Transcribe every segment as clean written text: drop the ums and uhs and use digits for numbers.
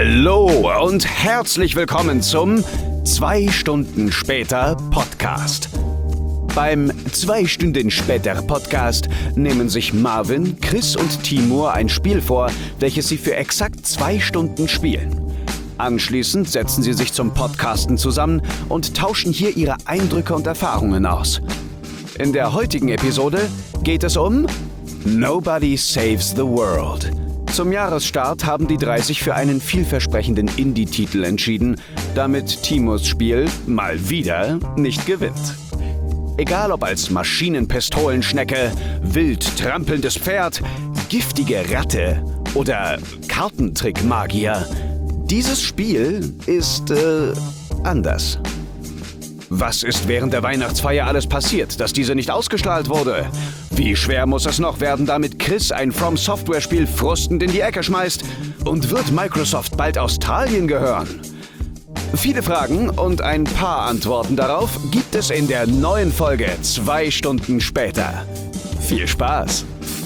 Hallo und herzlich willkommen zum 2 Stunden später Podcast. Beim 2 Stunden später Podcast nehmen sich Marvin, Chris und Timur ein Spiel vor, welches sie für exakt 2 Stunden spielen. Anschließend setzen sie sich zum Podcasten zusammen und tauschen hier ihre Eindrücke und Erfahrungen aus. In der heutigen Episode geht es um Nobody Saves the World. Zum Jahresstart haben die 3 sich für einen vielversprechenden Indie-Titel entschieden, damit Timurs Spiel mal wieder nicht gewinnt. Egal ob als Maschinenpistolenschnecke, wild trampelndes Pferd, giftige Ratte oder Kartentrickmagier, dieses Spiel ist anders. Was ist während der Weihnachtsfeier alles passiert, dass diese nicht ausgestrahlt wurde? Wie schwer muss es noch werden, damit Chris ein From Software-Spiel frustend in die Ecke schmeißt? Und wird Microsoft bald Australien gehören? Viele Fragen und ein paar Antworten darauf gibt es in der neuen Folge 2 Stunden später. Viel Spaß!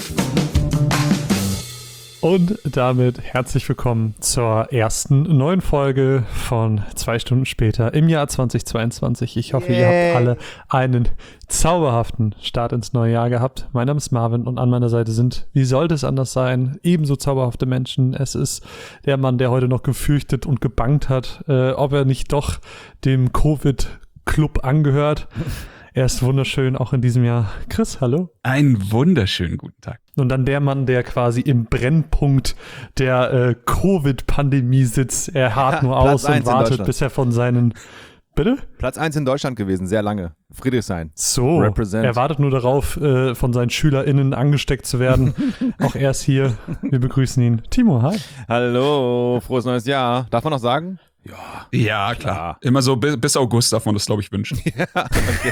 Und damit herzlich willkommen zur ersten neuen Folge von 2 Stunden später im Jahr 2022. Ich hoffe, ihr habt alle einen zauberhaften Start ins neue Jahr gehabt. Mein Name ist Marvin und an meiner Seite sind, wie sollte es anders sein, ebenso zauberhafte Menschen. Es ist der Mann, der heute noch gefürchtet und gebangt hat, ob er nicht doch dem Covid-Club angehört. Er ist wunderschön, auch in diesem Jahr. Chris, hallo. Einen wunderschönen guten Tag. Und dann der Mann, der quasi im Brennpunkt der Covid-Pandemie sitzt. Er harrt nur aus und wartet, bis er von seinen... Bitte? Platz 1 in Deutschland gewesen, sehr lange. Friedrichshain. So, Represent. Er wartet nur darauf, von seinen SchülerInnen angesteckt zu werden. Auch er ist hier. Wir begrüßen ihn. Timo, hi. Hallo, frohes neues Jahr. Darf man noch sagen? Ja, klar. Immer so bis August darf man das, glaube ich, wünschen. Ja, okay.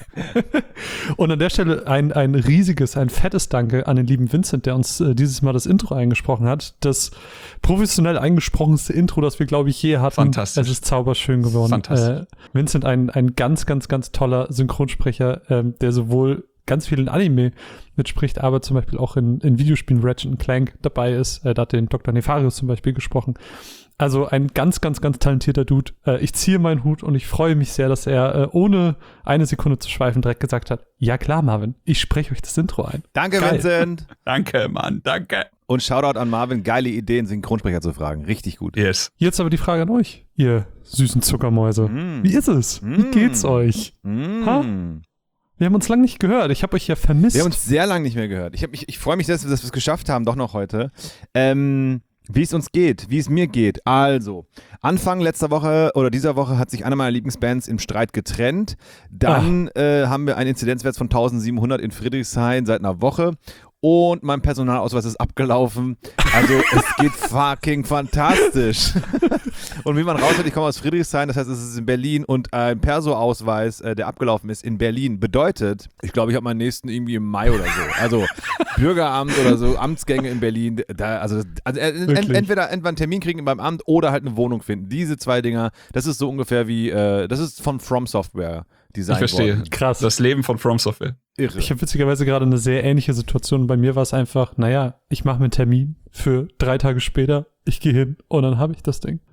Und an der Stelle ein riesiges, ein fettes Danke an den lieben Vincent, der uns dieses Mal das Intro eingesprochen hat. Das professionell eingesprochenste Intro, das wir, glaube ich, je hatten. Fantastisch. Es ist zauberschön geworden. Fantastisch. Vincent, ein ganz, ganz, ganz toller Synchronsprecher, der sowohl ganz viel in Anime mitspricht, aber zum Beispiel auch in Videospielen Ratchet & Clank dabei ist. Da hat den Dr. Nefarius zum Beispiel gesprochen. Also ein ganz, ganz, ganz talentierter Dude. Ich ziehe meinen Hut und ich freue mich sehr, dass er ohne eine Sekunde zu schweifen direkt gesagt hat, ja klar, Marvin, ich spreche euch das Intro ein. Danke, geil. Vincent. Danke, Mann, danke. Und Shoutout an Marvin, geile Idee, einen Synchronsprecher zu fragen. Richtig gut. Yes. Jetzt aber die Frage an euch, ihr süßen Zuckermäuse. Wie ist es? Wie geht's euch? Ha? Wir haben uns lange nicht gehört. Ich habe euch ja vermisst. Wir haben uns sehr lange nicht mehr gehört. Ich freue mich, dass wir es geschafft haben, doch noch heute. Wie es uns geht, wie es mir geht. Also, Anfang letzter Woche oder dieser Woche hat sich eine meiner Lieblingsbands im Streit getrennt. Dann haben wir einen Inzidenzwert von 1700 in Friedrichshain seit einer Woche. Und mein Personalausweis ist abgelaufen. Also es geht fucking fantastisch. Und wie man raushört, ich komme aus Friedrichshain, das heißt, es ist in Berlin und ein Perso-Ausweis, der abgelaufen ist in Berlin, bedeutet, ich glaube, ich habe meinen nächsten irgendwie im Mai oder so. Also Bürgeramt oder so, Amtsgänge in Berlin. Entweder einen Termin kriegen beim Amt oder halt eine Wohnung finden. Diese 2 Dinger, das ist so ungefähr wie, das ist von From Software designt worden. Ich verstehe. Krass. Das Leben von From Software. Irre. Ich habe witzigerweise gerade eine sehr ähnliche Situation. Bei mir war es einfach, naja, ich mache mir einen Termin für 3 Tage später, ich gehe hin und dann habe ich das Ding.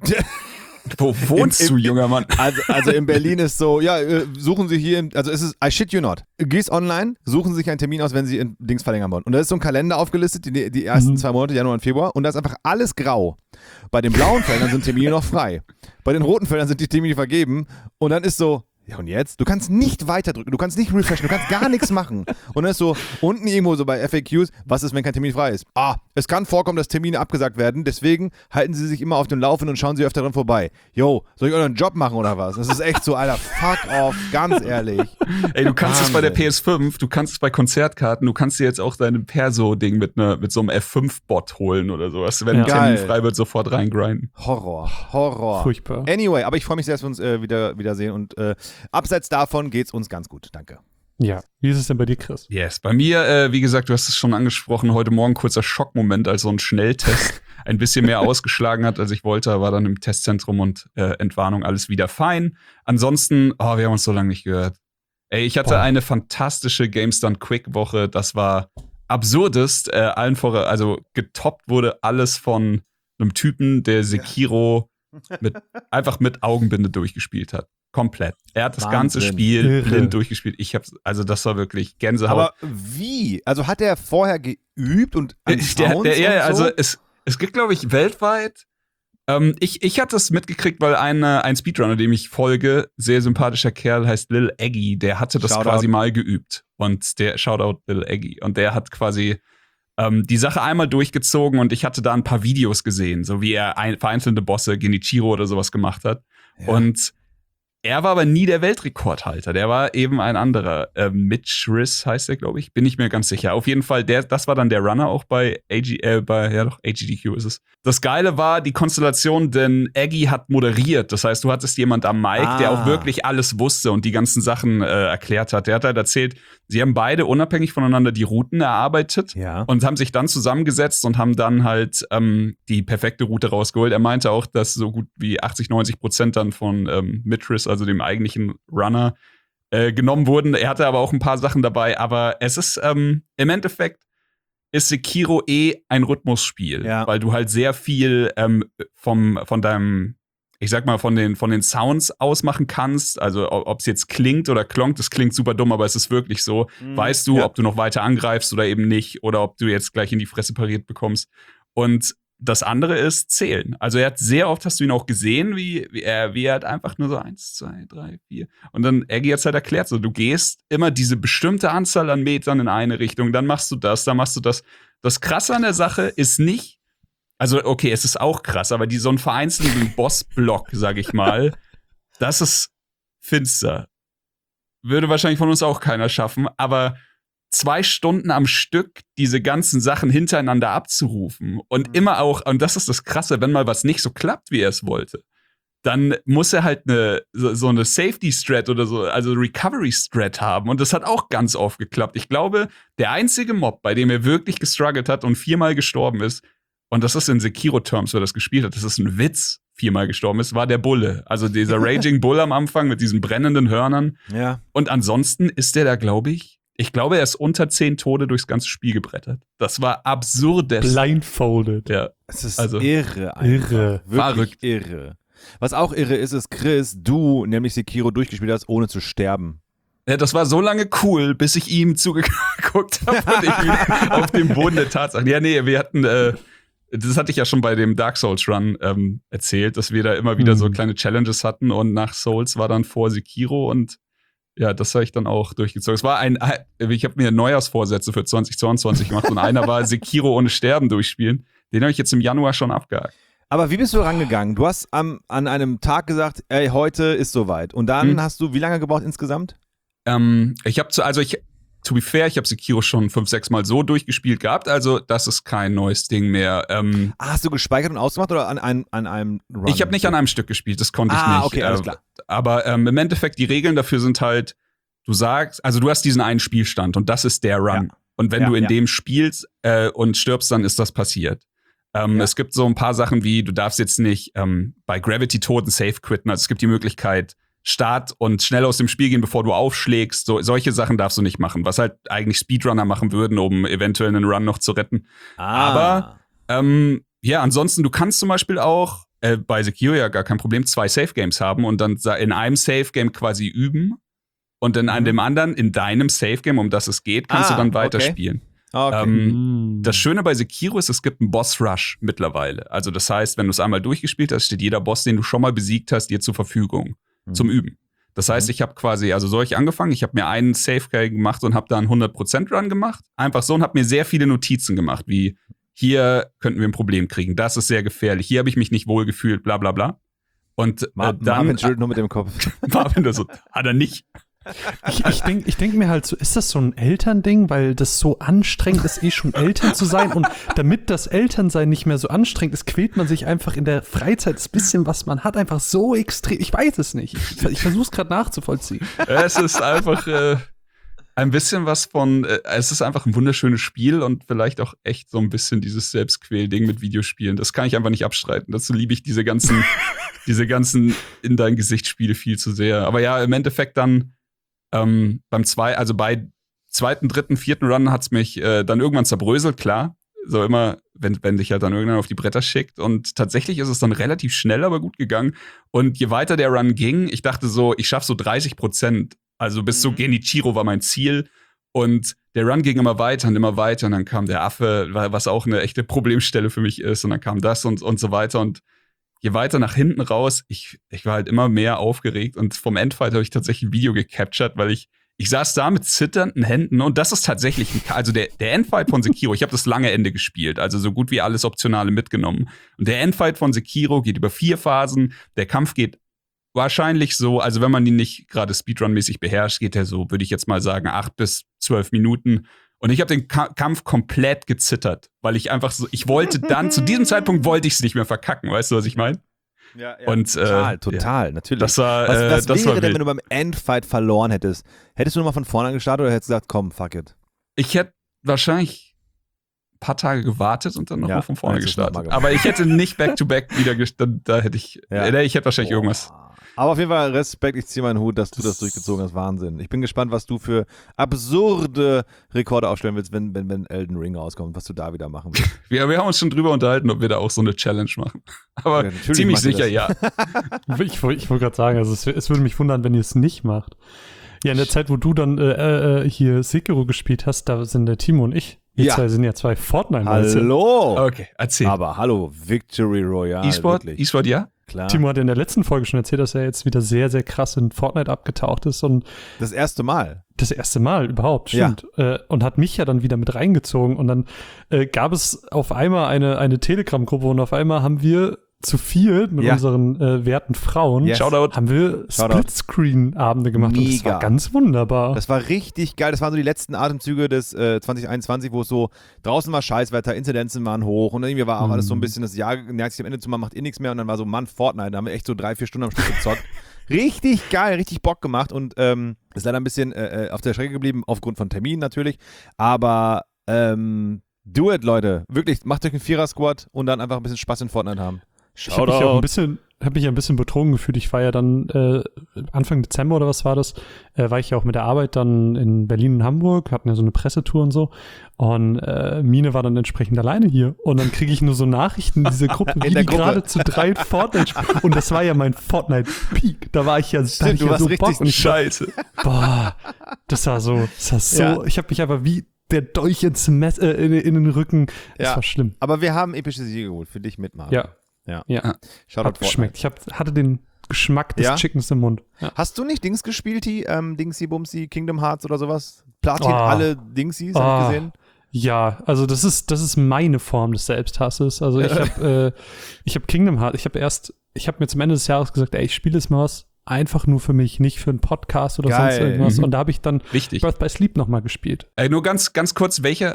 Wo wohnst du, junger Mann? Also in Berlin ist so, ja, suchen Sie hier, also es ist, I shit you not. Gehst online, suchen Sie sich einen Termin aus, wenn Sie in Dings verlängern wollen. Und da ist so ein Kalender aufgelistet, die ersten 2 Monate, Januar und Februar, und da ist einfach alles grau. Bei den blauen Feldern sind Termine noch frei. Bei den roten Feldern sind die Termine vergeben und dann ist so, ja und jetzt? Du kannst nicht weiterdrücken, du kannst nicht refreshen, du kannst gar nichts machen. Und dann ist so, unten irgendwo so bei FAQs, was ist, wenn kein Termin frei ist? Es kann vorkommen, dass Termine abgesagt werden, deswegen halten Sie sich immer auf dem Laufenden und schauen Sie öfter dran vorbei. Yo, soll ich euren Job machen oder was? Das ist echt so, Alter, fuck off, ganz ehrlich. Ey, du kannst es bei der PS5, du kannst es bei Konzertkarten, du kannst dir jetzt auch dein Perso-Ding mit so einem F5-Bot holen oder sowas. Wenn ein Termin frei wird, sofort reingrinden. Horror. Furchtbar. Anyway, aber ich freue mich sehr, dass wir uns wiedersehen und abseits davon geht's uns ganz gut. Danke. Ja. Wie ist es denn bei dir, Chris? Yes. Bei mir, wie gesagt, du hast es schon angesprochen, heute Morgen kurzer Schockmoment, als so ein Schnelltest ein bisschen mehr ausgeschlagen hat, als ich wollte. War dann im Testzentrum und Entwarnung alles wieder fein. Ansonsten, wir haben uns so lange nicht gehört. Ey, ich hatte eine fantastische Games Done Quick Woche. Das war absurdest. Also getoppt wurde alles von einem Typen, der Sekiro einfach mit Augenbinde durchgespielt hat. Komplett. Er hat das ganze Spiel blind durchgespielt. Also das war wirklich Gänsehaut. Aber wie? Also hat er vorher geübt und Also es gibt, glaube ich, weltweit. Ich hatte es mitgekriegt, weil ein Speedrunner, dem ich folge, sehr sympathischer Kerl, heißt Lil Eggy, der hatte das quasi mal geübt. Und der Shoutout Lil Eggy. Und der hat quasi die Sache einmal durchgezogen und ich hatte da ein paar Videos gesehen, so wie er vereinzelte Bosse, Genichiro oder sowas gemacht hat. Ja. Und er war aber nie der Weltrekordhalter. Der war eben ein anderer. Mitch Riss heißt er, glaube ich. Bin ich mir ganz sicher. Auf jeden Fall, das war dann der Runner auch bei AGDQ ist es. Das Geile war die Konstellation, denn Eggy hat moderiert. Das heißt, du hattest jemand am Mic, der auch wirklich alles wusste und die ganzen Sachen erklärt hat. Der hat halt erzählt, sie haben beide unabhängig voneinander die Routen erarbeitet und haben sich dann zusammengesetzt und haben dann halt die perfekte Route rausgeholt. Er meinte auch, dass so gut wie 80-90% dann von Mitch Riss, also dem eigentlichen Runner, genommen wurden. Er hatte aber auch ein paar Sachen dabei, aber es ist im Endeffekt ist Sekiro ein Rhythmusspiel, weil du halt sehr viel von deinem, ich sag mal, von den Sounds ausmachen kannst. Also ob es jetzt klingt oder klonkt, das klingt super dumm, aber es ist wirklich so. Weißt du, ob du noch weiter angreifst oder eben nicht, oder ob du jetzt gleich in die Fresse pariert bekommst. Und das andere ist Zählen. Also er hat sehr oft, hast du ihn auch gesehen, wie er halt einfach nur so 1, 2, 3, 4. Und dann Eggy hat es halt erklärt, so du gehst immer diese bestimmte Anzahl an Metern in eine Richtung, dann machst du das, dann machst du das. Das Krasse an der Sache ist nicht, also okay, es ist auch krass, aber so einen vereinzelten Bossblock, sag ich mal, das ist finster. Würde wahrscheinlich von uns auch keiner schaffen, aber 2 Stunden am Stück diese ganzen Sachen hintereinander abzurufen und immer auch, und das ist das Krasse, wenn mal was nicht so klappt, wie er es wollte, dann muss er halt so eine Safety-Strat oder so, also Recovery-Strat haben und das hat auch ganz oft geklappt. Ich glaube, der einzige Mob, bei dem er wirklich gestruggelt hat und 4-mal gestorben ist, und das ist in Sekiro-Terms, wer das gespielt hat, das ist ein Witz, 4-mal gestorben ist, war der Bulle. Also dieser Raging Bull am Anfang mit diesen brennenden Hörnern. Ja. Und ansonsten ist der da, glaube er ist unter 10 Tode durchs ganze Spiel gebrettert. Das war absurdes. Blindfolded. Ja. Es ist irre. Irre. Wirklich verrückt. Irre. Was auch irre ist, Chris, du nämlich Sekiro durchgespielt hast, ohne zu sterben. Ja, das war so lange cool, bis ich ihm zugeguckt habe und ich wieder auf dem Boden der Tatsachen. Ja, nee, wir hatten, das hatte ich ja schon bei dem Dark Souls Run erzählt, dass wir da immer wieder so kleine Challenges hatten und nach Souls war dann vor Sekiro und ja, das habe ich dann auch durchgezogen. Es war ich habe mir Neujahrsvorsätze für 2022 gemacht und einer war Sekiro ohne Sterben durchspielen. Den habe ich jetzt im Januar schon abgehakt. Aber wie bist du rangegangen? Du hast an einem Tag gesagt, ey, heute ist soweit. Und dann hast du wie lange gebraucht insgesamt? To be fair, ich habe Sekiro schon 5-6 Mal so durchgespielt gehabt, also das ist kein neues Ding mehr. Hast du gespeichert und ausgemacht oder an einem Run? Ich habe nicht an einem Stück gespielt, das konnte ich nicht. Okay, alles klar. Aber im Endeffekt, die Regeln dafür sind halt, du hast diesen einen Spielstand und das ist der Run. Ja. Und wenn du in dem spielst und stirbst, dann ist das passiert. Es gibt so ein paar Sachen wie, du darfst jetzt nicht bei Gravity-Toten safe quitten, also es gibt die Möglichkeit, Start und schnell aus dem Spiel gehen, bevor du aufschlägst. Solche Sachen darfst du nicht machen, was halt eigentlich Speedrunner machen würden, um eventuell einen Run noch zu retten. Aber ansonsten, du kannst zum Beispiel auch bei Sekiro ja gar kein Problem 2 Safe-Games haben und dann in einem Safe-Game quasi üben und in dem anderen, in deinem Safe-Game, um das es geht, kannst du dann weiterspielen. Okay. Das Schöne bei Sekiro ist, es gibt einen Boss-Rush mittlerweile. Also das heißt, wenn du es einmal durchgespielt hast, steht jeder Boss, den du schon mal besiegt hast, dir zur Verfügung. Zum Üben. Das heißt, ich habe quasi, also so habe ich angefangen, ich habe mir einen Safe-Game gemacht und habe da einen 100% Run gemacht. Einfach so und habe mir sehr viele Notizen gemacht, wie hier könnten wir ein Problem kriegen, das ist sehr gefährlich, hier habe ich mich nicht wohl gefühlt, bla bla bla. Und dann Marvin schüttelt nur mit dem Kopf. Marvin da so, hat er nicht. Ich denk mir halt so, ist das so ein Elternding, weil das so anstrengend ist, schon Eltern zu sein und damit das Elternsein nicht mehr so anstrengend ist, quält man sich einfach in der Freizeit das bisschen, was man hat, einfach so extrem, ich weiß es nicht. Ich versuche es gerade nachzuvollziehen. Es ist einfach ein bisschen was von, es ist einfach ein wunderschönes Spiel und vielleicht auch echt so ein bisschen dieses Selbstquäl-Ding mit Videospielen. Das kann ich einfach nicht abstreiten. Dazu liebe ich diese ganzen in dein Gesicht Spiele viel zu sehr. Aber ja, im Endeffekt dann bei zweiten, dritten, vierten Run hat's mich dann irgendwann zerbröselt, klar. So immer wenn dich halt dann irgendwann auf die Bretter schickt. Und tatsächlich ist es dann relativ schnell, aber gut gegangen. Und je weiter der Run ging, ich dachte so, ich schaffe so 30%. Also bis so Genichiro war mein Ziel. Und der Run ging immer weiter und dann kam der Affe, was auch eine echte Problemstelle für mich ist. Und dann kam das und so weiter. Und je weiter nach hinten raus, ich war halt immer mehr aufgeregt. Und vom Endfight habe ich tatsächlich ein Video gecaptured, weil ich saß da mit zitternden Händen. Und das ist tatsächlich, also der Endfight von Sekiro, ich habe das lange Ende gespielt, also so gut wie alles Optionale mitgenommen. Und der Endfight von Sekiro geht über 4 Phasen. Der Kampf geht wahrscheinlich so, also wenn man ihn nicht gerade Speedrun-mäßig beherrscht, geht er so, würde ich jetzt mal sagen, 8 bis 12 Minuten. Und ich habe den Kampf komplett gezittert, weil ich einfach so, ich wollte dann, zu diesem Zeitpunkt wollte ich es nicht mehr verkacken, weißt du, was ich meine? Ja. Und, total, ja. Natürlich. Das war, was das wäre war denn, wild. wenn du beim Endfight verloren hättest? Hättest du nochmal von vorne gestartet oder hättest du gesagt, komm, fuck it? Ich hätte wahrscheinlich ein paar Tage gewartet und dann nochmal von vorne hättest du noch mal gestartet. gemacht. Aber ich hätte nicht back-to-back wieder gestartet. Da hätte ich, ich hätte wahrscheinlich irgendwas. Aber auf jeden Fall Respekt, ich ziehe meinen Hut, dass du das durchgezogen hast. Wahnsinn. Ich bin gespannt, was du für absurde Rekorde aufstellen willst, wenn Elden Ring rauskommt, was du da wieder machen willst. Wir haben uns schon drüber unterhalten, ob wir da auch so eine Challenge machen. Aber Ja, natürlich ziemlich macht ihr sicher, das. ja. Ich wollte gerade sagen, also es würde mich wundern, wenn ihr es nicht macht. Ja, in der Zeit, wo du dann hier Sekiro gespielt hast, da sind der Timo und ich. Wir sind ja 2 Fortnite-Leute. Hallo! Okay, erzähl. Aber hallo, Victory Royale. E-Sport, wirklich. ja? Klar. Timo hat in der letzten Folge schon erzählt, dass er jetzt wieder sehr, sehr krass in Fortnite abgetaucht ist und Das erste Mal. das erste Mal überhaupt, Ja. stimmt. Und hat mich ja dann wieder mit reingezogen und dann gab es auf einmal eine Telegram-Gruppe und auf einmal haben wir zu viel mit unseren werten Frauen, Yes. Shoutout. haben wir Splitscreen-Abende gemacht und das Mega. war ganz wunderbar. Das war richtig geil. Das waren so die letzten Atemzüge des 2021, wo es so, draußen war Scheißwetter, Inzidenzen waren hoch und irgendwie war auch alles so ein bisschen, das Jahr neigt sich am Ende zu, man macht nichts mehr und dann war so, Mann, Fortnite, da haben wir echt so 3-4 Stunden am Stück gezockt. Richtig geil, richtig Bock gemacht und ist leider ein bisschen auf der Strecke geblieben, aufgrund von Terminen natürlich, aber do it, Leute. Wirklich, macht euch einen Vierer-Squad und dann einfach ein bisschen Spaß in Fortnite haben. Ich habe mich ja ein bisschen betrogen gefühlt. Ich war ja dann Anfang Dezember oder was war das, war ich ja auch mit der Arbeit dann in Berlin und Hamburg, hatten ja so eine Pressetour und so. Und Mine war dann entsprechend alleine hier. Und dann kriege ich nur so Nachrichten in diese Gruppe, wie die gerade zu 3 Fortnite spielen. Und das war ja mein Fortnite-Peak. Da war ich ja, da hatte ich du ja warst so richtig Bock. Und ich Scheiße. boah, das war so, Ja. ich habe mich aber wie der Dolch ins in den Rücken. Das Ja. war schlimm. Aber wir haben epische Siege geholt, für dich mit, Marvin. Ja. Shoutout Hat geschmeckt. Ich hatte den Geschmack des Ja? Chickens im Mund. Ja. Hast du nicht Dings gespielt, die Dingsy Bumsy, Kingdom Hearts oder sowas? Platin, Oh. alle Dingsys, hab ich gesehen. Ja, also das ist meine Form des Selbsthasses. Also ich habe Kingdom Hearts, ich habe mir zum Ende des Jahres gesagt, ey, ich spiele jetzt mal was einfach nur für mich, nicht für einen Podcast oder Geil. sonst irgendwas. Mhm. Und da habe ich dann Wichtig. Birth by Sleep nochmal gespielt. Nur ganz kurz, welche,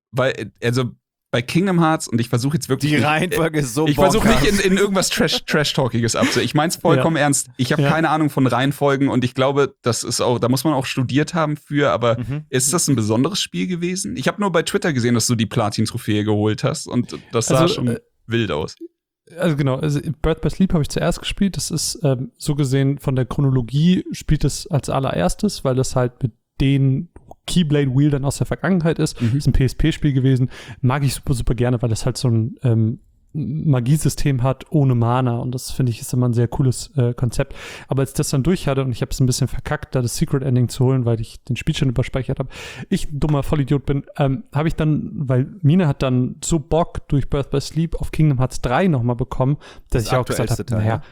also bei Kingdom Hearts, und ich versuche jetzt wirklich. Die Reihenfolge ist so Ich versuche bockhaft. nicht in irgendwas Trash-Talkiges abzuhören. Ich meine es vollkommen ernst. Ich habe keine Ahnung von Reihenfolgen und ich glaube, das ist auch, da muss man auch studiert haben für, aber ist das ein besonderes Spiel gewesen? Ich habe nur bei Twitter gesehen, dass du die Platin-Trophäe geholt hast und das sah schon wild aus. Also genau, Birth by Sleep habe ich zuerst gespielt. Das ist so gesehen von der Chronologie spielt es als allererstes, weil das halt mit den Keyblade Wheel dann aus der Vergangenheit ist. Das ist ein PSP-Spiel gewesen. Mag ich super, super gerne, weil das halt so ein Magiesystem hat ohne Mana und das finde ich ist immer ein sehr cooles Konzept. Aber als ich das dann durch hatte und ich habe es ein bisschen verkackt, da das Secret Ending zu holen, weil ich den Spielstand überspeichert habe, ich dummer Vollidiot bin, habe ich dann, weil Mine hat dann so Bock durch Birth by Sleep auf Kingdom Hearts 3 nochmal bekommen, dass ich auch gesagt habe, naja,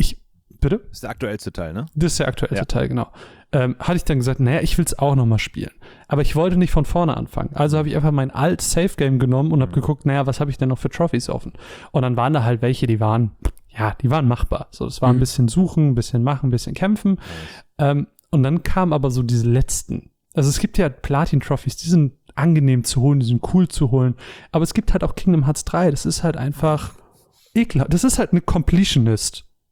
bitte? Das ist der aktuellste Teil, ne? Das ist der aktuelle Teil, genau. Hatte ich dann gesagt, naja, ich will es auch nochmal spielen. Aber ich wollte nicht von vorne anfangen. Also habe ich einfach mein altes Safe-Game genommen und habe geguckt, naja, was habe ich denn noch für Trophys offen? Und dann waren da halt welche, die waren machbar. So, das war ein bisschen suchen, ein bisschen machen, ein bisschen kämpfen. Und dann kamen aber so diese letzten. Also es gibt ja Platin-Trophys, die sind angenehm zu holen, die sind cool zu holen. Aber es gibt halt auch Kingdom Hearts 3, das ist halt einfach ekelhaft. Das ist halt eine Completionist.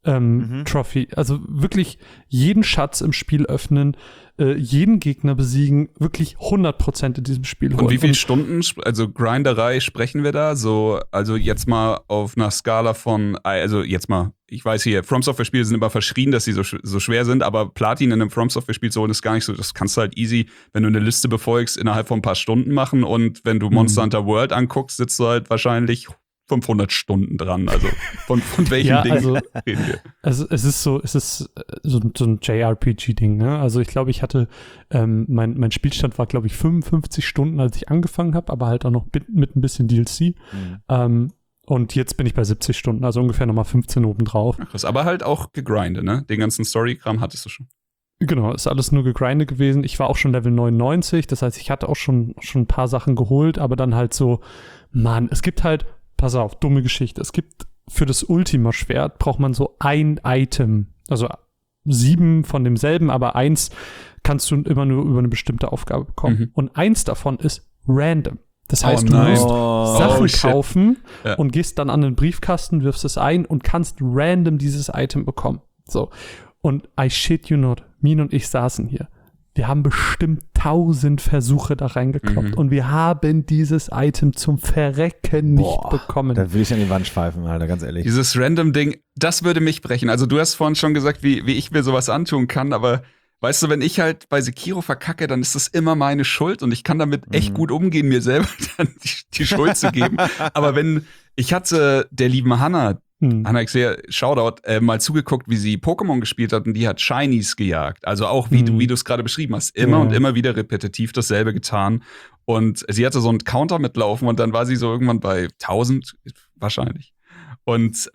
Trophy. Also wirklich jeden Schatz im Spiel öffnen, jeden Gegner besiegen, wirklich 100% in diesem Spiel holen. Und wie viele Stunden, also Grinderei sprechen wir da? So, also jetzt mal auf einer Skala von, also jetzt mal, ich weiß hier, From Software-Spiele sind immer verschrien, dass sie so schwer sind, aber Platin in einem From Software-Spiel zu holen ist gar nicht so, das kannst du halt easy, wenn du eine Liste befolgst, innerhalb von ein paar Stunden machen, und wenn du Monster Hunter World anguckst, sitzt du halt wahrscheinlich 500 Stunden dran. Also von welchem Ding reden wir? Also es ist so ein JRPG-Ding, ne? Also ich glaube, ich hatte, mein Spielstand war, glaube ich, 55 Stunden, als ich angefangen habe, aber halt auch noch mit ein bisschen DLC. Und jetzt bin ich bei 70 Stunden, also ungefähr nochmal 15 obendrauf. Krass, aber halt auch gegrindet, ne? Den ganzen Story-Kram hattest du schon. Genau, ist alles nur gegrindet gewesen. Ich war auch schon Level 99, das heißt, ich hatte auch schon ein paar Sachen geholt, aber dann halt so, Mann, es gibt halt, pass auf, dumme Geschichte. Es gibt für das Ultima-Schwert braucht man so ein Item. Also 7 von demselben, aber 1 kannst du immer nur über eine bestimmte Aufgabe bekommen. Und 1 davon ist random. Das heißt, du musst Sachen kaufen und gehst dann an den Briefkasten, wirfst es ein und kannst random dieses Item bekommen. So. Und I shit you not, Min und ich saßen hier. Wir haben bestimmt 1000 Versuche da reingekloppt und wir haben dieses Item zum Verrecken nicht bekommen. Da will ich an die Wand pfeifen, Alter, ganz ehrlich. Dieses Random-Ding, das würde mich brechen. Also du hast vorhin schon gesagt, wie ich mir sowas antun kann, aber weißt du, wenn ich halt bei Sekiro verkacke, dann ist das immer meine Schuld und ich kann damit echt gut umgehen, mir selber dann die Schuld zu geben. Aber ich hatte der lieben Hannah Xer, Shoutout, mal zugeguckt, wie sie Pokémon gespielt hat, und die hat Shinies gejagt. Also auch, wie du es gerade beschrieben hast. Immer und immer wieder repetitiv dasselbe getan. Und sie hatte so einen Counter mitlaufen und dann war sie so irgendwann bei 1000 wahrscheinlich. Und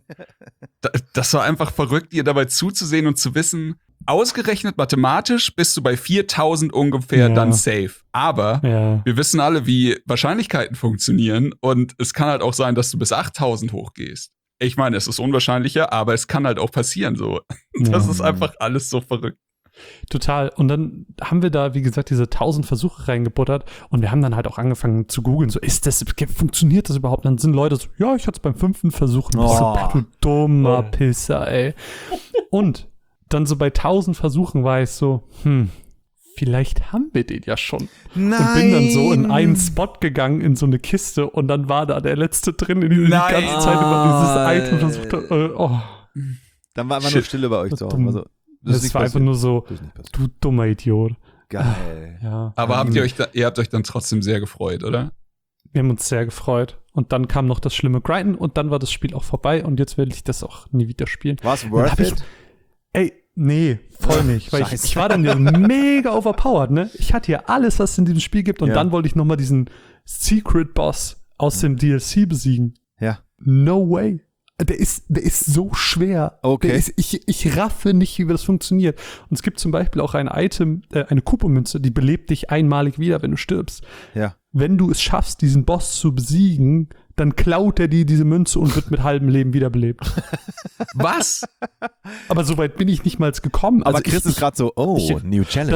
das war einfach verrückt, ihr dabei zuzusehen und zu wissen, ausgerechnet mathematisch bist du bei 4000 ungefähr dann safe. Aber wir wissen alle, wie Wahrscheinlichkeiten funktionieren, und es kann halt auch sein, dass du bis 8000 hochgehst. Ich meine, es ist unwahrscheinlicher, aber es kann halt auch passieren so. Das ist einfach alles so verrückt. Total. Und dann haben wir da, wie gesagt, diese 1000 Versuche reingebuttert und wir haben dann halt auch angefangen zu googeln, so, funktioniert das überhaupt? Und dann sind Leute so, ja, ich hatte es beim 5. Versuch. Du dummer Pisser, ey. Und dann so bei 1000 Versuchen war ich so, vielleicht haben wir den ja schon. Nein. Und bin dann so in einen Spot gegangen, in so eine Kiste, und dann war da der letzte drin, in die ganze Zeit über dieses Item versucht hat. Dann war immer nur Stille bei euch zu Hause. Also, das war einfach nur so, du dummer Idiot. Geil. Ja. Aber ihr habt euch dann trotzdem sehr gefreut, oder? Wir haben uns sehr gefreut. Und dann kam noch das schlimme Grinden und dann war das Spiel auch vorbei und jetzt will ich das auch nie wieder spielen. War es worth it? Nee, voll nicht. Weil ich war dann ja mega overpowered, ne? Ich hatte ja alles, was es in diesem Spiel gibt, und dann wollte ich nochmal diesen Secret Boss aus dem DLC besiegen. Ja. No way. Der ist so schwer. Okay. Ich raffe nicht, wie das funktioniert. Und es gibt zum Beispiel auch ein Item, eine Kupo-Münze, die belebt dich einmalig wieder, wenn du stirbst. Ja. Wenn du es schaffst, diesen Boss zu besiegen, dann klaut er dir diese Münze und wird mit halbem Leben wiederbelebt. Was? Aber so weit bin ich nicht mal gekommen. Aber also Chris ist gerade so, new challenge.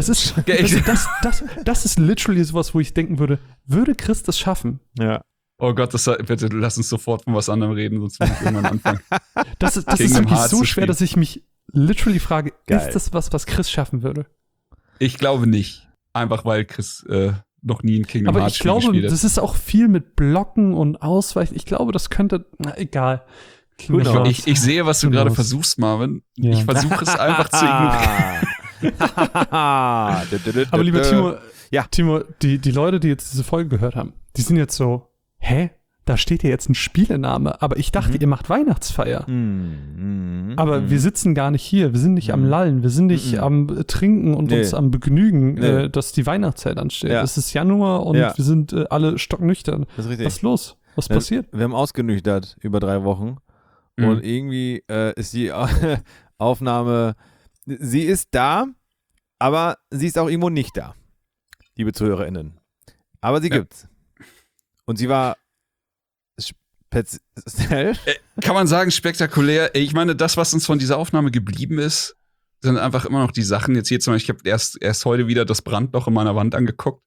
Das ist literally sowas, wo ich denken würde Chris das schaffen? Ja. Oh Gott, bitte lass uns sofort von was anderem reden, sonst muss ich irgendwann anfangen. Das ist wirklich so schwer, dass ich mich literally frage, ist das was Chris schaffen würde? Ich glaube nicht. Einfach weil Chris noch nie ein Kingdom Hearts Spiel gespielt hat. Aber ich glaube, das ist auch viel mit Blocken und Ausweichen. Ich glaube, das könnte, egal. Ich sehe, was du gerade versuchst, Marvin. Ja. Ich versuche es einfach zu ignorieren. Aber lieber Timo, die Leute, die jetzt diese Folge gehört haben, die sind jetzt so, hä? Da steht ja jetzt ein Spielename, aber ich dachte, ihr macht Weihnachtsfeier. Aber wir sitzen gar nicht hier, wir sind nicht am Lallen, wir sind nicht am Trinken und uns am Begnügen, dass die Weihnachtszeit ansteht. Es ist Januar und wir sind alle stocknüchtern. Das ist richtig. Was ist los? Was passiert? Wir haben ausgenüchtert über 3 Wochen und irgendwie ist die Aufnahme, sie ist da, aber sie ist auch irgendwo nicht da, liebe ZuhörerInnen. Aber sie gibt's. Und sie war speziell. Kann man sagen, spektakulär. Ich meine, das, was uns von dieser Aufnahme geblieben ist, sind einfach immer noch die Sachen. Jetzt hier zum Beispiel, ich habe erst heute wieder das Brandloch in meiner Wand angeguckt.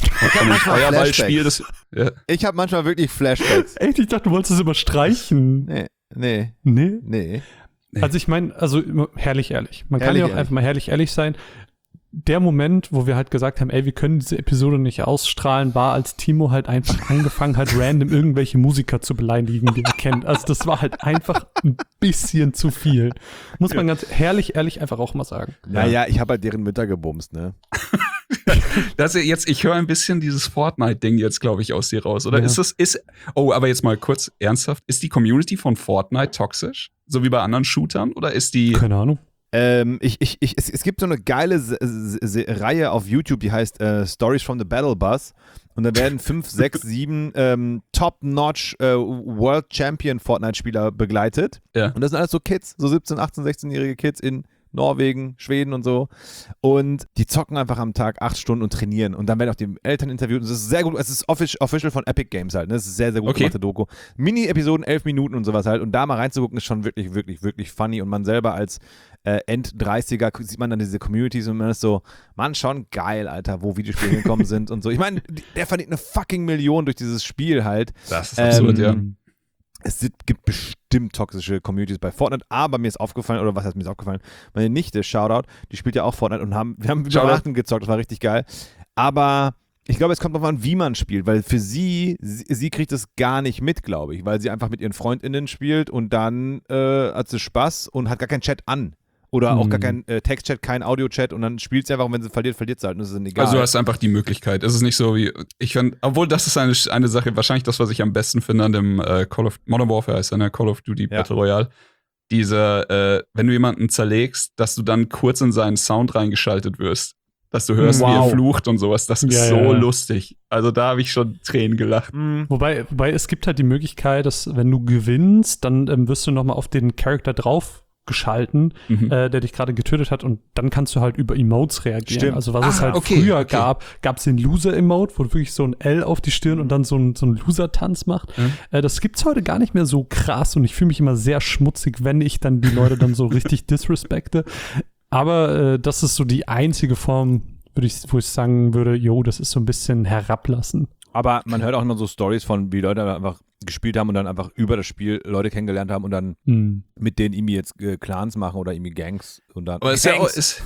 Ich habe manchmal wirklich Flashbacks. Echt? Ich dachte, du wolltest es immer streichen. Nee. Also ich meine, herrlich ehrlich. Man kann ja auch einfach mal herrlich ehrlich sein. Der Moment, wo wir halt gesagt haben, ey, wir können diese Episode nicht ausstrahlen, war, als Timo halt einfach angefangen hat, random irgendwelche Musiker zu beleidigen, die er kennt. Also das war halt einfach ein bisschen zu viel. Muss man ganz herrlich ehrlich einfach auch mal sagen. Naja, ich habe halt deren Mütter gebumst, ne? Ich höre ein bisschen dieses Fortnite-Ding jetzt, glaube ich, aus dir raus. Oder aber jetzt mal kurz ernsthaft, ist die Community von Fortnite toxisch? So wie bei anderen Shootern? Oder ist die. Keine Ahnung. Es gibt so eine geile Reihe auf YouTube, die heißt Stories from the Battle Bus. Und da werden 5, 6, 7 Top-Notch World Champion Fortnite-Spieler begleitet. Ja. Und das sind alles so Kids, so 17, 18, 16-jährige Kids in Norwegen, Schweden und so. Und die zocken einfach am Tag 8 Stunden und trainieren. Und dann werden auch die Eltern interviewt. Und das ist sehr gut. Es ist official von Epic Games halt. Ne? Das ist sehr, sehr gut gemachte Doku. Mini-Episoden, 11 Minuten und sowas halt. Und da mal reinzugucken, ist schon wirklich, wirklich, wirklich funny. Und man selber als End-30er sieht man dann diese Communities und man ist so, Mann, schon geil, Alter, wo Videospiele gekommen sind und so. Ich meine, der verdient eine fucking Million durch dieses Spiel halt. Das ist absurd, ja. Es gibt bestimmt toxische Communities bei Fortnite, aber mir ist aufgefallen, oder was heißt mir ist aufgefallen, meine Nichte, Shoutout, die spielt ja auch Fortnite und wir haben über Weihnachten gezockt, das war richtig geil. Aber ich glaube, es kommt darauf an, wie man spielt, weil für sie kriegt es gar nicht mit, glaube ich, weil sie einfach mit ihren FreundInnen spielt und dann hat sie Spaß und hat gar keinen Chat an. Oder auch gar kein Textchat, kein Audiochat und dann spielt sie einfach und wenn sie verliert sie halt und das ist egal. Also du hast einfach die Möglichkeit. Es ist nicht so wie, ich finde, obwohl das ist eine Sache, wahrscheinlich das, was ich am besten finde an dem Modern Warfare heißt ja, Call of Duty Battle Royale. Wenn du jemanden zerlegst, dass du dann kurz in seinen Sound reingeschaltet wirst. Dass du hörst, wie er flucht und sowas. Das ist so lustig. Also da habe ich schon Tränen gelacht. Wobei es gibt halt die Möglichkeit, dass wenn du gewinnst, dann wirst du nochmal auf den Charakter drauf geschalten, der dich gerade getötet hat und dann kannst du halt über Emotes reagieren. Stimmt. Also was es halt früher gab es den Loser-Emote, wo du wirklich so ein L auf die Stirn und dann so ein Loser-Tanz macht. Das gibt's heute gar nicht mehr so krass und ich fühle mich immer sehr schmutzig, wenn ich dann die Leute dann so richtig disrespekte. Aber das ist so die einzige Form, wo ich sagen würde, das ist so ein bisschen herablassen. Aber man hört auch immer so Stories von, wie Leute einfach gespielt haben und dann einfach über das Spiel Leute kennengelernt haben und dann mit denen irgendwie jetzt Clans machen oder irgendwie Gangs und dann aber ist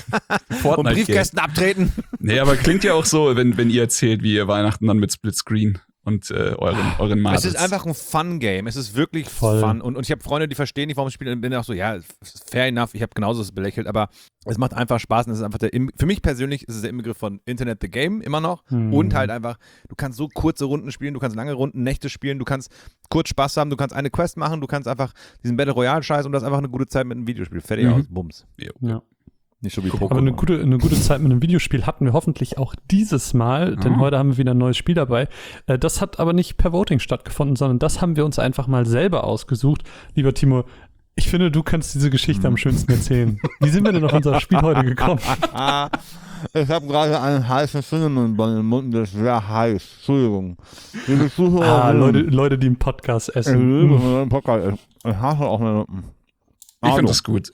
und Briefkästen abtreten. Nee, aber klingt ja auch so, wenn ihr erzählt, wie ihr Weihnachten dann mit Splitscreen und euren Marbles. Es ist einfach ein Fun-Game. Es ist wirklich Fun. Und ich habe Freunde, die verstehen nicht, warum ich spiele. Und bin auch so, ja, fair enough. Ich habe genauso das belächelt. Aber es macht einfach Spaß. Und es ist einfach für mich persönlich ist es der Inbegriff von Internet the Game immer noch. Und halt einfach, du kannst so kurze Runden spielen, du kannst lange Runden, Nächte spielen, du kannst kurz Spaß haben, du kannst eine Quest machen, du kannst einfach diesen Battle Royale-Scheiß und das ist einfach eine gute Zeit mit einem Videospiel. Fertig aus, Bums. Ja. Nicht so wie Pokémon. Aber eine gute Zeit mit einem Videospiel hatten wir hoffentlich auch dieses Mal, denn heute haben wir wieder ein neues Spiel dabei. Das hat aber nicht per Voting stattgefunden, sondern das haben wir uns einfach mal selber ausgesucht. Lieber Timo, ich finde, du kannst diese Geschichte am schönsten erzählen. Wie sind wir denn auf unser Spiel heute gekommen? Ich habe gerade einen heißen Cinnamon Bun im Mund, der ist sehr heiß. Entschuldigung. Leute, die einen Podcast essen. Ich hasse auch meine Lippen. Ich finde das gut.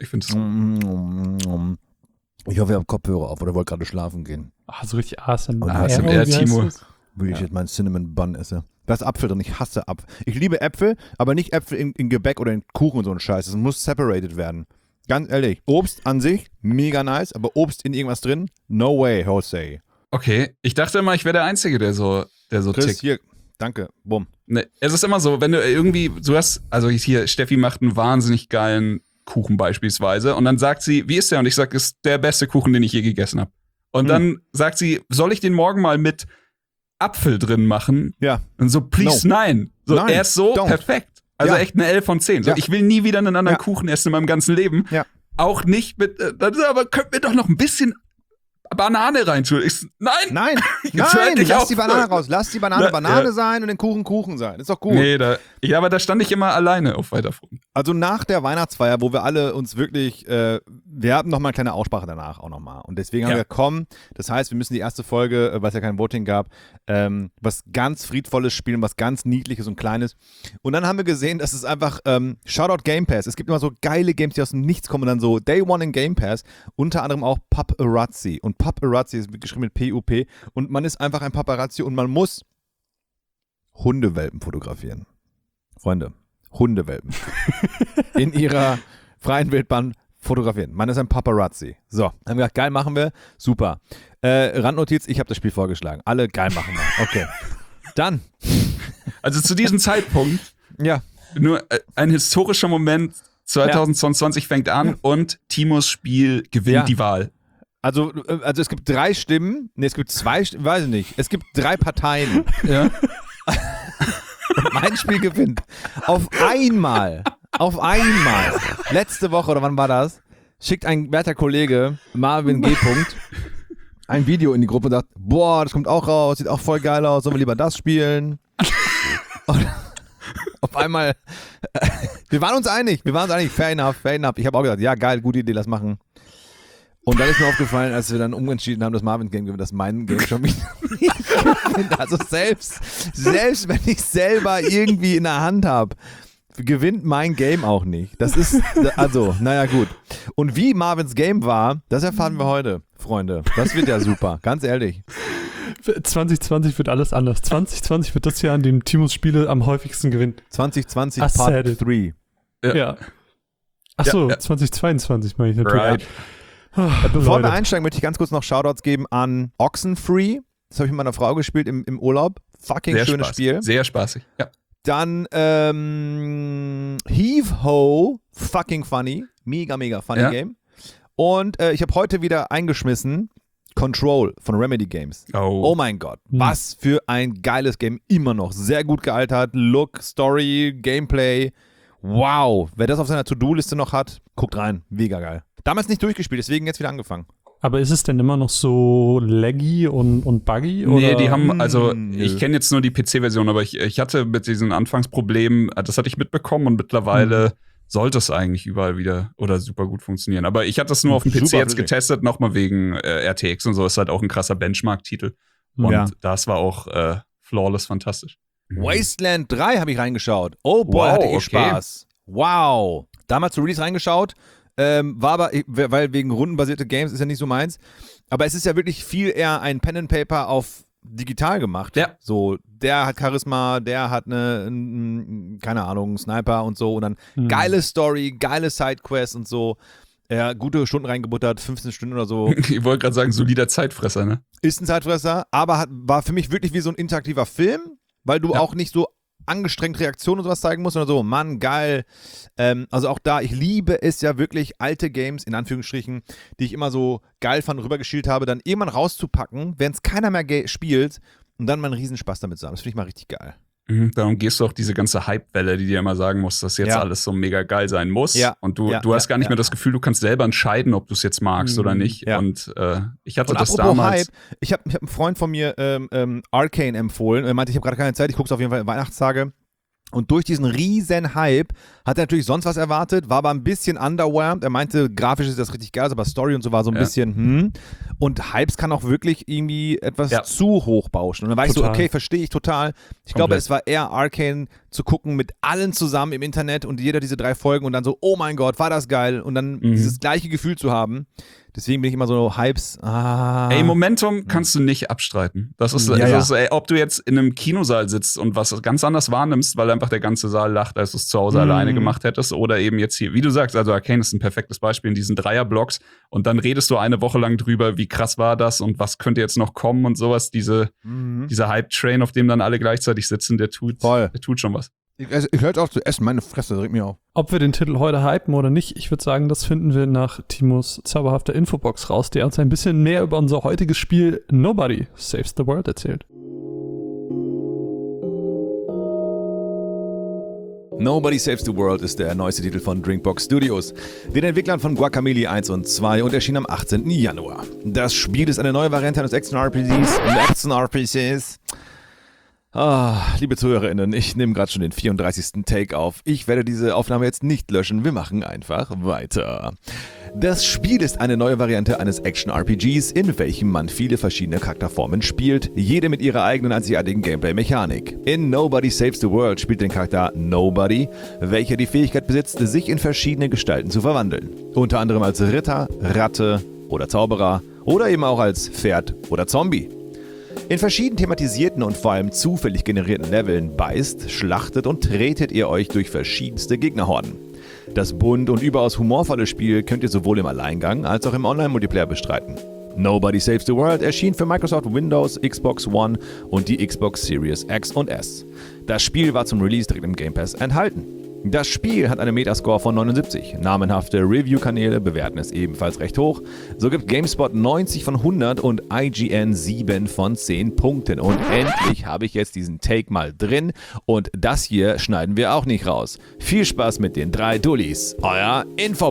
Ich hoffe, ihr habt Kopfhörer auf oder wollt gerade schlafen gehen. So richtig ASMR. ASMR, Timo. Wie ich jetzt meinen Cinnamon Bun esse. Da ist Apfel drin, ich hasse Apfel. Ich liebe Äpfel, aber nicht Äpfel in Gebäck oder in Kuchen und so ein Scheiß. Es muss separated werden. Ganz ehrlich, Obst an sich, mega nice, aber Obst in irgendwas drin, no way, Jose. Okay, ich dachte immer, ich wäre der Einzige, der so Chris, tickt. Hier, danke, bumm. Ne, es ist immer so, wenn du irgendwie, Steffi macht einen wahnsinnig geilen Kuchen beispielsweise und dann sagt sie, wie ist der? Und ich sage, ist der beste Kuchen, den ich je gegessen habe. Und dann sagt sie, soll ich den morgen mal mit Apfel drin machen? Ja. Und so, please, nein. So, nein, er ist so perfekt. Also echt eine 11 von 10. So, ich will nie wieder einen anderen Kuchen essen in meinem ganzen Leben. Ja. Auch nicht mit, aber könnt mir doch noch ein bisschen Banane reintun. Nein, lass die Banane raus. Lass die Banane Banane sein und den Kuchen sein. Ist doch gut. Nee, aber da stand ich immer alleine auf weiter Front. Also nach der Weihnachtsfeier, wo wir alle uns wirklich, wir hatten nochmal eine kleine Aussprache danach auch nochmal. Und deswegen haben wir komm, das heißt, wir müssen die erste Folge, weil es ja kein Voting gab, was ganz Friedvolles spielen, was ganz Niedliches und Kleines. Und dann haben wir gesehen, dass es einfach, Shoutout Game Pass, es gibt immer so geile Games, die aus dem Nichts kommen und dann so Day One in Game Pass, unter anderem auch Paparazzi. Und Paparazzi ist geschrieben mit P-U-P und man ist einfach ein Paparazzi und man muss Hundewelpen fotografieren. Freunde, Hundewelpen. In ihrer freien Wildbahn fotografieren. Man ist ein Paparazzi. So, haben wir gesagt, geil, machen wir. Super. Randnotiz, ich habe das Spiel vorgeschlagen. Alle geil machen wir. Okay. Dann. Also zu diesem Zeitpunkt Ja. nur ein historischer Moment. 2022 fängt an und Timos Spiel gewinnt die Wahl. Also es gibt 3 Stimmen. Ne, es gibt 2 Stimmen. Weiß ich nicht. Es gibt 3 Parteien. Ja. Und mein Spiel gewinnt. Auf einmal. Letzte Woche, oder wann war das? Schickt ein werter Kollege, Marvin G. ein Video in die Gruppe und sagt, boah, das kommt auch raus, sieht auch voll geil aus, sollen wir lieber das spielen? Und auf einmal, wir waren uns einig, fair enough. Ich habe auch gesagt, ja geil, gute Idee, lass machen. Und dann ist mir aufgefallen, als wir dann umentschieden haben, dass Marvin Game gewinnt, dass mein Game schon wieder nicht gewinnt. Also selbst wenn ich selber irgendwie in der Hand habe, gewinnt mein Game auch nicht. Das ist, also, naja gut. Und wie Marvins Game war, das erfahren wir heute, Freunde. Das wird ja super, ganz ehrlich. 2020 wird alles anders. 2020 wird das Jahr, in dem Timos Spiele am häufigsten gewinnt. 2020 I Part said it. 3. Ja. Achso, Ja. 2022 meine ich natürlich. Right. Bevor wir Leute. einsteigen, möchte ich ganz kurz noch Shoutouts geben an Oxenfree. Das habe ich mit meiner Frau gespielt im Urlaub. Fucking Sehr schönes spaßig. Spiel. Sehr spaßig. Ja. Dann Heave Ho, fucking funny. Mega funny Game. Und ich habe heute wieder eingeschmissen Control von Remedy Games. Oh mein Gott, was für ein geiles Game. Immer noch sehr gut gealtert. Look, Story, Gameplay. Wow. Wer das auf seiner To-Do-Liste noch hat, guckt rein. Mega geil. Damals nicht durchgespielt, deswegen jetzt wieder angefangen. Aber ist es denn immer noch so laggy und buggy? Oder? Nee, die haben, also Nö. ich kenne jetzt nur die PC-Version, aber ich hatte mit diesen Anfangsproblemen, das hatte ich mitbekommen und mittlerweile sollte es eigentlich überall wieder oder super gut funktionieren. Aber ich hatte das nur auf dem PC Super jetzt flüssig. getestet, nochmal wegen RTX und so, ist halt auch ein krasser Benchmark-Titel. Und Ja. das war auch flawless fantastisch. Wasteland 3 habe ich reingeschaut. Oh boy, Wow, hatte ich okay. Spaß. Wow. Damals zu Release reingeschaut. War aber, weil wegen rundenbasierte Games ist ja nicht so meins. Aber es ist ja wirklich viel eher ein Pen and Paper auf digital gemacht. Ja. So, der hat Charisma, der hat keine Ahnung, Sniper und so. Und dann geile Story, geile Sidequests und so. Gute Stunden reingebuttert, 15 Stunden oder so. Ich wollte gerade sagen, solider Zeitfresser, ne? Ist ein Zeitfresser, aber war für mich wirklich wie so ein interaktiver Film, weil du auch nicht so angestrengt Reaktionen und sowas zeigen musst, sondern so, Mann, geil. Also auch da, ich liebe es ja wirklich, alte Games, in Anführungsstrichen, die ich immer so geil fand, rübergeschielt habe, dann irgendwann rauszupacken, wenn es keiner mehr spielt und dann mal einen Riesenspaß damit zu haben. Das finde ich mal richtig geil. Darum gehst du auch diese ganze Hype-Welle, die dir immer sagen muss, dass jetzt alles so mega geil sein muss. Ja. Und du hast gar nicht mehr das Gefühl, du kannst selber entscheiden, ob du es jetzt magst oder nicht. Ja. Und ich hatte Und das apropos damals. Hype, ich hab einen Freund von mir Arcane empfohlen. Er meinte, ich habe gerade keine Zeit, ich gucke es auf jeden Fall Weihnachtstage. Und durch diesen riesen Hype hat er natürlich sonst was erwartet, war aber ein bisschen underwhelmed. Er meinte, grafisch ist das richtig geil, aber Story und so war so ein bisschen Und Hypes kann auch wirklich irgendwie etwas zu hoch bauschen. Und dann war ich so, okay, verstehe ich total. Ich glaube, es war eher Arcane zu gucken mit allen zusammen im Internet und jeder diese 3 Folgen und dann so, oh mein Gott, war das geil. Und dann dieses gleiche Gefühl zu haben. Deswegen bin ich immer so Hypes. Ey, Momentum kannst du nicht abstreiten. Das ist, ob du jetzt in einem Kinosaal sitzt und was ganz anders wahrnimmst, weil einfach der ganze Saal lacht, als du es zu Hause alleine gemacht hättest, oder eben jetzt hier, wie du sagst, also Arcane ist ein perfektes Beispiel in diesen Dreierblocks und dann redest du eine Woche lang drüber, wie krass war das und was könnte jetzt noch kommen und sowas. Dieser Hype-Train, auf dem dann alle gleichzeitig sitzen, der tut schon was. Ich höre jetzt auf zu essen, meine Fresse regt mich auf. Ob wir den Titel heute hypen oder nicht, ich würde sagen, das finden wir nach Timos zauberhafter Infobox raus, der uns ein bisschen mehr über unser heutiges Spiel Nobody Saves the World erzählt. Nobody Saves the World ist der neueste Titel von Drinkbox Studios, den Entwicklern von Guacamelee 1 und 2 und erschien am 18. Januar. Das Spiel ist eine neue Variante eines Action-RPGs. Liebe ZuhörerInnen, ich nehme gerade schon den 34. Take auf. Ich werde diese Aufnahme jetzt nicht löschen, wir machen einfach weiter. Das Spiel ist eine neue Variante eines Action-RPGs, in welchem man viele verschiedene Charakterformen spielt, jede mit ihrer eigenen einzigartigen Gameplay-Mechanik. In Nobody Saves the World spielt den Charakter Nobody, welcher die Fähigkeit besitzt, sich in verschiedene Gestalten zu verwandeln. Unter anderem als Ritter, Ratte oder Zauberer oder eben auch als Pferd oder Zombie. In verschieden thematisierten und vor allem zufällig generierten Leveln beißt, schlachtet und tretet ihr euch durch verschiedenste Gegnerhorden. Das bunt und überaus humorvolle Spiel könnt ihr sowohl im Alleingang als auch im Online-Multiplayer bestreiten. Nobody Saves the World erschien für Microsoft Windows, Xbox One und die Xbox Series X und S. Das Spiel war zum Release direkt im Game Pass enthalten. Das Spiel hat einen Metascore von 79. Namenhafte Review-Kanäle bewerten es ebenfalls recht hoch. So gibt GameSpot 90 von 100 und IGN 7 von 10 Punkten. Und endlich habe ich jetzt diesen Take mal drin und das hier schneiden wir auch nicht raus. Viel Spaß mit den 3 Dullis. Euer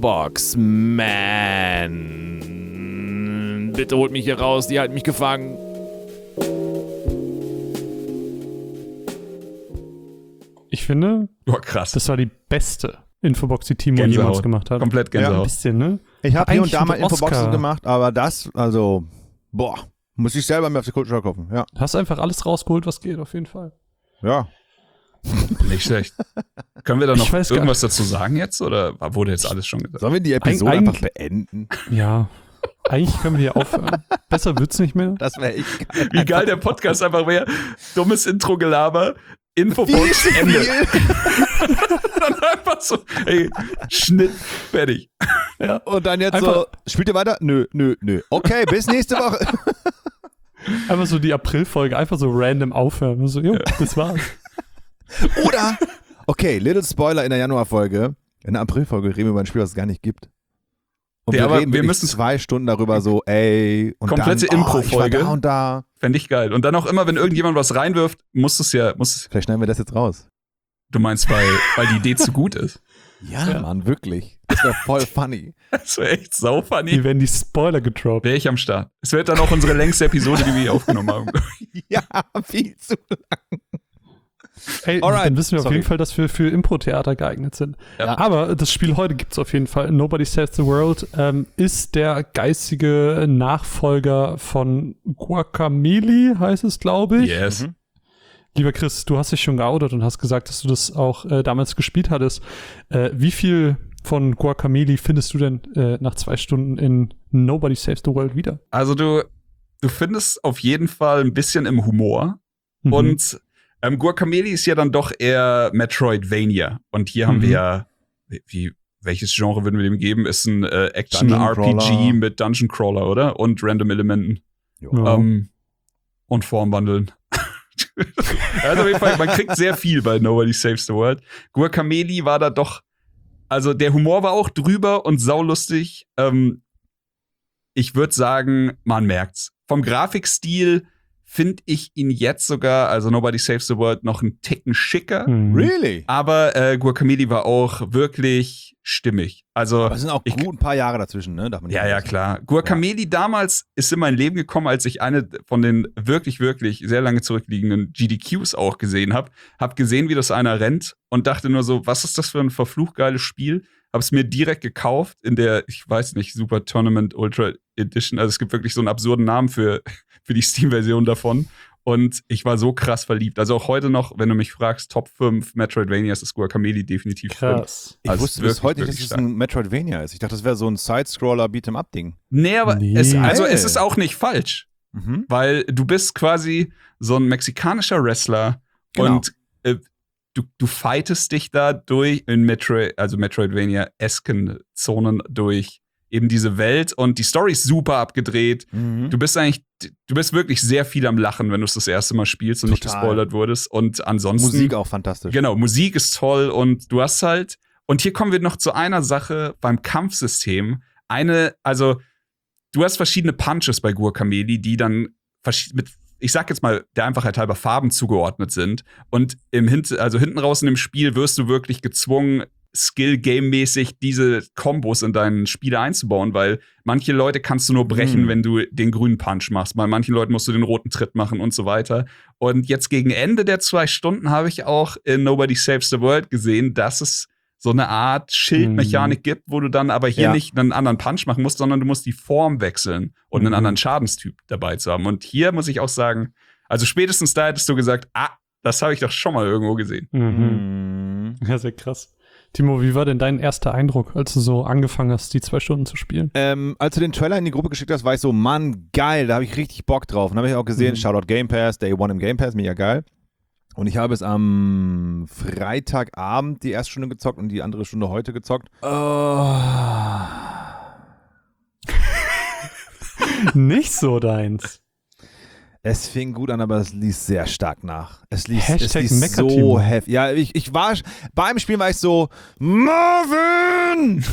Infobox-Man. Bitte holt mich hier raus, die halten mich gefangen. Ich finde, Krass. das war die beste Infobox, die Timo jemals gemacht hat. Komplett Ja, ein Gänsehaut. bisschen, ne? Ich habe hier und Eigentlich da mal für Oscar. Infoboxen gemacht, aber das, also, muss ich selber mir auf die Kultur kaufen. Ja. Du hast einfach alles rausgeholt, was geht, auf jeden Fall. Ja. Nicht schlecht. Können wir da noch Ich weiß gar irgendwas dazu sagen jetzt? Oder wurde jetzt alles schon gesagt? Sollen wir die Episode einfach beenden? Ja. Eigentlich können wir hier aufhören. Besser wird's nicht mehr. Das wäre echt geil. Wie geil der Podcast einfach wäre. Dummes Intro-Gelaber. Infobox, Ende. Dann einfach so, ey, Schnitt, fertig. Ja. Und dann jetzt Einfach- so, spielt ihr weiter? Nö. Okay, bis nächste Woche. Einfach so die Aprilfolge, einfach so random aufhören. Und so, jo, das war's. Oder, okay, little Spoiler in der Januarfolge. In der Aprilfolge reden wir über ein Spiel, das es gar nicht gibt. Und Ja, aber reden wir wirklich müssen- 2 Stunden darüber so, ey. Und Komplette dann, Impro-Folge. Ich war da und da. Fände ich geil. Und dann auch immer, wenn irgendjemand was reinwirft, muss Vielleicht schneiden wir das jetzt raus. du meinst, weil die Idee zu gut ist. Ja, Mann, wirklich. Das wäre voll funny. Das wäre echt sau funny. Hier werden die Spoiler gedroppt. Wäre ich am Start. Es wird dann auch unsere längste Episode, die wir hier aufgenommen haben. Ja, viel zu lang. Ey, Alright, dann wissen wir auf sorry. jeden Fall, dass wir für Impro-Theater geeignet sind. Ja. Aber das Spiel heute gibt's auf jeden Fall. Nobody Saves the World ist der geistige Nachfolger von Guacamelee, heißt es, glaube ich. Yes. Lieber Chris, du hast dich schon geoutet und hast gesagt, dass du das auch damals gespielt hattest. Wie viel von Guacamelee findest du denn nach 2 Stunden in Nobody Saves the World wieder? Also du findest auf jeden Fall ein bisschen im Humor. Mhm. Und Guacamelee ist ja dann doch eher Metroidvania. Und hier haben wir ja, welches Genre würden wir dem geben? Ist ein Action-RPG Dungeon-Crawler. mit Dungeon Crawler, oder? Und Random-Elementen. Ja. Und Formwandeln. Also auf jeden Fall, man kriegt sehr viel bei Nobody Saves the World. Guacamelee war da doch, also der Humor war auch drüber und saulustig. Ich würde sagen, man merkt's. Vom Grafikstil finde ich ihn jetzt sogar, also Nobody Saves the World, noch einen Ticken schicker. Mhm. Really? Aber Guacamelee war auch wirklich stimmig. Also Aber es sind auch gut ein paar Jahre dazwischen, ne? Darf man nicht ja, ja, vergessen. klar. Guacamelee damals ist in mein Leben gekommen, als ich eine von den wirklich, wirklich sehr lange zurückliegenden GDQs auch gesehen habe. Hab gesehen, wie das einer rennt und dachte nur so, was ist das für ein verflucht geiles Spiel? Hab's mir direkt gekauft in der, ich weiß nicht, Super Tournament Ultra Edition. Also es gibt wirklich so einen absurden Namen für die Steam-Version davon. Und ich war so krass verliebt. Also auch heute noch, wenn du mich fragst, Top 5 Metroidvanias ist Guacamelee definitiv drin. Krass. Ich Also wusste wirklich, bis heute nicht, dass wirklich es ein Metroidvania ist. Ich dachte, das wäre so ein Side-Scroller-Beat'em-up-Ding. Nee, aber Nee. es Geil. ist auch nicht falsch. Mhm. Weil du bist quasi so ein mexikanischer Wrestler Genau. und du fightest dich da durch in Metroidvania-esken Zonen durch eben diese Welt und die Story ist super abgedreht. Mhm. Du bist wirklich sehr viel am Lachen, wenn du es das erste Mal spielst und nicht Total. gespoilert wurdest. Und ansonsten. Musik auch fantastisch. Genau, Musik ist toll und du hast halt. Und hier kommen wir noch zu einer Sache beim Kampfsystem. Also, du hast verschiedene Punches bei Guacamelee, die dann mit, ich sag jetzt mal, der Einfachheit halber Farben zugeordnet sind. Und hinten raus in dem Spiel wirst du wirklich gezwungen, Skill-Game-mäßig diese Kombos in deinen Spiele einzubauen, weil manche Leute kannst du nur brechen, wenn du den grünen Punch machst. Bei manchen Leuten musst du den roten Tritt machen und so weiter. Und jetzt gegen Ende der 2 Stunden habe ich auch in Nobody Saves the World gesehen, dass es so eine Art Schildmechanik gibt, wo du dann aber hier nicht einen anderen Punch machen musst, sondern du musst die Form wechseln und einen anderen Schadenstyp dabei zu haben. Und hier muss ich auch sagen, also spätestens da hättest du gesagt, das habe ich doch schon mal irgendwo gesehen. Mhm. Ja, sehr krass. Timo, wie war denn dein erster Eindruck, als du so angefangen hast, die 2 Stunden zu spielen? Als du den Trailer in die Gruppe geschickt hast, war ich so, Mann, geil, da habe ich richtig Bock drauf. Und habe ich auch gesehen, Shoutout Game Pass, Day One im Game Pass, mega geil. Und ich habe es am Freitagabend die erste Stunde gezockt und die andere Stunde heute gezockt. Nicht so deins. Es fing gut an, aber es ließ sehr stark nach. Es ließ Meckerteam. so heftig. Ja, ich war, beim Spiel war ich so, Marvin!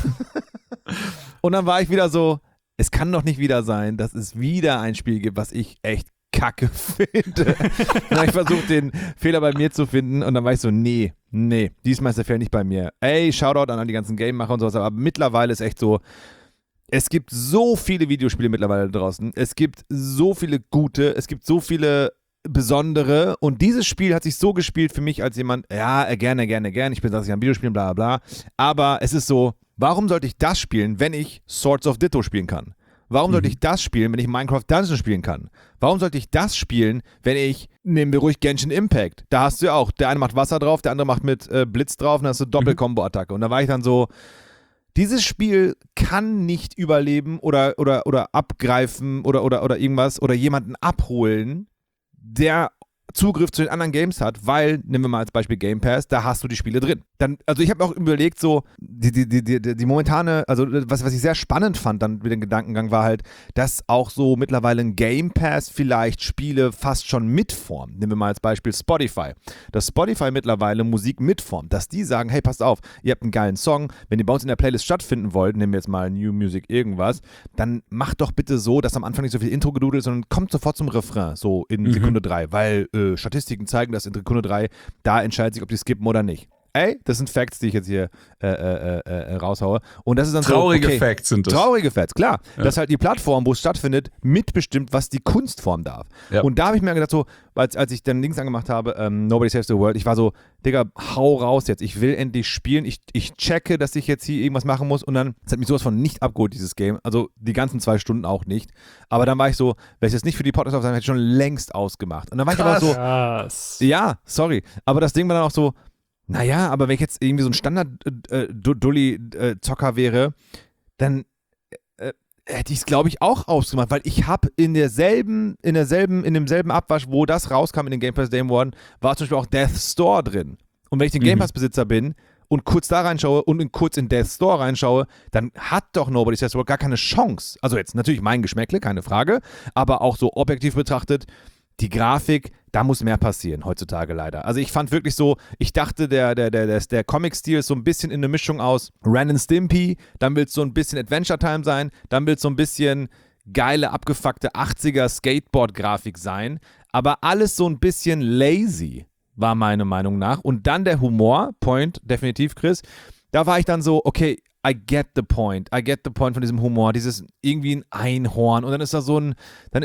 Und dann war ich wieder so, es kann doch nicht wieder sein, dass es wieder ein Spiel gibt, was ich echt kacke finde. Dann habe ich versucht, den Fehler bei mir zu finden und dann war ich so, nee, diesmal ist der Fehler nicht bei mir. Ey, Shoutout an die ganzen Game-Macher und sowas, aber mittlerweile ist echt so, es gibt so viele Videospiele mittlerweile da draußen. Es gibt so viele gute, es gibt so viele besondere und dieses Spiel hat sich so gespielt für mich als jemand, ja, gerne. Ich bin das ja am Videospielen, bla bla bla. Aber es ist so, warum sollte ich das spielen, wenn ich Swords of Ditto spielen kann? Warum sollte ich das spielen, wenn ich Minecraft Dungeons spielen kann? Warum sollte ich das spielen, wenn ich, nehmen wir ruhig Genshin Impact. Da hast du ja auch, der eine macht Wasser drauf, der andere macht mit Blitz drauf und dann hast du Doppel-Kombo-Attacke. Und da war ich dann so, dieses Spiel kann nicht überleben oder abgreifen oder irgendwas oder jemanden abholen, der Zugriff zu den anderen Games hat, weil, nehmen wir mal als Beispiel Game Pass, da hast du die Spiele drin. Also ich habe auch überlegt, so die momentane, also was ich sehr spannend fand dann mit dem Gedankengang war halt, dass auch so mittlerweile ein Game Pass vielleicht Spiele fast schon mitformt. Nehmen wir mal als Beispiel Spotify. Dass Spotify mittlerweile Musik mitformt, dass die sagen, hey, passt auf, ihr habt einen geilen Song, wenn ihr bei uns in der Playlist stattfinden wollt, nehmen wir jetzt mal New Music irgendwas, dann macht doch bitte so, dass am Anfang nicht so viel Intro gedudelt ist, sondern kommt sofort zum Refrain, so in Sekunde 3, weil Statistiken zeigen, dass in Sekunde 3 da entscheidet sich, ob die skippen oder nicht. Ey, das sind Facts, die ich jetzt hier raushaue. Und das ist dann traurige so, okay, Facts sind das. Traurige Facts, klar. Ja. Das ist halt die Plattform, wo es stattfindet, mitbestimmt, was die Kunstform darf. Ja. Und da habe ich mir gedacht, so, als ich dann Links angemacht habe, Nobody Saves the World, ich war so, Digga, hau raus jetzt. Ich will endlich spielen. Ich checke, dass ich jetzt hier irgendwas machen muss. Und dann, es hat mich sowas von nicht abgeholt, dieses Game. Also die ganzen 2 Stunden auch nicht. Aber dann war ich so, wenn ich das nicht für die Podcast aufsage, hätte ich schon längst ausgemacht. Und dann war ich aber so, ja, sorry. Aber das Ding war dann auch so, naja, aber wenn ich jetzt irgendwie so ein Standard-Dulli-Zocker wäre, dann hätte ich es, glaube ich, auch ausgemacht, weil ich habe in demselben Abwasch, wo das rauskam in den Game Pass Day One, war zum Beispiel auch Death's Door drin. Und wenn ich den Game Pass Besitzer bin und kurz da reinschaue und kurz in Death's Door reinschaue, dann hat doch Nobody Says the World gar keine Chance. Also jetzt natürlich mein Geschmäckle, keine Frage, aber auch so objektiv betrachtet, die Grafik, da muss mehr passieren heutzutage leider. Also ich fand wirklich so, ich dachte, der Comic-Stil ist so ein bisschen in eine Mischung aus Ren and Stimpy, dann will es so ein bisschen Adventure Time sein, dann will es so ein bisschen geile, abgefuckte 80er Skateboard-Grafik sein, aber alles so ein bisschen lazy, war meine Meinung nach. Und dann der Humor, Point, definitiv, Chris, da war ich dann so, okay, I get the point von diesem Humor, dieses irgendwie ein Einhorn und dann ist da so ein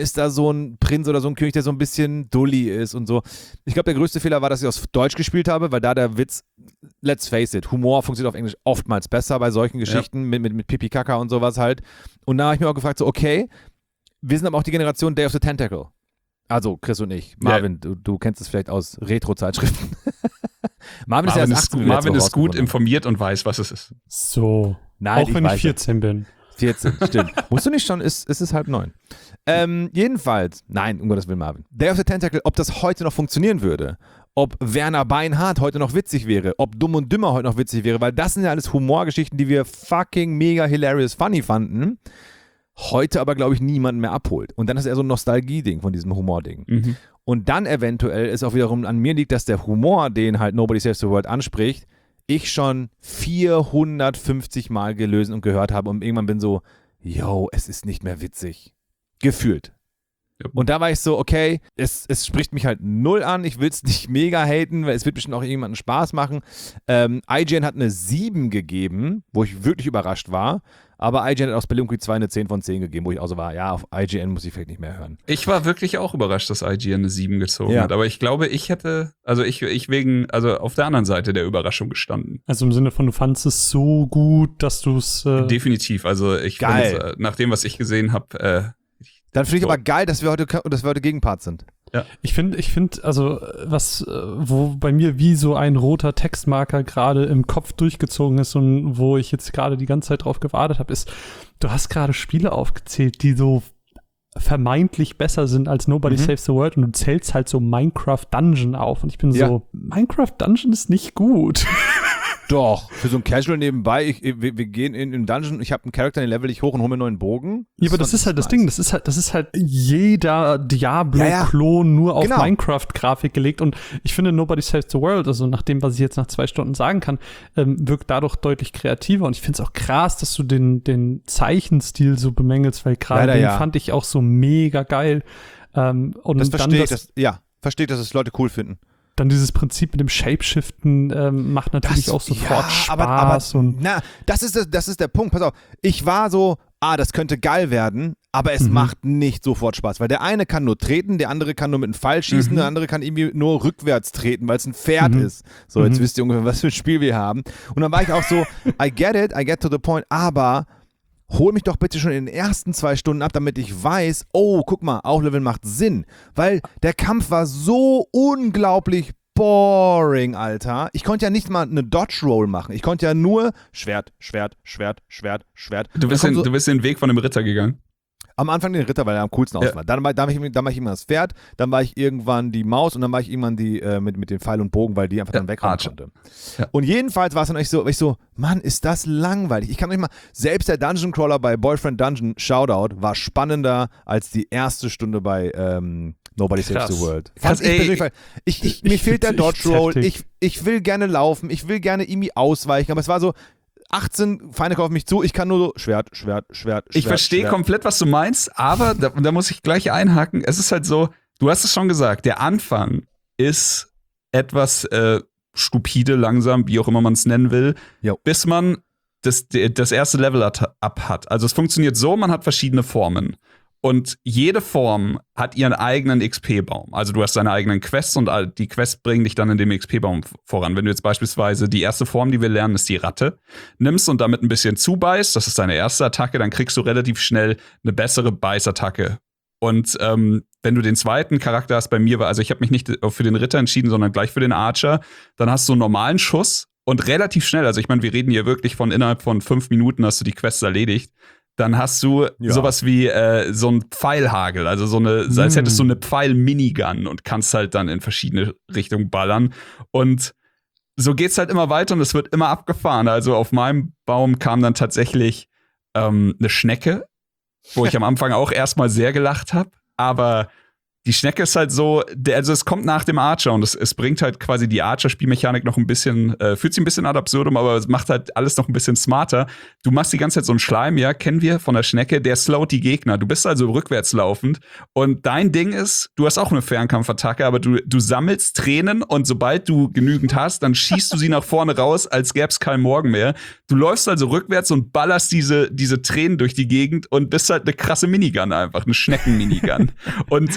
Prinz oder so ein König, der so ein bisschen dulli ist und so. Ich glaube, der größte Fehler war, dass ich aus Deutsch gespielt habe, weil da der Witz, let's face it, Humor funktioniert auf Englisch oftmals besser bei solchen Geschichten mit Pipi Kaka und sowas halt. Und da habe ich mir auch gefragt, so okay, wir sind aber auch die Generation Day of the Tentacle. Also Chris und ich. Marvin, du kennst es vielleicht aus Retro-Zeitschriften. Marvin ist erst 18. Marvin ist gut informiert und weiß, was es ist. So. Nein, auch wenn ich 14 bin. 14, stimmt. Musst du nicht schon, ist es 8:30. Jedenfalls, nein, um Gottes Willen, Marvin. Day of the Tentacle, ob das heute noch funktionieren würde, ob Werner Beinhardt heute noch witzig wäre, ob Dumm und Dümmer heute noch witzig wäre, weil das sind ja alles Humorgeschichten, die wir fucking mega hilarious funny fanden, heute aber, glaube ich, niemanden mehr abholt. Und dann ist eher so ein Nostalgie-Ding von diesem Humor-Ding. Und dann eventuell ist auch wiederum an mir liegt, dass der Humor, den halt Nobody Saves the World anspricht, ich schon 450 Mal gelesen und gehört habe und irgendwann bin so, yo, es ist nicht mehr witzig. Gefühlt. Ja. Und da war ich so, okay, es spricht mich halt null an, ich will es nicht mega haten, weil es wird bestimmt auch irgendjemandem Spaß machen. IGN hat eine 7 gegeben, wo ich wirklich überrascht war, aber IGN hat aus Spelunky 2 eine 10 von 10 gegeben, wo ich auch so war, ja, auf IGN muss ich vielleicht nicht mehr hören. Ich war wirklich auch überrascht, dass IGN eine 7 gezogen hat, aber ich glaube, ich hätte, also ich wegen, also auf der anderen Seite der Überraschung gestanden. Also im Sinne von, du fandest es so gut, dass du es definitiv, also ich finde, nach dem, was ich gesehen habe, dann finde ich aber geil, dass wir heute Gegenpart sind. Ja. Ich finde, also wo bei mir wie so ein roter Textmarker gerade im Kopf durchgezogen ist und wo ich jetzt gerade die ganze Zeit drauf gewartet habe, ist, du hast gerade Spiele aufgezählt, die so vermeintlich besser sind als Nobody Saves the World und du zählst halt so Minecraft Dungeon auf und ich bin so, Minecraft Dungeon ist nicht gut. Doch, für so ein Casual nebenbei, wir gehen in den Dungeon, ich habe einen Charakter, den level ich hoch und hole mir einen neuen Bogen. Ja, aber das ist halt das Ding, das ist halt jeder Diablo-Klon nur auf Minecraft-Grafik gelegt und ich finde Nobody Saves the World, also nach dem, was ich jetzt nach 2 Stunden sagen kann, wirkt dadurch deutlich kreativer und ich finde es auch krass, dass du den Zeichenstil so bemängelst, weil gerade den fand ich auch so mega geil. Und das verstehe ich, verstehe, dass es Leute cool finden. Dann dieses Prinzip mit dem Shapeshiften macht natürlich auch sofort Spaß. Aber das ist der Punkt. Pass auf, ich war so, das könnte geil werden, aber es macht nicht sofort Spaß. Weil der eine kann nur treten, der andere kann nur mit einem Pfeil schießen, der andere kann irgendwie nur rückwärts treten, weil es ein Pferd ist. So, jetzt wisst ihr ungefähr, was für ein Spiel wir haben. Und dann war ich auch so, I get to the point, aber hol mich doch bitte schon in den ersten 2 Stunden ab, damit ich weiß, guck mal, Aufleveln macht Sinn. Weil der Kampf war so unglaublich boring, Alter. Ich konnte ja nicht mal eine Dodge-Roll machen. Ich konnte ja nur Schwert. Du bist den Weg von dem Ritter gegangen. Am Anfang den Ritter, weil er am coolsten aussah. Dann war ich irgendwann das Pferd, dann war ich irgendwann die Maus und dann war ich irgendwann die mit dem Pfeil und Bogen, weil die einfach dann wegrennen konnte. Ja. Und jedenfalls war es dann echt so, Mann, ist das langweilig. Ich kann euch mal, selbst der Dungeon Crawler bei Boyfriend Dungeon, Shoutout, war spannender als die erste Stunde bei Nobody Saves the World. Mir fehlt der Dodge Roll, ich will gerne laufen, ich will gerne irgendwie ausweichen, aber es war so, 18 Feinde kommen auf mich zu, ich kann nur so Schwert. Ich verstehe komplett, was du meinst, aber da muss ich gleich einhaken. Es ist halt so, du hast es schon gesagt, der Anfang ist etwas stupide, langsam, wie auch immer man es nennen will, bis man das erste Level up hat. Also es funktioniert so, man hat verschiedene Formen. Und jede Form hat ihren eigenen XP-Baum. Also du hast deine eigenen Quests und die Quests bringen dich dann in dem XP-Baum voran. Wenn du jetzt beispielsweise die erste Form, die wir lernen, ist die Ratte, nimmst und damit ein bisschen zubeißt, das ist deine erste Attacke, dann kriegst du relativ schnell eine bessere Beißattacke. Und wenn du den zweiten Charakter hast, bei mir war, also ich habe mich nicht für den Ritter entschieden, sondern gleich für den Archer, dann hast du einen normalen Schuss und relativ schnell, also ich meine, wir reden hier wirklich von innerhalb von 5 Minuten hast du die Quests erledigt. Dann hast du sowas wie so ein Pfeilhagel, also als hättest du eine Pfeil-Minigun und kannst halt dann in verschiedene Richtungen ballern. Und so geht's halt immer weiter und es wird immer abgefahren. Also auf meinem Baum kam dann tatsächlich eine Schnecke, wo ich am Anfang auch erstmal sehr gelacht habe. Aber die Schnecke ist halt so, also es kommt nach dem Archer und es bringt halt quasi die Archer-Spielmechanik noch ein bisschen, fühlt sich ein bisschen ad absurdum, aber es macht halt alles noch ein bisschen smarter. Du machst die ganze Zeit so einen Schleim, kennen wir von der Schnecke, der slowt die Gegner. Du bist also rückwärts laufend und dein Ding ist, du hast auch eine Fernkampfattacke, aber du sammelst Tränen und sobald du genügend hast, dann schießt du sie nach vorne raus, als gäbe es keinen Morgen mehr. Du läufst also rückwärts und ballerst diese Tränen durch die Gegend und bist halt eine krasse Minigun einfach, eine Schnecken-Minigun. Und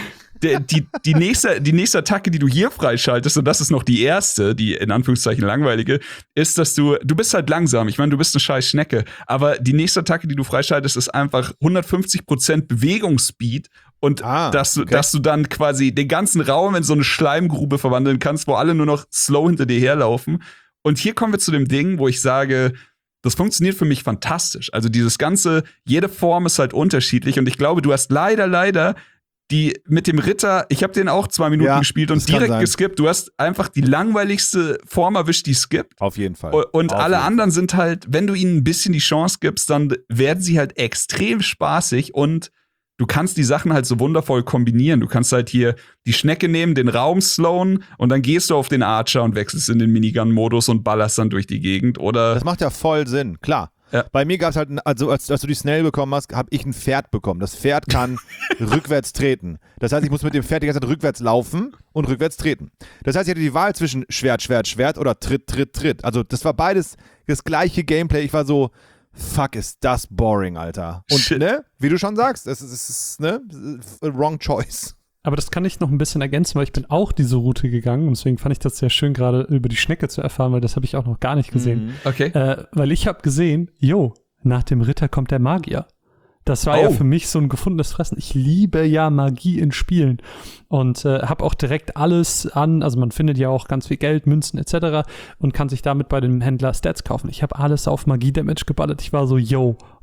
die nächste Attacke, die du hier freischaltest, und das ist noch die erste, die in Anführungszeichen langweilige, ist, dass du bist halt langsam. Ich meine, du bist eine scheiß Schnecke. Aber die nächste Attacke, die du freischaltest, ist einfach 150% Bewegungsspeed. Und dass du dann quasi den ganzen Raum in so eine Schleimgrube verwandeln kannst, wo alle nur noch slow hinter dir herlaufen. Und hier kommen wir zu dem Ding, wo ich sage, das funktioniert für mich fantastisch. Also dieses ganze, jede Form ist halt unterschiedlich. Und ich glaube, du hast leider die mit dem Ritter, ich habe den auch 2 Minuten gespielt und direkt geskippt. Du hast einfach die langweiligste Form erwischt, die es gibt. Auf jeden Fall. Und alle anderen sind halt, wenn du ihnen ein bisschen die Chance gibst, dann werden sie halt extrem spaßig und du kannst die Sachen halt so wundervoll kombinieren. Du kannst halt hier die Schnecke nehmen, den Raum slowen und dann gehst du auf den Archer und wechselst in den Minigun-Modus und ballerst dann durch die Gegend. Oder das macht ja voll Sinn, klar. Ja. Bei mir gab es halt, also als du die Snail bekommen hast, habe ich ein Pferd bekommen. Das Pferd kann rückwärts treten. Das heißt, ich muss mit dem Pferd die ganze Zeit rückwärts laufen und rückwärts treten. Das heißt, ich hatte die Wahl zwischen Schwert oder Tritt. Also das war beides das gleiche Gameplay. Ich war so, fuck, ist das boring, Alter. Und wie du schon sagst, es ist wrong choice. Aber das kann ich noch ein bisschen ergänzen, weil ich bin auch diese Route gegangen und deswegen fand ich das sehr schön, gerade über die Schnecke zu erfahren, weil das habe ich auch noch gar nicht gesehen. Okay. Weil ich habe gesehen, nach dem Ritter kommt der Magier. Das war ja für mich so ein gefundenes Fressen. Ich liebe ja Magie in Spielen und habe auch direkt alles an, also man findet ja auch ganz viel Geld, Münzen etc. und kann sich damit bei dem Händler Stats kaufen. Ich habe alles auf Magie-Damage geballert. Ich war so,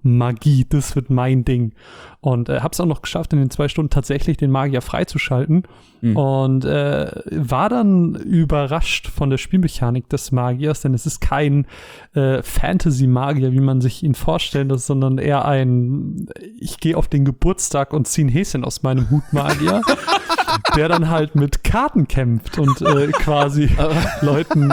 Magie, das wird mein Ding. Und hab's auch noch geschafft, in den 2 Stunden tatsächlich den Magier freizuschalten. Und war dann überrascht von der Spielmechanik des Magiers, denn es ist kein Fantasy-Magier, wie man sich ihn vorstellt, sondern eher ein ich gehe auf den Geburtstag und ziehe ein Häschen aus meinem Hut Magier, der dann halt mit Karten kämpft und quasi Leuten,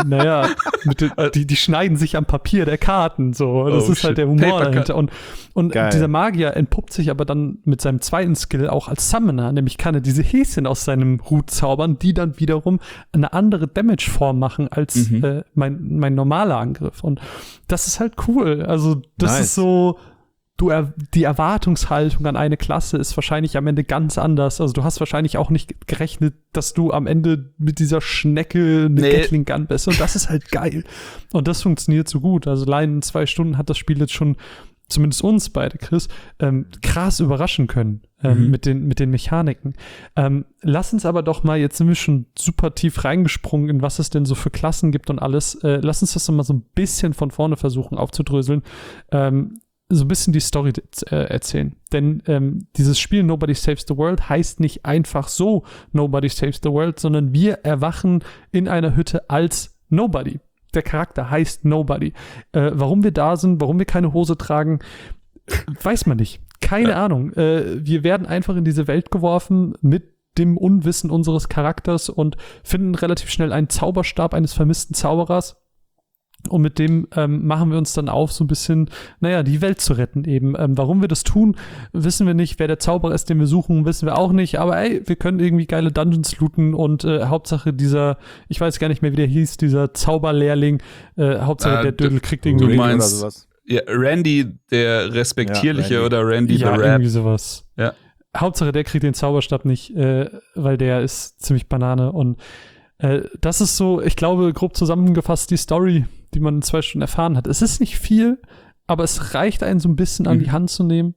die schneiden sich am Papier der Karten, so. Das ist halt der Humor dahinter. Und dieser Magier entpuppt sich aber dann mit seinem zweiten Skill auch als Summoner, nämlich kann er diese Häschen aus seinem Hut zaubern, die dann wiederum eine andere Damage-Form machen als mein normaler Angriff. Und das ist halt cool. Also das ist so, die Erwartungshaltung an eine Klasse ist wahrscheinlich am Ende ganz anders. Also du hast wahrscheinlich auch nicht gerechnet, dass du am Ende mit dieser Schnecke eine Gatling Gun bist. Und das ist halt geil. Und das funktioniert so gut. Also allein in 2 Stunden hat das Spiel jetzt schon, zumindest uns beide, Chris, krass überraschen können mit den Mechaniken. Lass uns aber doch mal, jetzt sind wir schon super tief reingesprungen, in was es denn so für Klassen gibt und alles. Lass uns das doch mal so ein bisschen von vorne versuchen aufzudröseln. So ein bisschen die Story erzählen. Denn dieses Spiel Nobody Saves the World heißt nicht einfach so Nobody Saves the World, sondern wir erwachen in einer Hütte als Nobody. Der Charakter heißt Nobody. Warum wir da sind, warum wir keine Hose tragen, weiß man nicht. Keine Ahnung. Wir werden einfach in diese Welt geworfen mit dem Unwissen unseres Charakters und finden relativ schnell einen Zauberstab eines vermissten Zauberers. Und mit dem machen wir uns dann auf, so ein bisschen, die Welt zu retten eben. Warum wir das tun, wissen wir nicht. Wer der Zauberer ist, den wir suchen, wissen wir auch nicht. Aber wir können irgendwie geile Dungeons looten und Hauptsache dieser, ich weiß gar nicht mehr, wie der hieß, dieser Zauberlehrling, Hauptsache der Dödel kriegt irgendwie du meinst, oder sowas. Ja, Randy, der Respektierliche, Randy. oder Randy the Rap. Irgendwie sowas. Ja. Hauptsache, der kriegt den Zauberstab nicht, weil der ist ziemlich Banane. Und das ist so, ich glaube, grob zusammengefasst die Story, die man in 2 Stunden erfahren hat. Es ist nicht viel, aber es reicht einen so ein bisschen an die Hand zu nehmen.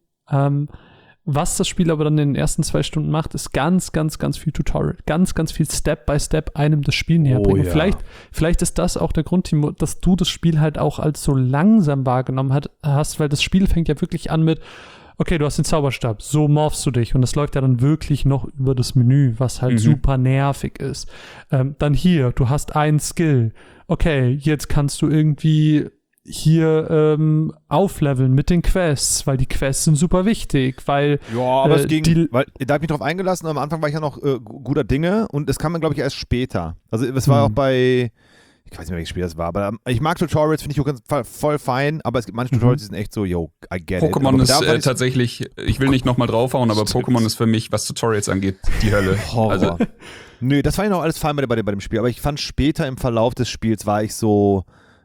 Was das Spiel aber dann in den ersten 2 Stunden macht, ist ganz, ganz, ganz viel Tutorial. Ganz, ganz viel Step by Step einem das Spiel näher bringen. Ja. Vielleicht ist das auch der Grund, Timo, dass du das Spiel halt auch als so langsam wahrgenommen hast, weil das Spiel fängt ja wirklich an mit, okay, du hast den Zauberstab, so morphst du dich und das läuft ja dann wirklich noch über das Menü, was halt super nervig ist. Dann hier, du hast einen Skill. Okay, jetzt kannst du irgendwie hier aufleveln mit den Quests, weil die Quests sind super wichtig, weil ja, aber es ging, weil da habe ich mich drauf eingelassen, am Anfang war ich ja noch guter Dinge und es kam dann, glaube ich, erst später. Also es war auch bei, ich weiß nicht mehr, welches Spiel das war, aber ich mag Tutorials, finde ich auch voll fein, aber es gibt manche Tutorials, die sind echt so, I get it. Pokémon ist tatsächlich, ich will nicht nochmal draufhauen, aber Pokémon ist für mich, was Tutorials angeht, die Hölle. Horror. Also, nö, das fand ich noch alles fein bei dem Spiel, aber ich fand später im Verlauf des Spiels war ich so,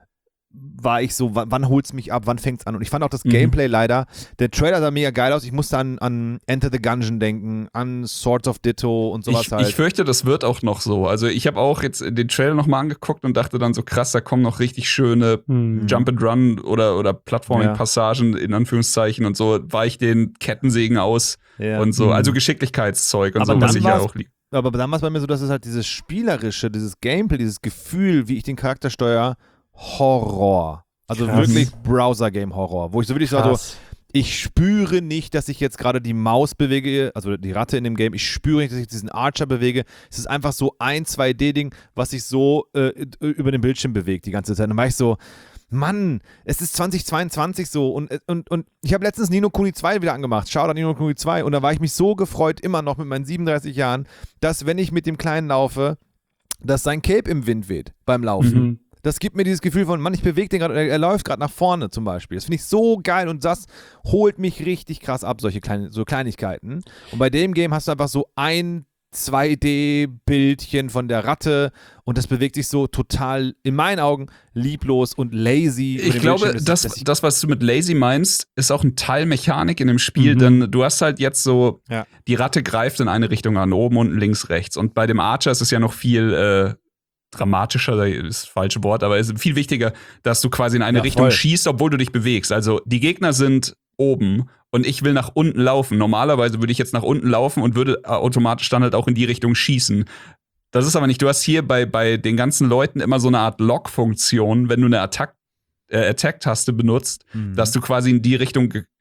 wann holt's mich ab, wann fängt's an? Und ich fand auch das Gameplay leider, der Trailer sah mega geil aus, ich musste an Enter the Gungeon denken, an Swords of Ditto und sowas halt. Ich fürchte, das wird auch noch so. Also ich habe auch jetzt den Trailer nochmal angeguckt und dachte dann so, krass, da kommen noch richtig schöne Jump-and-Run oder Plattforming-Passagen in Anführungszeichen und so, weich den Kettensägen aus und so, also Geschicklichkeitszeug und aber so, was ich ja auch liebe. Aber dann war es bei mir so, dass es halt dieses Spielerische, dieses Gameplay, dieses Gefühl, wie ich den Charakter steuere, Horror. Also wirklich Browser-Game-Horror, wo ich so wirklich so, ich spüre nicht, dass ich jetzt gerade die Maus bewege, also die Ratte in dem Game, ich spüre nicht, dass ich diesen Archer bewege. Es ist einfach so ein 2D-Ding, was sich so über den Bildschirm bewegt die ganze Zeit. Und dann war ich so, Mann, es ist 2022 so und ich habe letztens Ni no Kuni 2 wieder angemacht, Shoutout Ni no Kuni 2 und da war ich mich so gefreut, immer noch mit meinen 37 Jahren, dass wenn ich mit dem Kleinen laufe, dass sein Cape im Wind weht beim Laufen. Das gibt mir dieses Gefühl von, Mann, ich bewege den gerade, er läuft gerade nach vorne zum Beispiel. Das finde ich so geil und das holt mich richtig krass ab, solche Kleinigkeiten. Und bei dem Game hast du einfach so ein 2D-Bildchen von der Ratte und das bewegt sich so total, in meinen Augen, lieblos und lazy. Ich glaube, das, was du mit lazy meinst, ist auch ein Teil Mechanik in dem Spiel, denn du hast halt jetzt so, die Ratte greift in eine Richtung an, oben, unten, links, rechts. Und bei dem Archer ist es ja noch viel dramatischer, das ist das falsche Wort, aber es ist viel wichtiger, dass du quasi in eine Richtung schießt, obwohl du dich bewegst. Also die Gegner sind oben und ich will nach unten laufen. Normalerweise würde ich jetzt nach unten laufen und würde automatisch dann halt auch in die Richtung schießen. Das ist aber nicht. Du hast hier bei den ganzen Leuten immer so eine Art Lock-Funktion, wenn du eine Attack-Taste benutzt, dass du quasi in die Richtung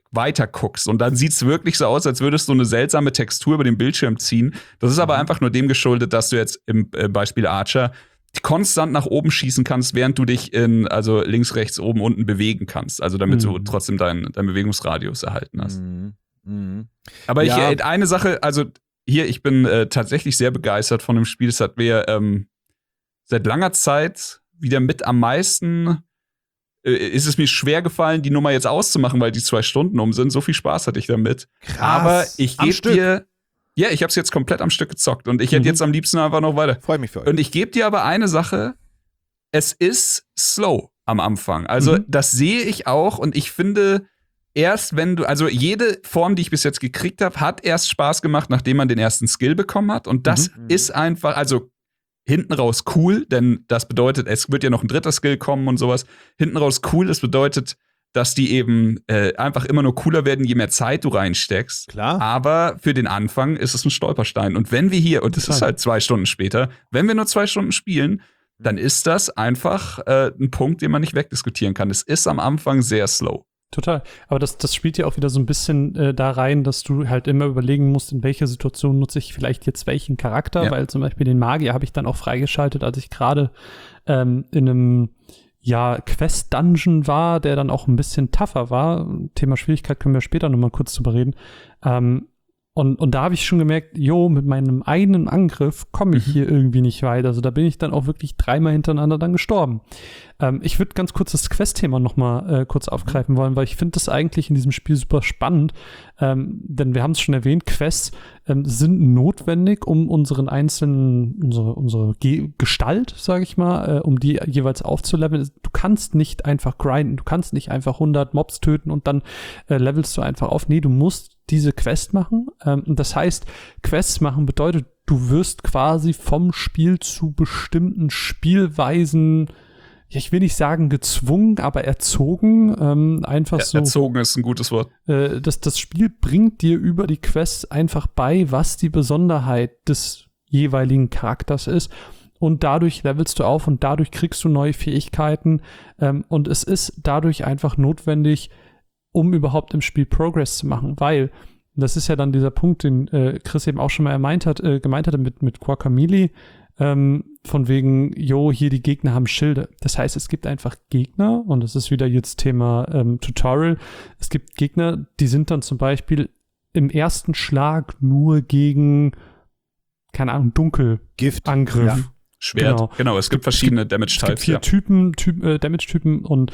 weiter guckst. Und dann sieht es wirklich so aus, als würdest du eine seltsame Textur über den Bildschirm ziehen. Das ist aber einfach nur dem geschuldet, dass du jetzt im Beispiel Archer konstant nach oben schießen kannst, während du dich also links, rechts, oben, unten bewegen kannst. Also damit du trotzdem deinen Bewegungsradius erhalten hast. Aber eine Sache, also hier, ich bin tatsächlich sehr begeistert von dem Spiel. Es hat mir seit langer Zeit wieder mit am meisten ist es mir schwer gefallen, die Nummer jetzt auszumachen, weil die 2 Stunden um sind. So viel Spaß hatte ich damit. Krass. Aber ich gebe dir, ich habe es jetzt komplett am Stück gezockt und ich hätte jetzt am liebsten einfach noch weiter. Freue mich für euch. Und ich gebe dir aber eine Sache, es ist slow am Anfang. Also das sehe ich auch und ich finde, erst wenn du, also jede Form, die ich bis jetzt gekriegt habe, hat erst Spaß gemacht, nachdem man den ersten Skill bekommen hat. Und das ist einfach, also hinten raus cool, denn das bedeutet, es wird ja noch ein 3. Skill kommen und sowas. Hinten raus cool, das bedeutet, dass die eben einfach immer nur cooler werden, je mehr Zeit du reinsteckst. Klar. Aber für den Anfang ist es ein Stolperstein. Und wenn wir hier, und das ist halt 2 Stunden später, wenn wir nur 2 Stunden spielen, dann ist das einfach ein Punkt, den man nicht wegdiskutieren kann. Es ist am Anfang sehr slow. Total. Aber das spielt ja auch wieder so ein bisschen da rein, dass du halt immer überlegen musst, in welcher Situation nutze ich vielleicht jetzt welchen Charakter, weil zum Beispiel den Magier habe ich dann auch freigeschaltet, als ich gerade in einem Quest-Dungeon war, der dann auch ein bisschen tougher war. Thema Schwierigkeit können wir später nochmal kurz drüber reden. Und da habe ich schon gemerkt, mit meinem eigenen Angriff komme ich hier irgendwie nicht weit. Also da bin ich dann auch wirklich 3-mal hintereinander dann gestorben. Ich würde ganz kurz das Quest-Thema noch mal kurz aufgreifen wollen, weil ich finde das eigentlich in diesem Spiel super spannend. Denn wir haben es schon erwähnt, Quests sind notwendig, um unsere Gestalt, sage ich mal, um die jeweils aufzuleveln. Du kannst nicht einfach grinden, du kannst nicht einfach 100 Mobs töten und dann levelst du einfach auf. Nee, du musst diese Quest machen. Das heißt, Quests machen bedeutet, du wirst quasi vom Spiel zu bestimmten Spielweisen, ich will nicht sagen gezwungen, aber erzogen. Einfach so. Erzogen ist ein gutes Wort. Das Spiel bringt dir über die Quests einfach bei, was die Besonderheit des jeweiligen Charakters ist. Und dadurch levelst du auf und dadurch kriegst du neue Fähigkeiten. Und es ist dadurch einfach notwendig, um überhaupt im Spiel Progress zu machen, weil das ist ja dann dieser Punkt, den Chris eben auch schon mal gemeint hatte mit Guacamelee, von wegen, hier die Gegner haben Schilde. Das heißt, es gibt einfach Gegner, und das ist wieder jetzt Thema Tutorial, es gibt Gegner, die sind dann zum Beispiel im ersten Schlag nur gegen, keine Ahnung, Dunkelangriff. Ja. Schwert, genau. Es gibt verschiedene Damage-Types. Es gibt 4 Damage-Typen und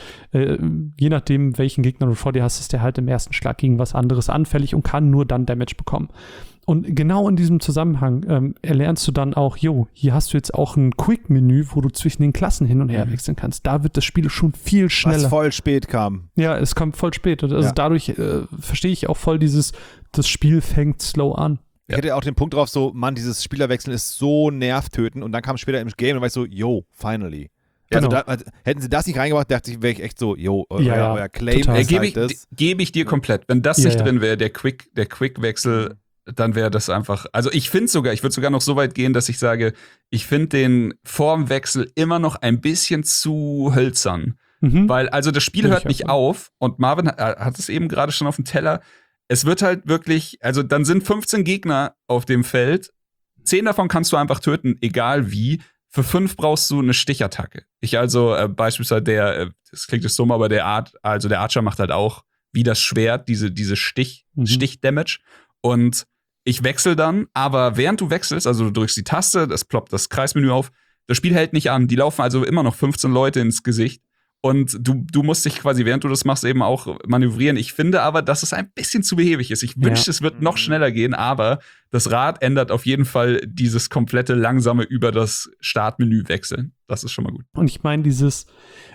je nachdem, welchen Gegner du vor dir hast, ist der halt im ersten Schlag gegen was anderes anfällig und kann nur dann Damage bekommen. Und genau in diesem Zusammenhang erlernst du dann auch, hier hast du jetzt auch ein Quick-Menü, wo du zwischen den Klassen hin und her wechseln kannst. Da wird das Spiel schon viel schneller. Was voll spät kam. Ja, es kommt voll spät. Und also dadurch verstehe ich auch voll das Spiel fängt slow an. Ich hätte auch den Punkt drauf, dieses Spielerwechseln ist so nervtötend, und dann kam später im Game und war ich so, finally. Genau. Also hätten sie das nicht reingebracht, wäre ich echt so, euer Claim total. ist halt das. Gebe ich dir komplett. Wenn das nicht drin wäre, der Quick-Wechsel, dann wäre das einfach, also ich würde sogar noch so weit gehen, dass ich sage, ich finde den Formwechsel immer noch ein bisschen zu hölzern. Weil, also das Spiel hört nicht auf, und Marvin hat es eben gerade schon auf dem Teller. Es wird halt wirklich, also dann sind 15 Gegner auf dem Feld. 10 davon kannst du einfach töten, egal wie. Für 5 brauchst du eine Stichattacke. Beispielsweise das klingt jetzt dumm, aber der Archer macht halt auch wie das Schwert diese Stich-Damage. Und ich wechsle dann, aber während du wechselst, also du drückst die Taste, das ploppt das Kreismenü auf, das Spiel hält nicht an. Die laufen also immer noch 15 Leute ins Gesicht. Und du musst dich quasi, während du das machst, eben auch manövrieren. Ich finde aber, dass es ein bisschen zu behäbig ist. Ich wünschte, es wird noch schneller gehen, aber das Rad ändert auf jeden Fall dieses komplette langsame über das Startmenü wechseln. Das ist schon mal gut. Und ich meine, dieses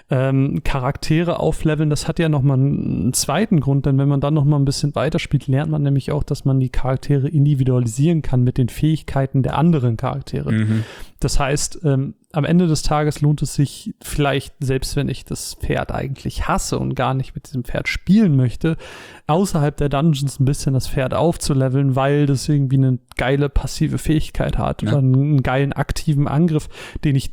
Charaktere aufleveln, das hat ja noch mal einen zweiten Grund, denn wenn man dann noch mal ein bisschen weiterspielt, lernt man nämlich auch, dass man die Charaktere individualisieren kann mit den Fähigkeiten der anderen Charaktere. Das heißt, am Ende des Tages lohnt es sich vielleicht, selbst wenn ich das Pferd eigentlich hasse und gar nicht mit diesem Pferd spielen möchte, außerhalb der Dungeons ein bisschen das Pferd aufzuleveln, weil das irgendwie eine geile passive Fähigkeit hat oder einen geilen aktiven Angriff, den ich dann wiederum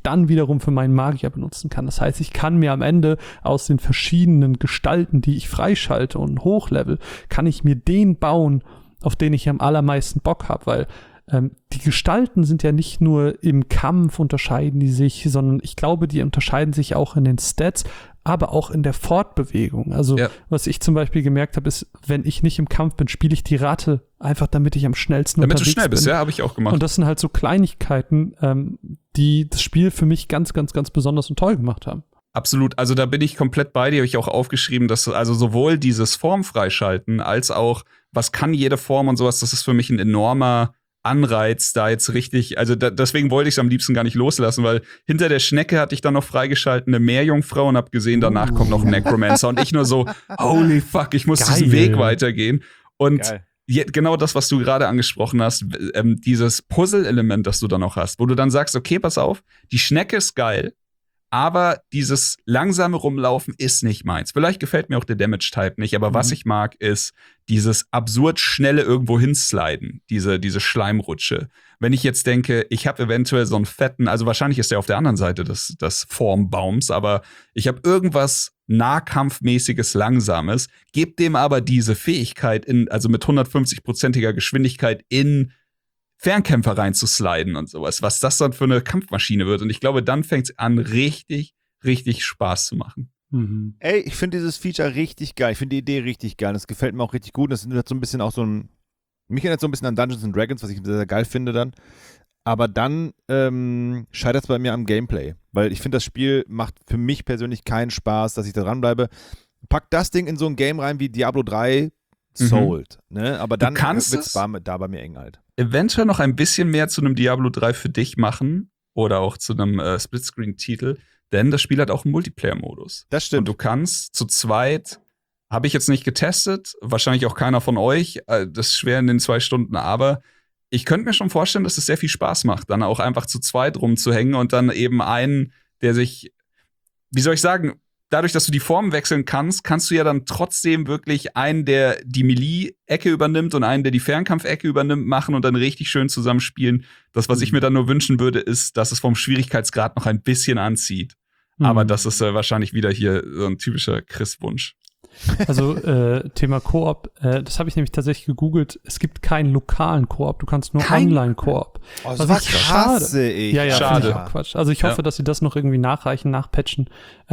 wiederum für meinen Magier benutzen kann. Das heißt, ich kann mir am Ende aus den verschiedenen Gestalten, die ich freischalte und hochlevel, kann ich mir den bauen, auf den ich am allermeisten Bock habe, weil die Gestalten sind ja nicht nur im Kampf unterscheiden die sich, sondern ich glaube, die unterscheiden sich auch in den Stats, aber auch in der Fortbewegung. Also was ich zum Beispiel gemerkt habe, ist, wenn ich nicht im Kampf bin, spiele ich die Ratte, einfach damit ich am schnellsten damit unterwegs bin. Damit du schnell bist, ja, habe ich auch gemacht. Und das sind halt so Kleinigkeiten, die das Spiel für mich ganz, ganz, ganz besonders und toll gemacht haben. Absolut, also da bin ich komplett bei dir, habe ich auch aufgeschrieben, dass also sowohl dieses Formfreischalten als auch, was kann jede Form und sowas, das ist für mich ein enormer Anreiz, da jetzt richtig, also deswegen wollte ich es am liebsten gar nicht loslassen, weil hinter der Schnecke hatte ich dann noch freigeschalten eine Meerjungfrau und hab gesehen, danach kommt noch ein Necromancer und ich nur so, holy fuck, ich muss diesen Weg weitergehen. Und genau das, was du gerade angesprochen hast, dieses Puzzle-Element, das du dann noch hast, wo du dann sagst, okay, pass auf, die Schnecke ist geil, aber dieses langsame Rumlaufen ist nicht meins. Vielleicht gefällt mir auch der Damage-Type nicht, aber was ich mag, ist dieses absurd schnelle irgendwo hinsliden, diese Schleimrutsche. Wenn ich jetzt denke, ich habe eventuell so einen fetten, also wahrscheinlich ist der auf der anderen Seite des Formbaums, aber ich habe irgendwas Nahkampfmäßiges, Langsames, gebe dem aber diese Fähigkeit also mit 150%iger Geschwindigkeit in Fernkämpfer reinzusliden und sowas, was das dann für eine Kampfmaschine wird. Und ich glaube, dann fängt es an, richtig, richtig Spaß zu machen. Mhm. Ey, ich finde dieses Feature richtig geil. Ich finde die Idee richtig geil. Das gefällt mir auch richtig gut. Das ist so ein bisschen auch mich erinnert so ein bisschen an Dungeons & Dragons, was ich sehr, sehr geil finde dann. Aber dann scheitert es bei mir am Gameplay. Weil ich finde, das Spiel macht für mich persönlich keinen Spaß, dass ich da dranbleibe. Pack das Ding in so ein Game rein wie Diablo 3 Sold. Ne? Aber dann wird es da bei mir eng halt. Eventuell noch ein bisschen mehr zu einem Diablo 3 für dich machen oder auch zu einem Splitscreen-Titel, denn das Spiel hat auch einen Multiplayer-Modus. Das stimmt. Und du kannst zu zweit, habe ich jetzt nicht getestet, wahrscheinlich auch keiner von euch, das ist schwer in den 2 Stunden, aber ich könnte mir schon vorstellen, dass es sehr viel Spaß macht, dann auch einfach zu zweit rumzuhängen und dann eben einen, der sich, wie soll ich sagen, dadurch, dass du die Form wechseln kannst, kannst du ja dann trotzdem wirklich einen, der die Melee-Ecke übernimmt und einen, der die Fernkampf-Ecke übernimmt, machen und dann richtig schön zusammenspielen. Das, was ich mir dann nur wünschen würde, ist, dass es vom Schwierigkeitsgrad noch ein bisschen anzieht. Aber das ist wahrscheinlich wieder hier so ein typischer Chris-Wunsch. Also Thema Koop, das habe ich nämlich tatsächlich gegoogelt. Es gibt keinen lokalen Koop, du kannst nur Online-Koop. Oh, das war schade. Ja, schade. Ich auch Quatsch. Also ich hoffe, dass sie das noch irgendwie nachreichen, nachpatchen.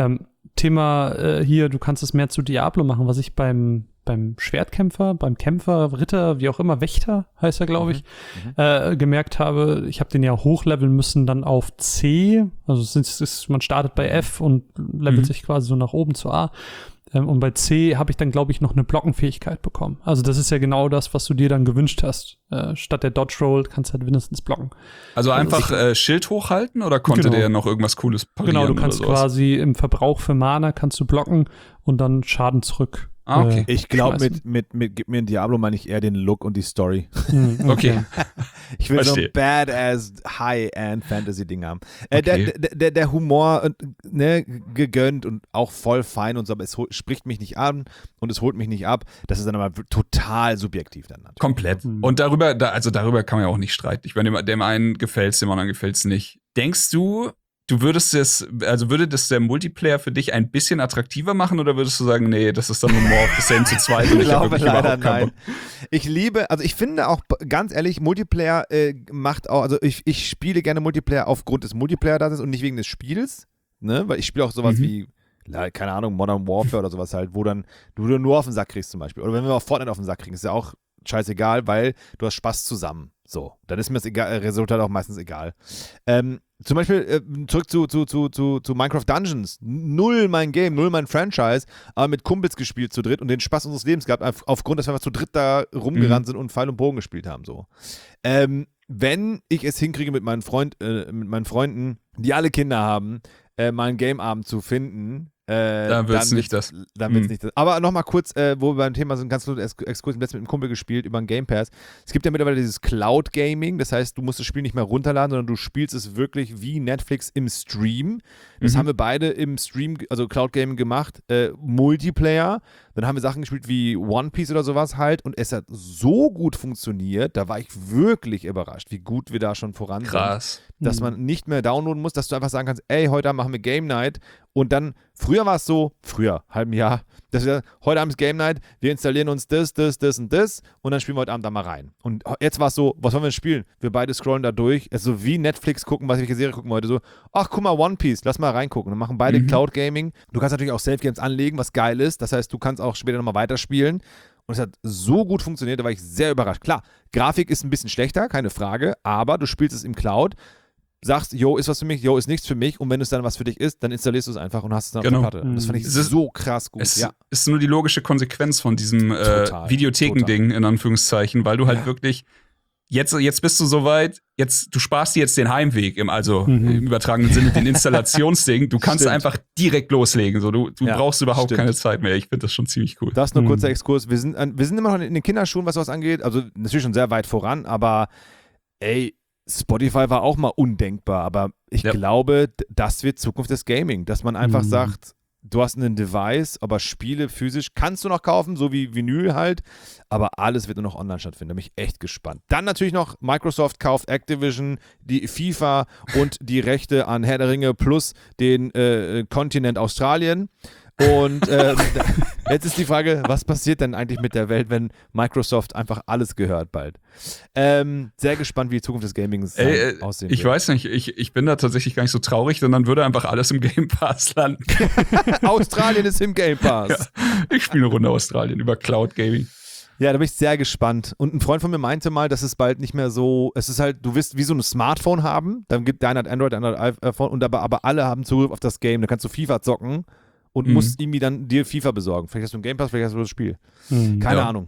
Thema hier, du kannst es mehr zu Diablo machen, was ich beim Schwertkämpfer, beim Kämpfer, Ritter, wie auch immer, Wächter heißt er, glaube ich, gemerkt habe, ich habe den ja hochleveln müssen dann auf C, also man startet bei F und levelt sich quasi so nach oben zu A. Und bei C habe ich dann, glaube ich, noch eine Blockenfähigkeit bekommen. Also das ist ja genau das, was du dir dann gewünscht hast. Statt der Dodge Roll kannst du halt mindestens blocken. Also einfach Schild hochhalten oder konnte der noch irgendwas Cooles parieren? Genau, du kannst quasi im Verbrauch für Mana kannst du blocken und dann Schaden zurück. Okay. Ich glaube, mit Gib mir ein Diablo meine ich eher den Look und die Story. Okay. Ich will so ein badass High-End-Fantasy-Ding haben. Okay. Der Humor, gegönnt und auch voll fein und so, aber es spricht mich nicht an und es holt mich nicht ab. Das ist dann aber total subjektiv dann natürlich. Komplett. Und darüber kann man ja auch nicht streiten. Ich meine, dem einen gefällt's, dem anderen gefällt's nicht. Denkst du würde das der Multiplayer für dich ein bisschen attraktiver machen oder würdest du sagen, nee, das ist dann nur more of the same zu zweit? Ich glaube leider nein. Ich finde auch, ganz ehrlich, Multiplayer macht auch, also ich spiele gerne Multiplayer aufgrund des Multiplayer-Daseins und nicht wegen des Spiels, ne, weil ich spiele auch sowas wie, keine Ahnung, Modern Warfare oder sowas halt, wo dann du nur auf den Sack kriegst zum Beispiel. Oder wenn wir auf Fortnite auf den Sack kriegen, ist ja auch scheißegal, weil du hast Spaß zusammen. So, dann ist mir das Resultat auch meistens egal. Zum Beispiel zurück zu Minecraft Dungeons. Null mein Game, null mein Franchise, aber mit Kumpels gespielt zu dritt und den Spaß unseres Lebens gehabt, aufgrund, dass wir einfach zu dritt da rumgerannt sind und Pfeil und Bogen gespielt haben. So. Wenn ich es hinkriege mit meinen Freunden, die alle Kinder haben, mal einen Gameabend zu finden, Dann wird's nicht das. Dann wird's nicht das. Aber nochmal kurz, wo wir beim Thema sind, ganz kurz Exkurs, letztens mit einem Kumpel gespielt über einen Game Pass. Es gibt ja mittlerweile dieses Cloud Gaming, das heißt, du musst das Spiel nicht mehr runterladen, sondern du spielst es wirklich wie Netflix im Stream. Das haben wir beide im Stream, also Cloud Gaming gemacht, Multiplayer. Dann haben wir Sachen gespielt wie One Piece oder sowas halt und es hat so gut funktioniert, da war ich wirklich überrascht, wie gut wir da schon voran sind. Krass. Dass man nicht mehr downloaden muss, dass du einfach sagen kannst, ey, heute Abend machen wir Game Night und dann, früher war es so, halben Jahr, dass wir, heute Abend ist Game Night, wir installieren uns das und das und dann spielen wir heute Abend da mal rein. Und jetzt war es so, was wollen wir spielen? Wir beide scrollen da durch, es ist so wie Netflix gucken, welche Serie gucken wir heute so, ach guck mal, One Piece, lass mal reingucken. Dann machen beide Cloud Gaming. Du kannst natürlich auch Safe-Games anlegen, was geil ist, das heißt, du kannst auch später nochmal weiterspielen. Und es hat so gut funktioniert, da war ich sehr überrascht. Klar, Grafik ist ein bisschen schlechter, keine Frage, aber du spielst es im Cloud, sagst, yo, ist was für mich, yo, ist nichts für mich und wenn es dann was für dich ist, dann installierst du es einfach und hast es dann auf der Platte. Und das fand ich so krass gut. Es ist nur die logische Konsequenz von diesem Videotheken-Ding, in Anführungszeichen, weil du halt wirklich, jetzt bist du soweit, du sparst dir jetzt den Heimweg, im übertragenen Sinne, den Installationsding, du kannst einfach direkt loslegen, so, du brauchst überhaupt keine Zeit mehr. Ich finde das schon ziemlich cool. Das ist nur ein kurzer Exkurs. Wir sind immer noch in den Kinderschuhen, was sowas angeht, also natürlich schon sehr weit voran, aber ey, Spotify war auch mal undenkbar, aber ich glaube, das wird Zukunft des Gaming, dass man einfach sagt, du hast einen Device, aber Spiele physisch kannst du noch kaufen, so wie Vinyl halt, aber alles wird nur noch online stattfinden. Da bin ich echt gespannt. Dann natürlich noch, Microsoft kauft Activision, die FIFA und die Rechte an Herr der Ringe plus den Kontinent Australien. Und jetzt ist die Frage, was passiert denn eigentlich mit der Welt, wenn Microsoft einfach alles gehört bald? Sehr gespannt, wie die Zukunft des Gamings aussehen wird. Ich weiß nicht, ich bin da tatsächlich gar nicht so traurig, denn dann würde einfach alles im Game Pass landen. Australien ist im Game Pass. Ja, ich spiele eine Runde Australien über Cloud Gaming. Ja, da bin ich sehr gespannt. Und ein Freund von mir meinte mal, dass es bald nicht mehr so, es ist halt, du wirst wie so ein Smartphone haben, dann gibt deiner Android, deiner iPhone, und aber alle haben Zugriff auf das Game. Da kannst du FIFA zocken und musst irgendwie dann dir FIFA besorgen. Vielleicht hast du einen Game Pass, vielleicht hast du das Spiel. Keine Ahnung.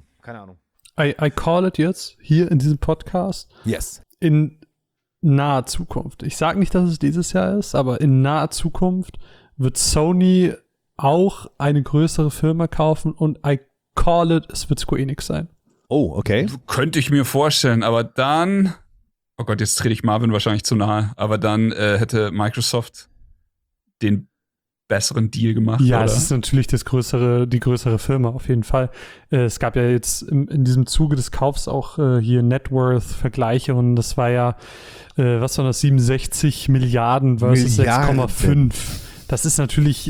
I call it jetzt, hier in diesem Podcast. Yes. In naher Zukunft. Ich sage nicht, dass es dieses Jahr ist, aber in naher Zukunft wird Sony auch eine größere Firma kaufen und I call it, es wird Square Enix sein. Oh, okay. Könnte ich mir vorstellen, aber dann, oh Gott, jetzt trete ich Marvin wahrscheinlich zu nahe, aber dann hätte Microsoft den besseren Deal gemacht. Ja, oder? Es ist natürlich die größere Firma, auf jeden Fall. Es gab ja jetzt in diesem Zuge des Kaufs auch hier Networth-Vergleiche und das war ja, was war das, 67 Milliarden versus 6,5. Das ist natürlich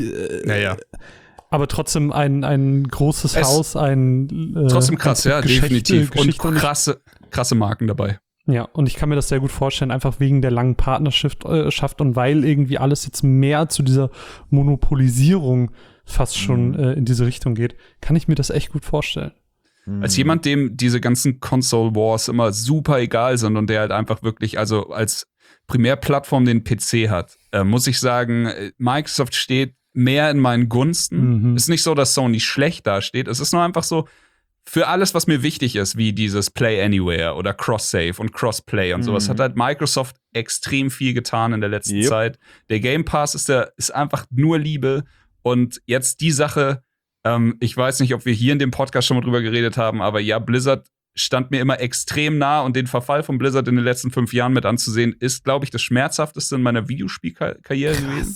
aber trotzdem ein großes Haus, trotzdem krass, ja, definitiv. Und krasse Marken dabei. Ja, und ich kann mir das sehr gut vorstellen, einfach wegen der langen Partnerschaft und weil irgendwie alles jetzt mehr zu dieser Monopolisierung fast schon in diese Richtung geht, kann ich mir das echt gut vorstellen. Als jemand, dem diese ganzen Console Wars immer super egal sind und der halt einfach wirklich, also als Primärplattform den PC hat, muss ich sagen, Microsoft steht mehr in meinen Gunsten. Ist nicht so, dass Sony schlecht dasteht. Es ist nur einfach so, für alles, was mir wichtig ist, wie dieses Play Anywhere oder Cross-Save und Crossplay und sowas, hat halt Microsoft extrem viel getan in der letzten Zeit. Der Game Pass ist einfach nur Liebe. Und jetzt die Sache, ich weiß nicht, ob wir hier in dem Podcast schon mal drüber geredet haben, aber ja, Blizzard stand mir immer extrem nah und den Verfall von Blizzard in den letzten 5 Jahren mit anzusehen, ist, glaube ich, das Schmerzhafteste in meiner Videospielkarriere gewesen.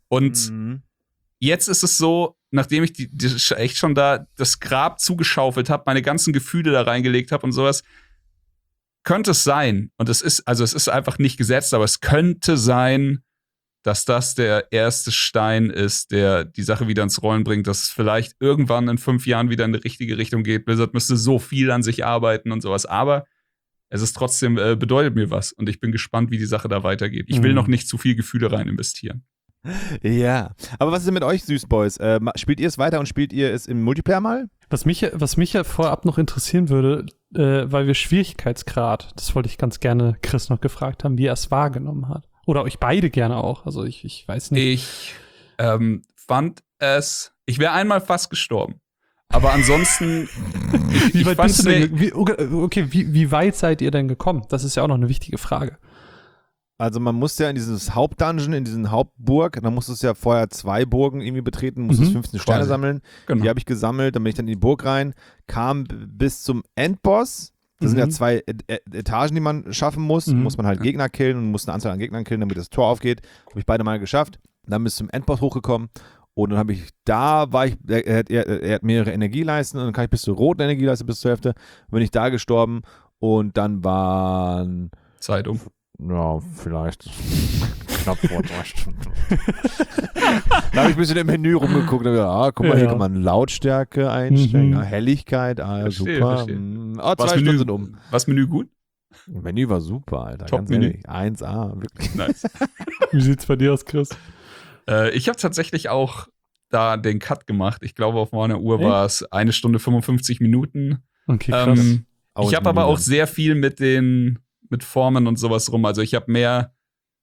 Und jetzt ist es so, nachdem ich echt schon da das Grab zugeschaufelt habe, meine ganzen Gefühle da reingelegt habe und sowas, könnte es sein, und es ist einfach nicht gesetzt, aber es könnte sein, dass das der erste Stein ist, der die Sache wieder ins Rollen bringt, dass es vielleicht irgendwann in 5 Jahren wieder in die richtige Richtung geht. Blizzard müsste so viel an sich arbeiten und sowas, aber es ist trotzdem, bedeutet mir was und ich bin gespannt, wie die Sache da weitergeht. Ich will noch nicht zu viel Gefühle rein investieren. Ja, aber was ist denn mit euch, Süßboys? Spielt ihr es weiter und spielt ihr es im Multiplayer mal? Was mich ja vorab noch interessieren würde, weil wir Schwierigkeitsgrad, das wollte ich ganz gerne Chris noch gefragt haben, wie er es wahrgenommen hat. Oder euch beide gerne auch, also ich weiß nicht. Ich fand es, ich wäre einmal fast gestorben. Aber ansonsten, wie weit bist du denn, wie weit seid ihr denn gekommen? Das ist ja auch noch eine wichtige Frage. Also man musste ja in dieses Hauptdungeon, in diesen Hauptburg, dann musstest du ja vorher 2 Burgen irgendwie betreten, musstest 15 Sterne sammeln. Genau. Die habe ich gesammelt, dann bin ich dann in die Burg rein, kam bis zum Endboss. Das sind ja 2 Etagen, die man schaffen muss. Muss man halt Gegner killen und muss eine Anzahl an Gegnern killen, damit das Tor aufgeht. Habe ich beide Mal geschafft. Dann bis zum Endboss hochgekommen. Und dann habe ich, er hat mehrere Energieleisten und dann kann ich bis zur roten Energieleiste bis zur Hälfte. Bin ich da gestorben und dann waren Zeit um. Ja, vielleicht knapp vor 3 Stunden. Da habe ich ein bisschen im Menü rumgeguckt und gedacht, guck mal, hier kann man Lautstärke einstellen, Helligkeit, super. Verstehe. 2 Stunden sind um. Was Menü gut? Menü war super, Alter, ganz Top-Menü. ehrlich. 1A, wirklich. Nice. Wie sieht's bei dir aus, Chris? Ich habe tatsächlich auch da den Cut gemacht. Ich glaube, auf meiner Uhr war es 1 Stunde 55 Minuten. Okay, krass. Ich habe aber auch sehr viel mit Formen und sowas rum. Also ich habe mehr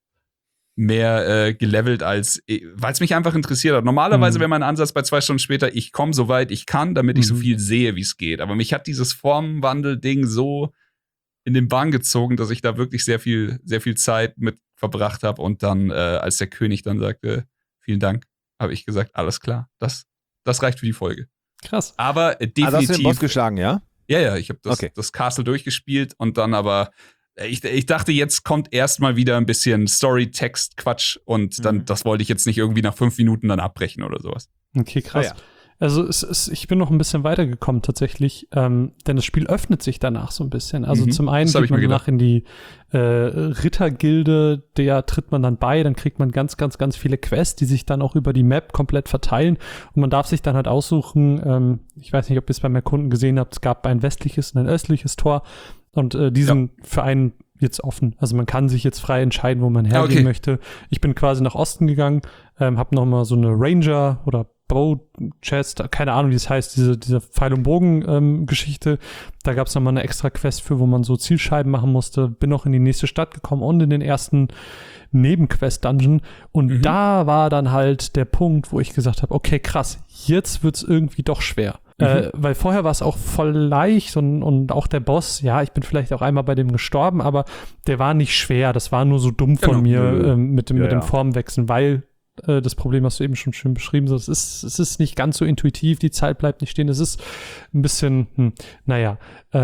gelevelt, weil es mich einfach interessiert hat. Normalerweise wäre mein Ansatz bei 2 Stunden später, ich komme so weit ich kann, damit ich so viel sehe, wie es geht. Aber mich hat dieses Formenwandel-Ding so in den Bann gezogen, dass ich da wirklich sehr viel Zeit mit verbracht habe. Und dann, als der König dann sagte, vielen Dank, habe ich gesagt, alles klar, das reicht für die Folge. Krass. Aber definitiv. Also hast du den Boss geschlagen, ja? Ja, ich habe das Castle durchgespielt und dann aber ich dachte, jetzt kommt erstmal wieder ein bisschen Story-Text-Quatsch und dann das wollte ich jetzt nicht irgendwie nach 5 Minuten dann abbrechen oder sowas. Okay, krass. Ja. Also ich bin noch ein bisschen weitergekommen tatsächlich, denn das Spiel öffnet sich danach so ein bisschen. Also zum einen geht man danach in die Rittergilde, der tritt man dann bei, dann kriegt man ganz, ganz, ganz viele Quests, die sich dann auch über die Map komplett verteilen und man darf sich dann halt aussuchen, ich weiß nicht, ob ihr es beim Erkunden gesehen habt, es gab ein westliches und ein östliches Tor und die sind für einen jetzt offen. Also man kann sich jetzt frei entscheiden, wo man hergehen möchte. Ich bin quasi nach Osten gegangen, habe nochmal so eine Ranger oder Bow-Chest, keine Ahnung, wie es heißt, diese Pfeil- und Bogen-Geschichte. Da gab es nochmal eine extra Quest für, wo man so Zielscheiben machen musste. Bin noch in die nächste Stadt gekommen und in den ersten Nebenquest-Dungeon. Und da war dann halt der Punkt, wo ich gesagt habe, okay, krass, jetzt wird's irgendwie doch schwer. Weil vorher war es auch voll leicht und auch der Boss, ja, ich bin vielleicht auch einmal bei dem gestorben, aber der war nicht schwer. Das war nur so dumm von mir mit dem Formwechseln, weil das Problem hast du eben schon schön beschrieben. So, es ist nicht ganz so intuitiv, die Zeit bleibt nicht stehen. Es ist ein bisschen, naja.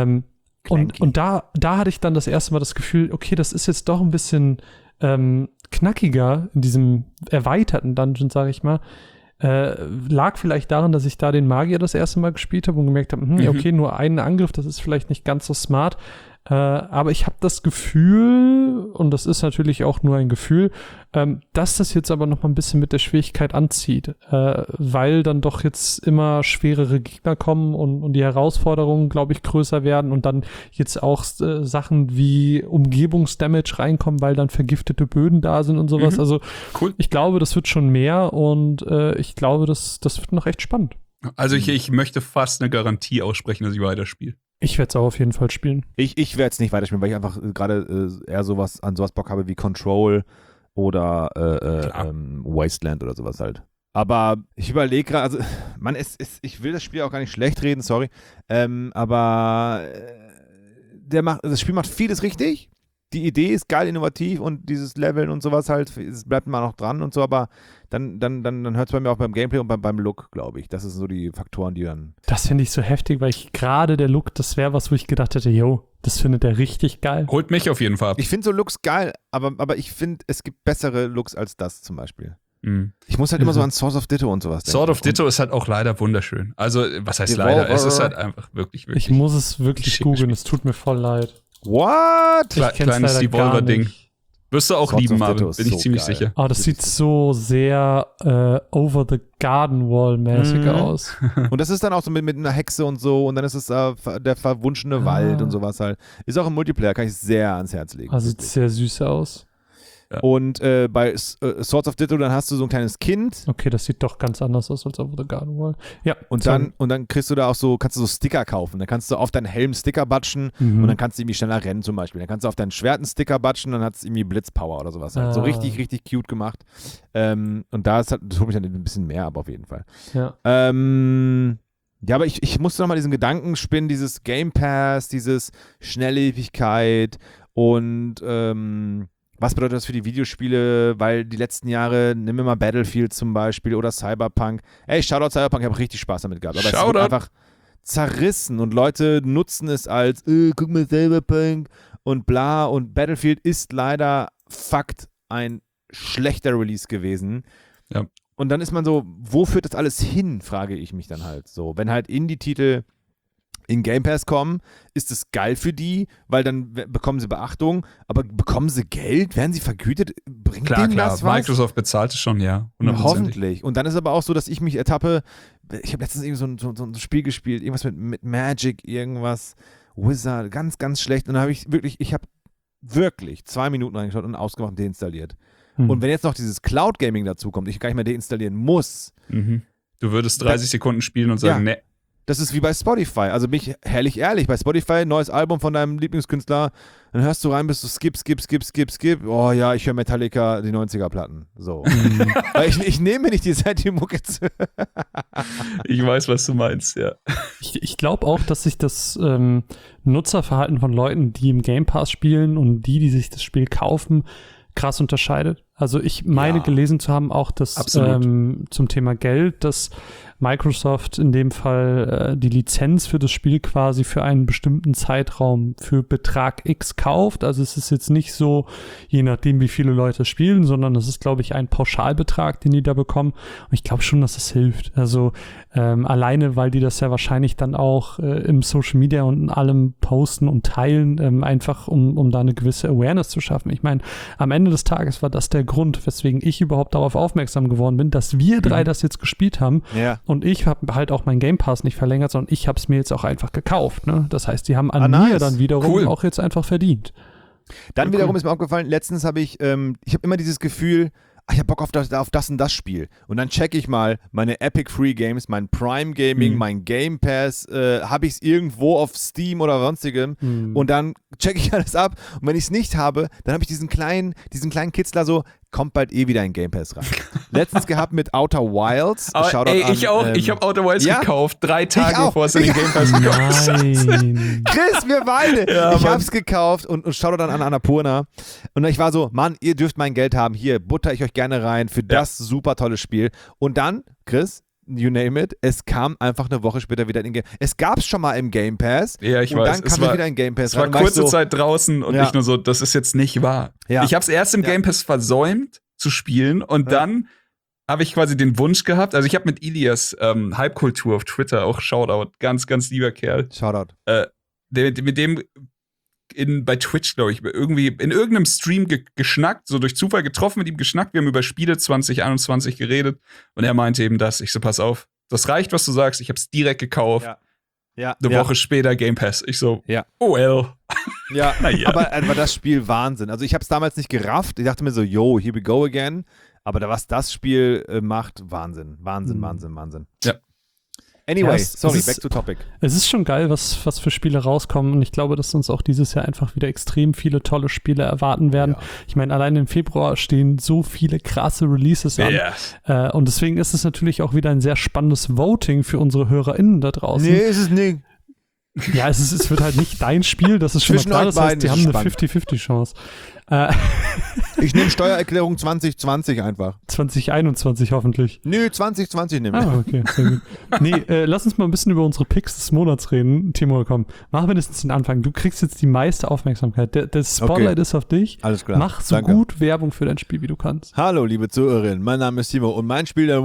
Und da hatte ich dann das erste Mal das Gefühl, okay, das ist jetzt doch ein bisschen knackiger in diesem erweiterten Dungeon, sage ich mal. Lag vielleicht daran, dass ich da den Magier das erste Mal gespielt habe und gemerkt habe, okay, nur einen Angriff, das ist vielleicht nicht ganz so smart. Aber ich habe das Gefühl, und das ist natürlich auch nur ein Gefühl, dass das jetzt aber noch mal ein bisschen mit der Schwierigkeit anzieht, weil dann doch jetzt immer schwerere Gegner kommen und die Herausforderungen, glaube ich, größer werden und dann jetzt auch Sachen wie Umgebungsdamage reinkommen, weil dann vergiftete Böden da sind und sowas. Also cool. Ich glaube, das wird schon mehr und ich glaube, das wird noch echt spannend. Also ich möchte fast eine Garantie aussprechen, dass ich weiterspiele. Ich werde es auch auf jeden Fall spielen. Ich werde es nicht weiterspielen, weil ich einfach gerade eher an sowas Bock habe wie Control oder Wasteland oder sowas halt. Aber ich überlege gerade, also ich will das Spiel auch gar nicht schlecht reden, sorry, aber das Spiel macht vieles richtig. Die Idee ist geil, innovativ und dieses Leveln und sowas halt, es bleibt mal noch dran und so, aber dann hört es bei mir auch beim Gameplay und beim Look, glaube ich. Das sind so die Faktoren, die dann... Das finde ich so heftig, weil gerade der Look, das wäre was, wo ich gedacht hätte, yo, das findet er richtig geil. Holt mich auf jeden Fall ab. Ich finde so Looks geil, aber ich finde, es gibt bessere Looks als das zum Beispiel. Ich muss halt immer so an Sword of Ditto und sowas denken. Sword of Ditto ist halt auch leider wunderschön. Also, was heißt leider? Es ist halt einfach wirklich, wirklich... Ich muss es wirklich googeln, es tut mir voll leid. What? Kleines Devolver-Ding. Wirst du auch lieben, Marvin, bin ich ziemlich sicher. Oh, das sieht so sehr Over the Garden Wall-mäßig aus. Und das ist dann auch so mit einer Hexe und so und dann ist es der verwunschene Wald und sowas halt. Ist auch im Multiplayer, kann ich sehr ans Herz legen. Also sieht sehr süß aus. Ja. Und bei Swords of Ditto, dann hast du so ein kleines Kind. Okay, das sieht doch ganz anders aus als Over the Garden Wall. Ja. Und dann kriegst du da auch kannst du so Sticker kaufen. Dann kannst du auf deinen Helm Sticker batschen und dann kannst du irgendwie schneller rennen zum Beispiel. Dann kannst du auf deinen Schwert einen Sticker batschen, dann hat es irgendwie Blitzpower oder sowas. Halt. So richtig, richtig cute gemacht. Und das holt mich dann ein bisschen mehr ab auf jeden Fall. Ja. Ja, aber ich musste nochmal diesen Gedanken spinnen, dieses Game Pass, dieses Schnelllebigkeit und Was bedeutet das für die Videospiele? Weil die letzten Jahre, nimm mir mal Battlefield zum Beispiel oder Cyberpunk. Ey, Shoutout Cyberpunk, ich habe richtig Spaß damit gehabt. Aber es wird einfach zerrissen und Leute nutzen es als, guck mal Cyberpunk und bla. Und Battlefield ist leider Fakt ein schlechter Release gewesen. Ja. Und dann ist man so, wo führt das alles hin, frage ich mich dann halt so. Wenn halt Indie-Titel in Game Pass kommen, ist es geil für die, weil dann bekommen sie Beachtung, aber bekommen sie Geld? Werden sie vergütet? Bringt denen das was? Microsoft bezahlt es schon, ja. Hoffentlich. Und dann ist aber auch so, dass ich mich ertappe, ich habe letztens irgendwie so ein Spiel gespielt, irgendwas mit Magic, irgendwas, Wizard, ganz, ganz schlecht. Und dann habe ich wirklich 2 Minuten reingeschaut und ausgemacht und deinstalliert. Und wenn jetzt noch dieses Cloud Gaming dazu kommt, ich gar nicht mehr deinstallieren muss. Du würdest 30 Sekunden spielen und sagen, ne. Das ist wie bei Spotify. Also bin ich herrlich ehrlich. Bei Spotify, neues Album von deinem Lieblingskünstler, dann hörst du rein, bist du skip. Oh ja, ich höre Metallica, die 90er-Platten. So. Weil ich nehme mir nicht die Zeit, die Mucke zu. Ich weiß, was du meinst, ja. Ich glaube auch, dass sich das Nutzerverhalten von Leuten, die im Game Pass spielen und die sich das Spiel kaufen, krass unterscheidet. Also ich meine gelesen zu haben, auch dass zum Thema Geld, dass Microsoft in dem Fall die Lizenz für das Spiel quasi für einen bestimmten Zeitraum für Betrag X kauft. Also es ist jetzt nicht so, je nachdem wie viele Leute spielen, sondern es ist, glaube ich, ein Pauschalbetrag, den die da bekommen. Und ich glaube schon, dass es hilft. Also alleine, weil die das ja wahrscheinlich dann auch im Social Media und in allem posten und teilen, einfach um da eine gewisse Awareness zu schaffen. Ich meine, am Ende des Tages war das der Grund, weswegen ich überhaupt darauf aufmerksam geworden bin, dass wir drei das jetzt gespielt haben. Ja. Und ich habe halt auch meinen Game Pass nicht verlängert, sondern ich habe es mir jetzt auch einfach gekauft. Ne? Das heißt, die haben an mir dann wiederum auch jetzt einfach verdient. Dann wiederum ist mir aufgefallen, letztens habe ich habe immer dieses Gefühl, ich habe Bock auf das und das Spiel. Und dann checke ich mal meine Epic Free Games, mein Prime Gaming, mein Game Pass, habe ich es irgendwo auf Steam oder sonstigem und dann checke ich alles ab. Und wenn ich es nicht habe, dann habe ich diesen kleinen Kitzler so, kommt bald wieder in Game Pass rein. Letztens gehabt mit Outer Wilds. Ich habe Outer Wilds gekauft, 3 Tage bevor es in den Game Pass gekommen ist. Chris, wir beide. Ja, ich habe es gekauft und schaue dann an Annapurna. Und ich war so, Mann, ihr dürft mein Geld haben. Hier, butter ich euch gerne rein für das super tolle Spiel. Und dann, Chris, you name it, es kam einfach eine Woche später wieder in den Game Pass. Es gab es schon mal im Game Pass. Ja, ich weiß. Und dann kam es wieder in Game Pass. Es war kurze Zeit draußen und nicht nur so, das ist jetzt nicht wahr. Ja. Ich habe es erst im Game Pass versäumt zu spielen und dann habe ich quasi den Wunsch gehabt, also ich habe mit Ilias Halbkultur auf Twitter, auch Shoutout, ganz, ganz lieber Kerl. Shoutout. Mit dem bei Twitch, glaube ich, irgendwie in irgendeinem Stream geschnackt, so durch Zufall getroffen, mit ihm geschnackt. Wir haben über Spiele 2021 geredet und er meinte eben das. Ich so, pass auf, das reicht, was du sagst. Ich habe es direkt gekauft. Eine Woche später Game Pass. Ich so, oh well. Ja, aber das Spiel Wahnsinn. Also ich habe es damals nicht gerafft. Ich dachte mir so, yo, here we go again. Aber was das Spiel macht, Wahnsinn. Wahnsinn. Ja. Anyway, back to topic. Es ist schon geil, was für Spiele rauskommen und ich glaube, dass uns auch dieses Jahr einfach wieder extrem viele tolle Spiele erwarten werden. Ja. Ich meine, allein im Februar stehen so viele krasse Releases an und deswegen ist es natürlich auch wieder ein sehr spannendes Voting für unsere HörerInnen da draußen. Nee, ist es nicht. Ja, es wird halt nicht dein Spiel, das ist schon mal klar, das heißt, die haben eine 50-50 Chance. Ich nehme Steuererklärung 2020 einfach. 2021 hoffentlich. Nö, 2020 nehme ich. Okay, sehr gut. Nee, lass uns mal ein bisschen über unsere Picks des Monats reden. Timo, komm, mach mindestens den Anfang. Du kriegst jetzt die meiste Aufmerksamkeit. Der Spotlight ist auf dich. Alles klar. Mach so gut Werbung für dein Spiel, wie du kannst. Hallo, liebe Zuhörerinnen. Mein Name ist Timo und mein Spiel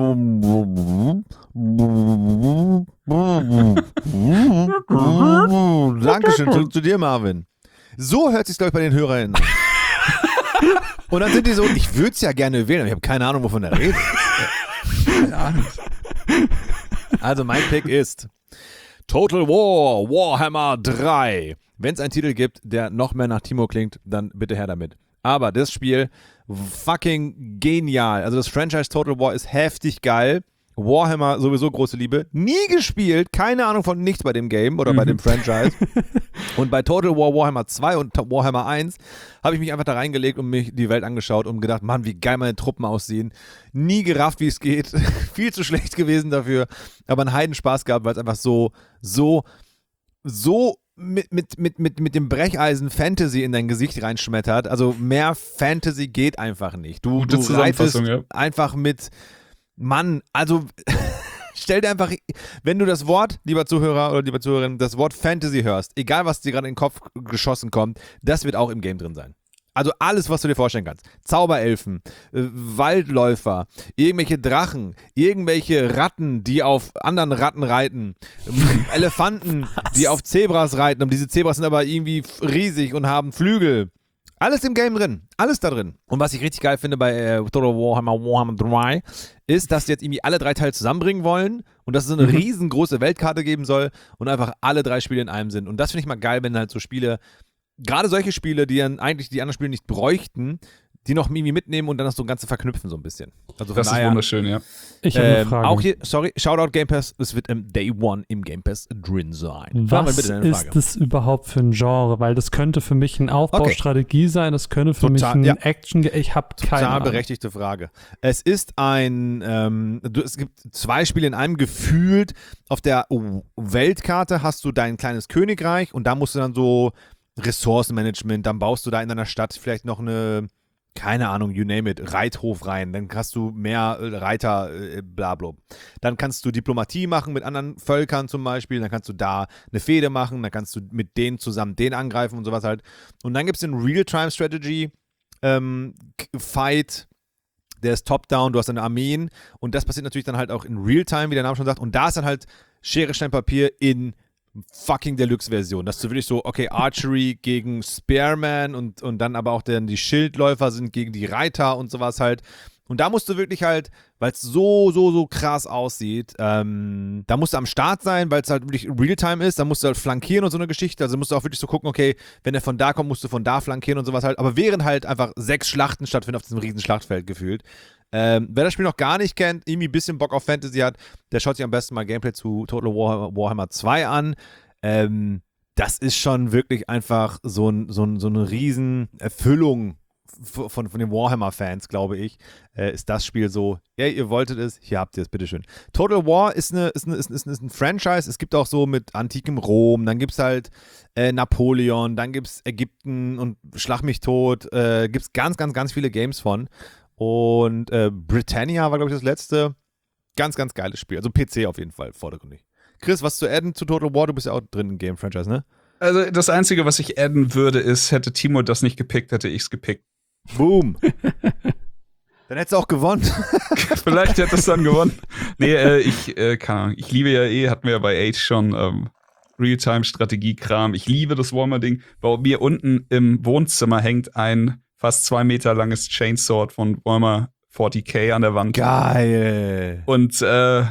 Dankeschön, zurück zu dir, Marvin. So hört sich's, glaube ich, bei den HörerInnen an. Und dann sind die so, ich würde es ja gerne wählen, aber ich habe keine Ahnung, wovon er redet. Keine Ahnung. Also mein Pick ist Total War, Warhammer 3. Wenn es einen Titel gibt, der noch mehr nach Timo klingt, dann bitte her damit. Aber das Spiel, fucking genial. Also das Franchise Total War ist heftig geil. Warhammer, sowieso große Liebe. Nie gespielt, keine Ahnung von nichts bei dem Game oder bei dem Franchise. Und bei Total War Warhammer 2 und Warhammer 1 habe ich mich einfach da reingelegt und mich die Welt angeschaut und gedacht, Mann, wie geil meine Truppen aussehen. Nie gerafft, wie es geht. Viel zu schlecht gewesen dafür. Aber einen Heidenspaß gehabt, weil es einfach so mit dem Brecheisen Fantasy in dein Gesicht reinschmettert. Also mehr Fantasy geht einfach nicht. Du reitest einfach mit, Mann, also stell dir einfach, wenn du das Wort, lieber Zuhörer oder lieber Zuhörerin, das Wort Fantasy hörst, egal was dir gerade in den Kopf geschossen kommt, das wird auch im Game drin sein. Also alles, was du dir vorstellen kannst. Zauberelfen, Waldläufer, irgendwelche Drachen, irgendwelche Ratten, die auf anderen Ratten reiten, Elefanten, die auf Zebras reiten. Und diese Zebras sind aber irgendwie riesig und haben Flügel. Alles im Game drin. Alles da drin. Und was ich richtig geil finde bei Total Warhammer 3, ist, dass die jetzt irgendwie alle 3 Teile zusammenbringen wollen und dass es so eine riesengroße Weltkarte geben soll und einfach alle 3 Spiele in einem sind. Und das finde ich mal geil, wenn halt so Spiele, gerade solche Spiele, die dann eigentlich die anderen Spiele nicht bräuchten, die noch irgendwie mitnehmen und dann das so Ganze verknüpfen so ein bisschen. Also das ist wunderschön, ja. Ich habe eine Frage. Auch hier, Shoutout Game Pass, es wird im Day One im Game Pass drin sein. Was ist das überhaupt für ein Genre? Weil das könnte für mich eine Aufbaustrategie sein, das könnte für mich ein Action, ich habe keine Ahnung. Berechtigte Frage. Es ist es gibt 2 Spiele in einem, gefühlt. Auf der Weltkarte hast du dein kleines Königreich und da musst du dann so Ressourcenmanagement, dann baust du da in deiner Stadt vielleicht noch eine, keine Ahnung, you name it, Reithof rein, dann hast du mehr Reiter, blabla. Dann kannst du Diplomatie machen mit anderen Völkern zum Beispiel, dann kannst du da eine Fehde machen, dann kannst du mit denen zusammen den angreifen und sowas halt. Und dann gibt es den Real-Time-Strategy Fight, der ist top-down, du hast deine Armeen und das passiert natürlich dann halt auch in Real-Time, wie der Name schon sagt, und da ist dann halt Schere, Stein, Papier in fucking Deluxe-Version, dass du wirklich so, okay, Archery gegen Spearman und dann aber auch dann die Schildläufer sind gegen die Reiter und sowas halt. Und da musst du wirklich halt, weil es so krass aussieht, da musst du am Start sein, weil es halt wirklich Realtime ist, da musst du halt flankieren und so eine Geschichte, also musst du auch wirklich so gucken, okay, wenn er von da kommt, musst du von da flankieren und sowas halt, aber während halt einfach 6 Schlachten stattfinden auf diesem riesen Schlachtfeld gefühlt. Wer das Spiel noch gar nicht kennt, irgendwie ein bisschen Bock auf Fantasy hat, der schaut sich am besten mal Gameplay zu Total Warhammer 2 an. Das ist schon wirklich einfach so eine riesen Erfüllung von den Warhammer-Fans, glaube ich, ist das Spiel so, ja, ihr wolltet es, hier habt ihr es, bitteschön. Total War ist ein Franchise, es gibt auch so mit antikem Rom, dann gibt es halt Napoleon, dann gibt es Ägypten und Schlag mich tot, gibt es ganz, ganz, ganz viele Games von. Und Britannia war, glaube ich, das letzte. Ganz, ganz geiles Spiel. Also PC auf jeden Fall, vordergründig. Chris, was zu adden zu Total War? Du bist ja auch drin im Game-Franchise, ne? Also das Einzige, was ich adden würde, ist, hätte Timo das nicht gepickt, hätte ich es gepickt. Boom. Dann hättest du auch gewonnen. Vielleicht hätte es dann gewonnen. Nee, keine Ahnung. Ich liebe ja hatten wir ja bei Age schon Realtime-Strategie-Kram. Ich liebe das Warhammer-Ding. Bei mir unten im Wohnzimmer hängt ein fast 2 Meter langes Chainsword von Warhammer 40k an der Wand. Geil. Und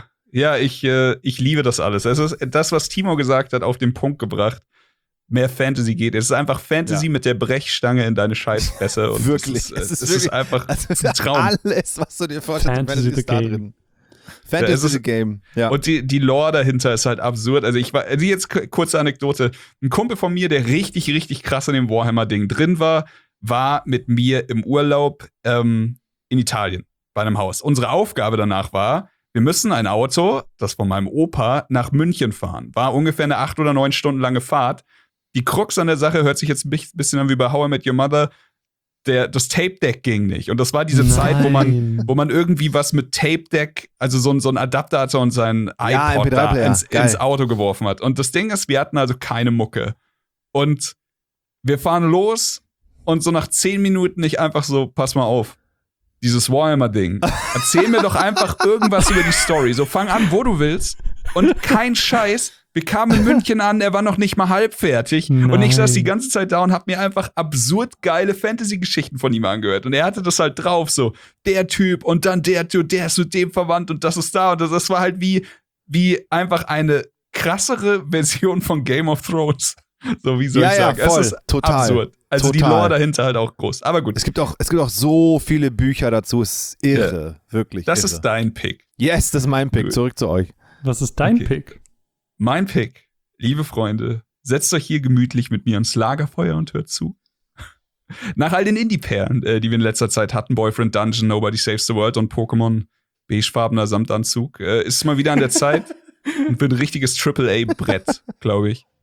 ich liebe das alles. Es ist das, was Timo gesagt hat, auf den Punkt gebracht. Mehr Fantasy geht. Es ist einfach Fantasy mit der Brechstange in deine Scheißfresse. Und wirklich. Es ist einfach ein Traum. Alles, was du dir vorstellst, Fantasy ist da drin. Fantasy the Game. Ja. Und die Lore dahinter ist halt absurd. Also jetzt kurze Anekdote. Ein Kumpel von mir, der richtig, richtig krass in dem Warhammer-Ding drin war mit mir im Urlaub in Italien bei einem Haus. Unsere Aufgabe danach war, wir müssen ein Auto, das von meinem Opa, nach München fahren. War ungefähr eine 8 oder 9 Stunden lange Fahrt. Die Krux an der Sache hört sich jetzt ein bisschen an wie bei How I Met Your Mother. Das Tape-Deck ging nicht. Und das war diese Zeit, wo man irgendwie was mit Tape-Deck, also so ein Adapter hatte und sein iPod ins Auto geworfen hat. Und das Ding ist, wir hatten also keine Mucke. Und wir fahren los und so nach 10 Minuten nicht einfach so, pass mal auf, dieses Warhammer-Ding. Erzähl mir doch einfach irgendwas über die Story. So, fang an, wo du willst. Und kein Scheiß. Wir kamen in München an, er war noch nicht mal halb fertig. Nein. Und ich saß die ganze Zeit da und hab mir einfach absurd geile Fantasy-Geschichten von ihm angehört. Und er hatte das halt drauf, so, der Typ und dann der Typ, der ist mit dem verwandt und das ist da. Und das war halt wie einfach eine krassere Version von Game of Thrones. So, wie soll ich sagen? Voll. Es ist total absurd. Also die Lore dahinter halt auch groß. Aber gut. Es gibt auch so viele Bücher dazu. Es ist irre. Wirklich Das irre. ist dein Pick. Yes, das ist mein Pick. Zurück zu euch. Was ist dein Pick? Mein Pick, liebe Freunde, setzt euch hier gemütlich mit mir ans Lagerfeuer und hört zu. Nach all den Indie-Perlen, die wir in letzter Zeit hatten, Boyfriend Dungeon, Nobody Saves the World und Pokémon beigefarbener Samtanzug, ist es mal wieder an der Zeit und wird ein richtiges AAA-Brett, glaube ich.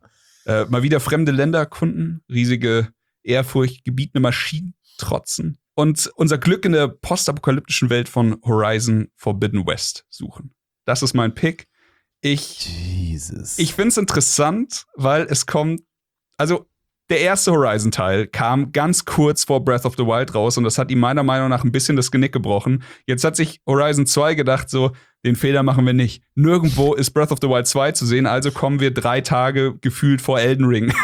Mal wieder fremde Länder erkunden, riesige, ehrfurchtgebietende Maschinen trotzen und unser Glück in der postapokalyptischen Welt von Horizon Forbidden West suchen. Das ist mein Pick. Ich finde es interessant, weil es kommt, also der erste Horizon-Teil kam ganz kurz vor Breath of the Wild raus und das hat ihm meiner Meinung nach ein bisschen das Genick gebrochen. Jetzt hat sich Horizon 2 gedacht, so, den Fehler machen wir nicht. Nirgendwo ist Breath of the Wild 2 zu sehen, also kommen wir 3 Tage gefühlt vor Elden Ring.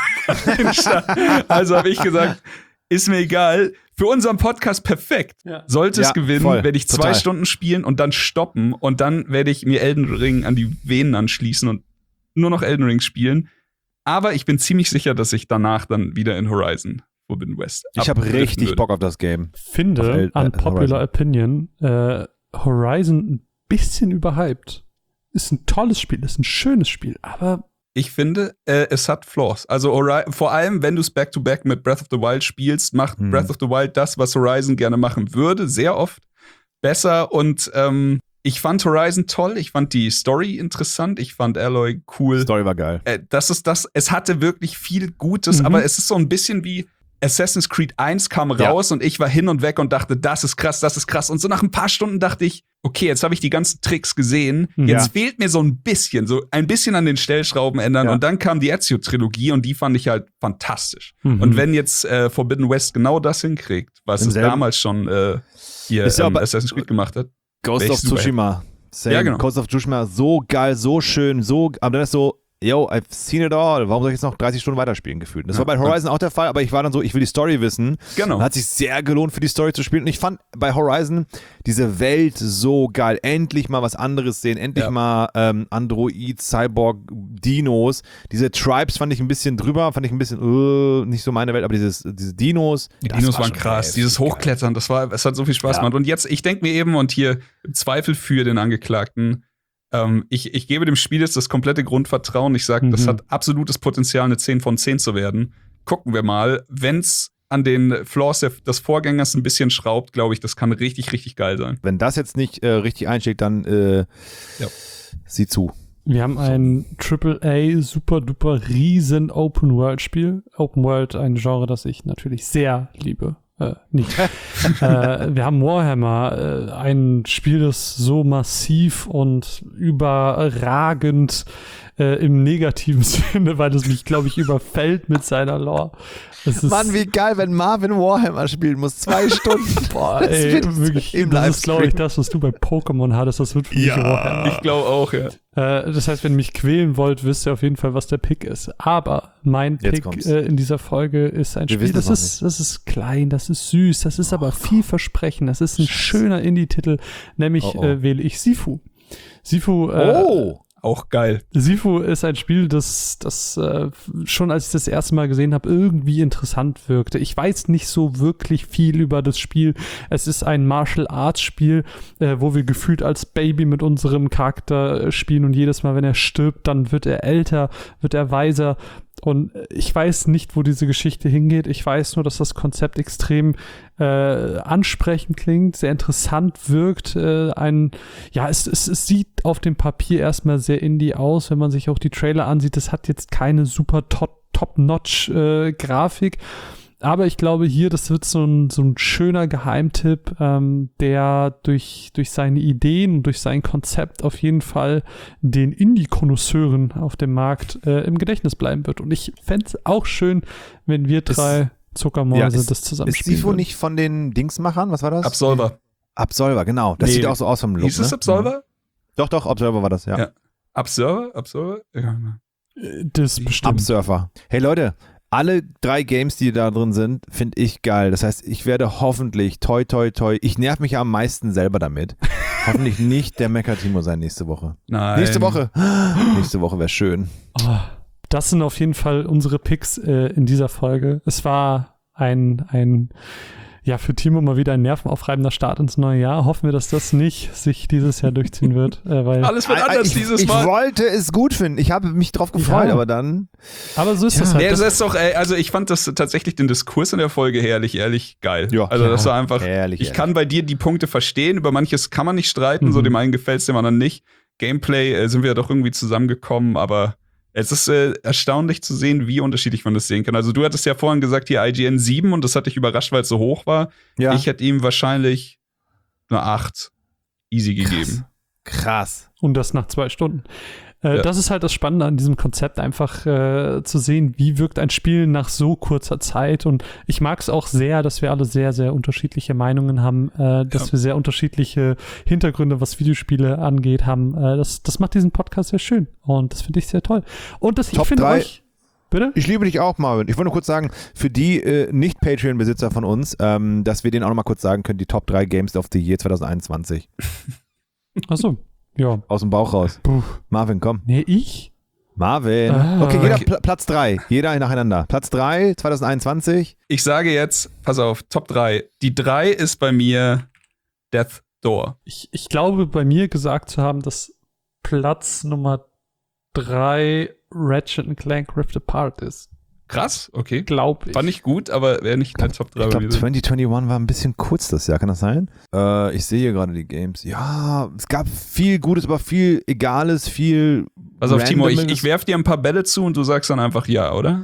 Also habe ich gesagt, ist mir egal. Für unseren Podcast perfekt. Ja. Sollte es gewinnen, werde ich 2 Stunden spielen und dann stoppen und dann werde ich mir Elden Ring an die Venen anschließen und nur noch Elden Ring spielen. Aber ich bin ziemlich sicher, dass ich danach dann wieder in Horizon Forbidden West Ich habe richtig Bock auf das Game. Finde, unpopular opinion, Horizon ein bisschen überhyped. Ist ein tolles Spiel, ist ein schönes Spiel, aber ich finde, es hat Flaws. Also vor allem, wenn du es Back-to-Back mit Breath of the Wild spielst, macht Breath of the Wild das, was Horizon gerne machen würde, sehr oft besser. Und ich fand Horizon toll, ich fand die Story interessant, ich fand Aloy cool. Story war geil. Es hatte wirklich viel Gutes, aber es ist so ein bisschen wie Assassin's Creed 1 kam raus und ich war hin und weg und dachte, das ist krass, das ist krass. Und so nach ein paar Stunden dachte ich, okay, jetzt habe ich die ganzen Tricks gesehen. Jetzt fehlt mir so ein bisschen an den Stellschrauben ändern. Und dann kam die Ezio-Trilogie und die fand ich halt fantastisch. Und wenn jetzt Forbidden West genau das hinkriegt, was es damals schon hier Assassin's Creed gemacht hat. Ghost of Tsushima. Ja, genau. Ghost of Tsushima, so geil, so schön, aber dann ist so, yo, I've seen it all. Warum soll ich jetzt noch 30 Stunden weiterspielen gefühlt? Das war bei Horizon auch der Fall, aber ich war dann so, ich will die Story wissen. Genau. Und hat sich sehr gelohnt, für die Story zu spielen. Und ich fand bei Horizon diese Welt so geil. Endlich mal was anderes sehen. Endlich mal Android, Cyborg, Dinos. Diese Tribes fand ich ein bisschen drüber, fand ich ein bisschen nicht so meine Welt, aber diese Dinos. Die Dinos waren krass. Dieses Hochklettern, es hat so viel Spaß gemacht. Und jetzt, ich denke mir eben, und hier im Zweifel für den Angeklagten, ich gebe dem Spiel jetzt das komplette Grundvertrauen. Ich sage, das hat absolutes Potenzial, eine 10 von 10 zu werden. Gucken wir mal. Wenn's an den Flaws des Vorgängers ein bisschen schraubt, glaube ich, das kann richtig, richtig geil sein. Wenn das jetzt nicht richtig einschlägt, dann sieh zu. Wir haben ein AAA, super duper riesen Open-World-Spiel. Open World, ein Genre, das ich natürlich sehr liebe. Nicht. Wir haben Warhammer, ein Spiel, das so massiv und überragend im negativen Sinne, weil es mich, glaube ich, überfällt mit seiner Lore. Mann, wie geil, wenn Marvin Warhammer spielen muss. 2 Stunden. Boah, ey, wirklich. Das ist, glaube ich, das, was du bei Pokémon hattest. Das wird für mich Warhammer. Ich glaube auch, ja. Das heißt, wenn ihr mich quälen wollt, wisst ihr auf jeden Fall, was der Pick ist. Aber mein Pick in dieser Folge ist ein Spiel, das ist klein, das ist süß, das ist aber vielversprechend. Das ist ein schöner Indie-Titel, nämlich wähle ich Sifu. Sifu auch geil. Sifu ist ein Spiel, das schon als ich das erste Mal gesehen habe, irgendwie interessant wirkte. Ich weiß nicht so wirklich viel über das Spiel. Es ist ein Martial Arts Spiel, wo wir gefühlt als Baby mit unserem Charakter spielen und jedes Mal, wenn er stirbt, dann wird er älter, wird er weiser. Und ich weiß nicht, wo diese Geschichte hingeht. Ich weiß nur, dass das Konzept extrem ansprechend klingt, sehr interessant wirkt. Es sieht auf dem Papier erstmal sehr indie aus, wenn man sich auch die Trailer ansieht. Das hat jetzt keine super Top-Notch-Grafik. Aber ich glaube hier, das wird so ein schöner Geheimtipp, der durch seine Ideen und durch sein Konzept auf jeden Fall den Indie-Konnoisseuren auf dem Markt im Gedächtnis bleiben wird. Und ich fände es auch schön, wenn wir 3 Zuckermäuse das zusammen spielen. Ist Sifu nicht von den Dingsmachern? Was war das? Absolver, genau. Das sieht auch so aus vom Look. Hieß es Absolver? Doch, Absolver war das, ja. Absolver? Ja. Das bestimmt. Absurfer. Hey Leute, alle 3 Games, die da drin sind, finde ich geil. Das heißt, ich werde hoffentlich, toi, ich nerv mich ja am meisten selber damit. Hoffentlich nicht der Mecha-Timo sein nächste Woche. Nein. Nächste Woche wäre schön. Oh, das sind auf jeden Fall unsere Picks in dieser Folge. Es war für Timo mal wieder ein nervenaufreibender Start ins neue Jahr. Hoffen wir, dass das nicht sich dieses Jahr durchziehen wird. Weil alles wird anders dieses Mal. Ich wollte es gut finden. Ich habe mich drauf gefreut, aber dann... Aber so ist das halt. Das ist doch, also ich fand das tatsächlich den Diskurs in der Folge ehrlich geil. Ja, also das war einfach, ich kann bei dir die Punkte verstehen, über manches kann man nicht streiten, so dem einen gefällt es, dem anderen nicht. Gameplay sind wir doch irgendwie zusammengekommen, aber Es ist erstaunlich zu sehen, wie unterschiedlich man das sehen kann. Also du hattest ja vorhin gesagt, hier IGN 7 und das hat dich überrascht, weil es so hoch war. Ja. Ich hätte ihm wahrscheinlich eine 8 easy gegeben. Krass. Und das nach 2 Stunden. Ja. Das ist halt das Spannende an diesem Konzept, einfach zu sehen, wie wirkt ein Spiel nach so kurzer Zeit. Und ich mag es auch sehr, dass wir alle sehr, sehr unterschiedliche Meinungen haben, dass wir sehr unterschiedliche Hintergründe, was Videospiele angeht, haben. Das macht diesen Podcast sehr schön. Und das finde ich sehr toll. Und ich Top finde 3. euch... Bitte? Ich liebe dich auch, Marvin. Ich wollte nur kurz sagen, für die Nicht-Patreon-Besitzer von uns, dass wir denen auch noch mal kurz sagen können, die Top 3 Games of the Year 2021. Achso, ja. Aus dem Bauch raus. Puh. Marvin, komm. Nee, ich? Marvin. Ah. Okay, jeder Platz 3. Jeder nacheinander. Platz 3, 2021. Ich sage jetzt, pass auf, Top 3. Die 3 ist bei mir Death Door. Ich glaube, bei mir gesagt zu haben, dass Platz Nummer 3 Ratchet & Clank Rift Apart ist. Krass, okay. Glaube ich. Fand ich gut, aber wäre nicht in der Top 3 Ich bei glaube, mir. 2021 war ein bisschen kurz das Jahr, kann das sein? Ich sehe hier gerade die Games. Ja, es gab viel Gutes, aber viel Egales, viel Pass auf, Timo, Randomes. ich werf dir ein paar Bälle zu und du sagst dann einfach ja, oder?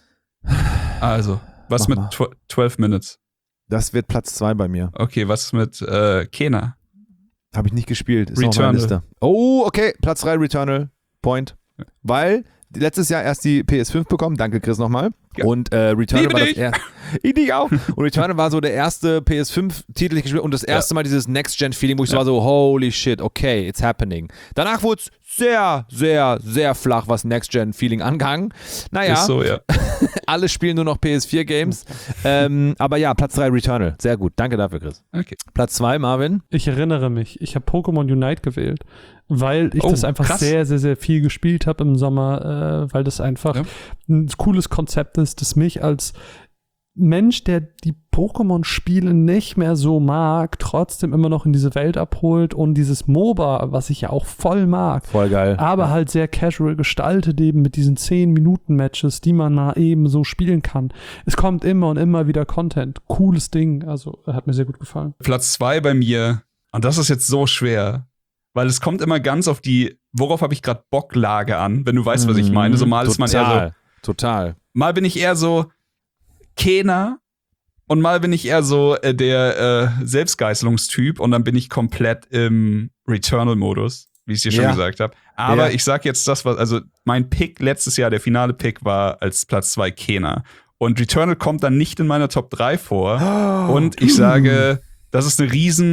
Also, was Mach mit mal. 12 Minutes? Das wird Platz 2 bei mir. Okay, was ist mit Kena? Habe ich nicht gespielt. Ist noch auf Returnal. meiner Liste. Oh, okay. Platz 3 Returnal. Point. Weil letztes Jahr erst die PS5 bekommen. Danke, Chris, nochmal. Ja. Und Returnal Liebe war das dich. erste. Ich dich auch. Und Returnal war so der erste PS5-Titel, den ich gespielt habe. Und das erste Mal dieses Next-Gen-Feeling, wo ich so war so, holy shit, okay, it's happening. Danach wurde es sehr, sehr, sehr flach, was Next-Gen-Feeling angegangen. Naja, Ist so, ja. alle spielen nur noch PS4-Games. Aber ja, Platz 3 Returnal. Sehr gut. Danke dafür, Chris. Okay. Platz 2, Marvin. Ich erinnere mich, ich habe Pokémon Unite gewählt, weil ich Oh, das einfach krass. sehr, sehr, sehr viel gespielt habe im Sommer, weil das einfach Ja. ein cooles Konzept ist, das mich als Mensch, der die Pokémon-Spiele nicht mehr so mag, trotzdem immer noch in diese Welt abholt und dieses MOBA, was ich ja auch voll mag, Voll geil. aber halt sehr casual gestaltet eben mit diesen 10-Minuten-Matches, die man mal eben so spielen kann. Es kommt immer und immer wieder Content. Cooles Ding, also hat mir sehr gut gefallen. Platz 2 bei mir, und das ist jetzt so schwer, weil es kommt immer ganz auf die, worauf habe ich gerade Bocklage an, wenn du weißt, was ich meine. So mal ist man eher so, Total. mal bin ich eher so Kena und mal bin ich eher so der Selbstgeißelungstyp und dann bin ich komplett im Returnal-Modus, wie ich es dir schon Ja. gesagt habe. Aber Ja. ich sag jetzt das, was, also mein Pick letztes Jahr, der finale Pick war als Platz 2 Kena. Und Returnal kommt dann nicht in meiner Top 3 vor. Und ich sage, das ist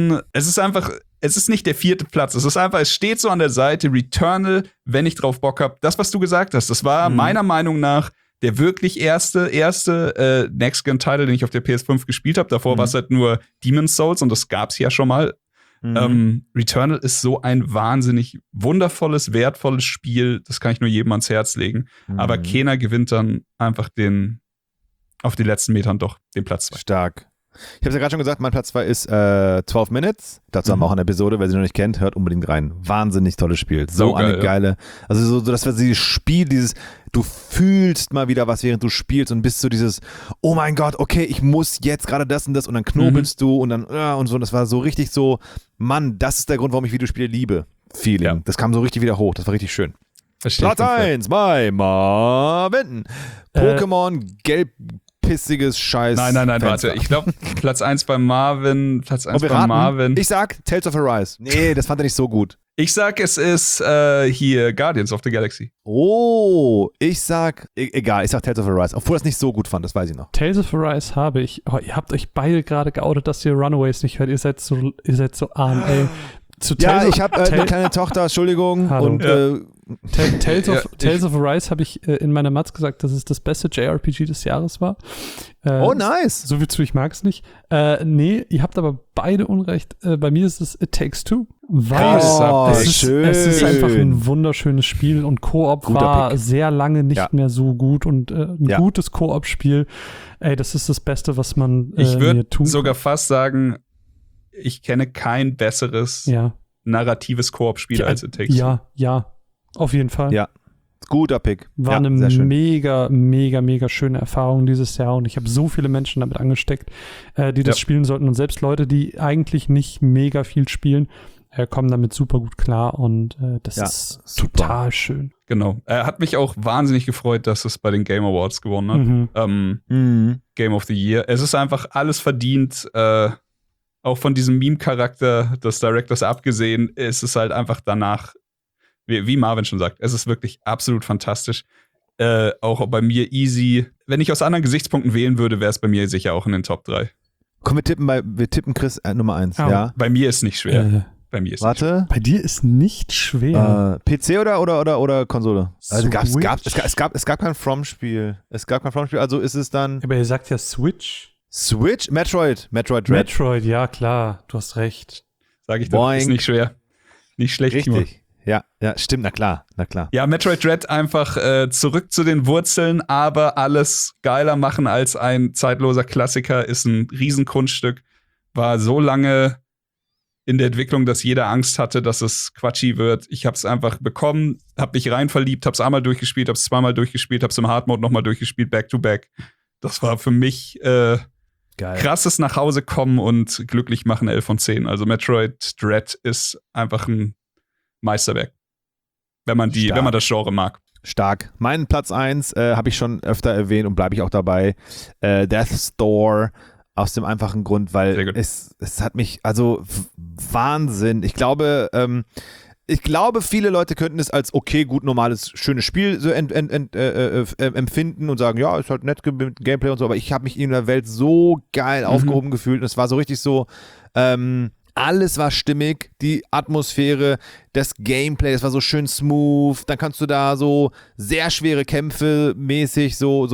es ist nicht der 4. Platz. Es ist einfach, es steht so an der Seite, Returnal, wenn ich drauf Bock habe. Das, was du gesagt hast, das war meiner Meinung nach der wirklich erste Next-Gen-Title, den ich auf der PS5 gespielt habe. Davor war es halt nur Demon's Souls und das gab's ja schon mal. Returnal ist so ein wahnsinnig wundervolles, wertvolles Spiel. Das kann ich nur jedem ans Herz legen. Aber Kena gewinnt dann einfach auf den letzten Metern doch den Platz 2. Stark. Ich habe es ja gerade schon gesagt, mein Platz 2 ist 12 Minutes. Dazu haben wir auch eine Episode, wer sie noch nicht kennt, hört unbedingt rein. Wahnsinnig tolles Spiel. So geil, eine geile, also so, dass wir dieses Spiel, du fühlst mal wieder was, während du spielst und bist so dieses, oh mein Gott, okay, ich muss jetzt gerade das und das und dann knobelst du und dann und so. Und das war so richtig so, Mann, das ist der Grund, warum ich Videospiele liebe. Feeling. Ja. Das kam so richtig wieder hoch. Das war richtig schön. Verstehe ich Platz komplett. 1 bei Marvin. Pokémon, gelbpissiges Scheiß. Nein, Fenster. warte. Ich glaube, Platz 1 bei Marvin. Platz 1 Und wir bei raten. Marvin. Ich sag Tales of Arise. Nee, das fand er nicht so gut. Ich sag, es ist hier Guardians of the Galaxy. Oh, ich sag, egal, ich sag Tales of Arise. Obwohl das nicht so gut fand, das weiß ich noch. Tales of Arise habe ich. Oh, ihr habt euch beide gerade geoutet, dass ihr Runaways nicht hört. Ihr seid so arm, ey. Zu Ja, Tales of- ich habe eine kleine Tochter, Entschuldigung. Hallo. Und Tales of Arise habe ich in meiner Matz gesagt, dass es das beste JRPG des Jahres war. oh, nice. So viel zu, ich mag es nicht. Nee, ihr habt aber beide Unrecht. Bei mir ist es It Takes Two. Weil Oh, schön. es ist einfach ein wunderschönes Spiel und Koop Guter war Pick. sehr lange nicht Ja. mehr so gut und ein Ja. gutes Koop-Spiel. Ey, das ist das Beste, was man Ich mir würde tun sogar fast sagen, ich kenne kein besseres Ja. narratives Koop-Spiel als It Takes Two. Ja, auf jeden Fall. Ja. Guter Pick. War ja, eine sehr schön. mega schöne Erfahrung dieses Jahr und ich habe so viele Menschen damit angesteckt, die das spielen sollten und selbst Leute, die eigentlich nicht mega viel spielen, kommen damit super gut klar und das ist super. total schön. Genau. Hat mich auch wahnsinnig gefreut, dass es bei den Game Awards gewonnen hat. Game of the Year. Es ist einfach alles verdient, auch von diesem Meme-Charakter des Directors abgesehen, ist es halt einfach danach, wie Marvin schon sagt, es ist wirklich absolut fantastisch. Auch bei mir easy. Wenn ich aus anderen Gesichtspunkten wählen würde, wäre es bei mir sicher auch in den Top 3. Komm, wir tippen Chris Nummer 1, ja? Bei mir ist nicht schwer. Bei mir ist Warte. Bei dir ist nicht schwer. PC oder Konsole? Also Switch. es gab kein From-Spiel. Also ist es dann Aber ihr sagt ja Switch. Switch? Metroid Dread. Metroid, ja klar, du hast recht. Sag ich doch, ist nicht schwer. Nicht schlecht. Richtig. Ja, stimmt, na klar. Ja, Metroid Dread einfach zurück zu den Wurzeln, aber alles geiler machen als ein zeitloser Klassiker, ist ein Riesenkunststück. War so lange in der Entwicklung, dass jeder Angst hatte, dass es quatschig wird. Ich hab's einfach bekommen, hab mich rein verliebt, hab's einmal durchgespielt, hab's zweimal durchgespielt, hab's im Hardmode nochmal durchgespielt, back to back. Das war für mich krasses nach Hause kommen und glücklich machen 11 von 10. Also Metroid Dread ist einfach ein Meisterwerk, wenn man das Genre mag. Stark. Mein Platz 1 habe ich schon öfter erwähnt und bleibe ich auch dabei. Death's Door, aus dem einfachen Grund, weil es hat mich, also Wahnsinn. Ich glaube, viele Leute könnten es als okay, gut, normales, schönes Spiel so empfinden und sagen, ja, ist halt nett mit Gameplay und so, aber ich habe mich in der Welt so geil aufgehoben gefühlt und es war so richtig so, alles war stimmig, die Atmosphäre, das Gameplay, das war so schön smooth, dann kannst du da so sehr schwere Kämpfe mäßig,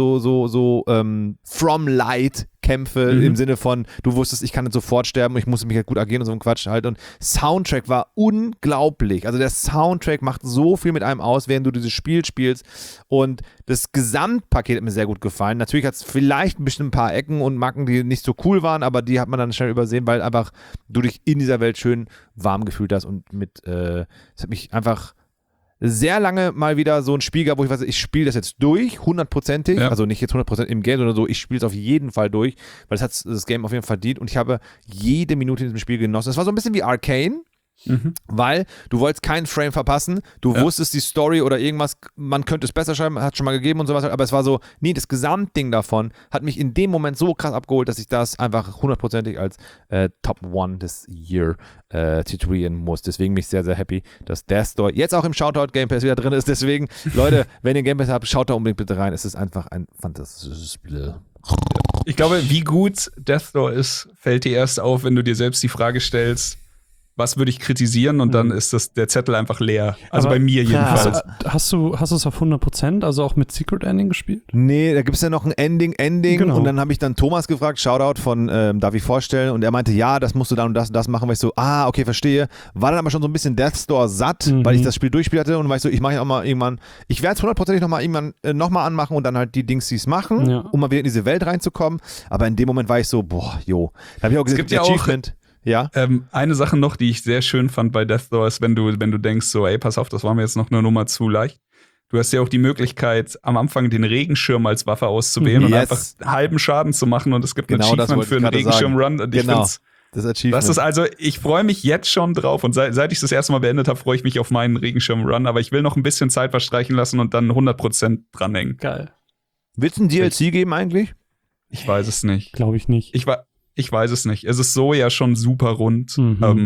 from light Kämpfe im Sinne von, du wusstest, ich kann nicht sofort sterben, ich muss mich halt gut agieren und so ein Quatsch halt. Und Soundtrack war unglaublich. Also der Soundtrack macht so viel mit einem aus, während du dieses Spiel spielst. Und das Gesamtpaket hat mir sehr gut gefallen. Natürlich hat es vielleicht ein paar Ecken und Macken, die nicht so cool waren, aber die hat man dann schnell übersehen, weil einfach du dich in dieser Welt schön warm gefühlt hast und es hat mich einfach sehr lange mal wieder so ein Spiel gab, wo ich weiß, ich spiele das jetzt durch, 100%ig, also nicht jetzt 100% im Game, sondern so, ich spiele es auf jeden Fall durch, weil es hat das Game auf jeden Fall verdient und ich habe jede Minute in diesem Spiel genossen. Es war so ein bisschen wie Arcane, weil du wolltest keinen Frame verpassen, du wusstest die Story oder irgendwas, man könnte es besser schreiben, hat schon mal gegeben und sowas, aber es war so, das Gesamtding davon hat mich in dem Moment so krass abgeholt, dass ich das einfach 100%ig als Top 1 des Year titulieren muss. Deswegen bin ich sehr, sehr happy, dass Death's Door jetzt auch im Shoutout Game Pass wieder drin ist. Deswegen, Leute, wenn ihr Game Pass habt, schaut da unbedingt bitte rein. Es ist einfach ein fantastisches Spiel. Ich glaube, wie gut Death's Door ist, fällt dir erst auf, wenn du dir selbst die Frage stellst, was würde ich kritisieren und dann ist der Zettel einfach leer. Also aber bei mir jedenfalls. Hast du es auf 100%, also auch mit Secret Ending gespielt? Nee, da gibt es ja noch ein Ending genau. Und dann habe ich dann Thomas gefragt, Shoutout von darf ich vorstellen und er meinte, ja, das musst du dann und das machen, weil ich so, okay, verstehe. War dann aber schon so ein bisschen Death's Door satt, weil ich das Spiel durchgespielt hatte und war ich so, ich mache ja auch mal irgendwann, ich werde es 100%ig nochmal anmachen und dann halt die Dings, die es machen, um mal wieder in diese Welt reinzukommen. Aber in dem Moment war ich so, da habe ich auch gesehen, Achievement. Ja. Eine Sache noch, die ich sehr schön fand bei Death's Door ist, wenn du denkst, so, ey, pass auf, das war mir jetzt noch eine Nummer zu leicht. Du hast ja auch die Möglichkeit, am Anfang den Regenschirm als Waffe auszuwählen und einfach halben Schaden zu machen und es gibt ein Achievement für einen Regenschirm-Run. Und ich find's, das Achievement. Das ist also, ich freue mich jetzt schon drauf und seit ich das erste Mal beendet habe, freue ich mich auf meinen Regenschirm-Run, aber ich will noch ein bisschen Zeit verstreichen lassen und dann 100% dranhängen. Geil. Willst du ein DLC geben eigentlich? Ich weiß es nicht. Glaube ich nicht. Ich weiß es nicht. Es ist so ja schon super rund.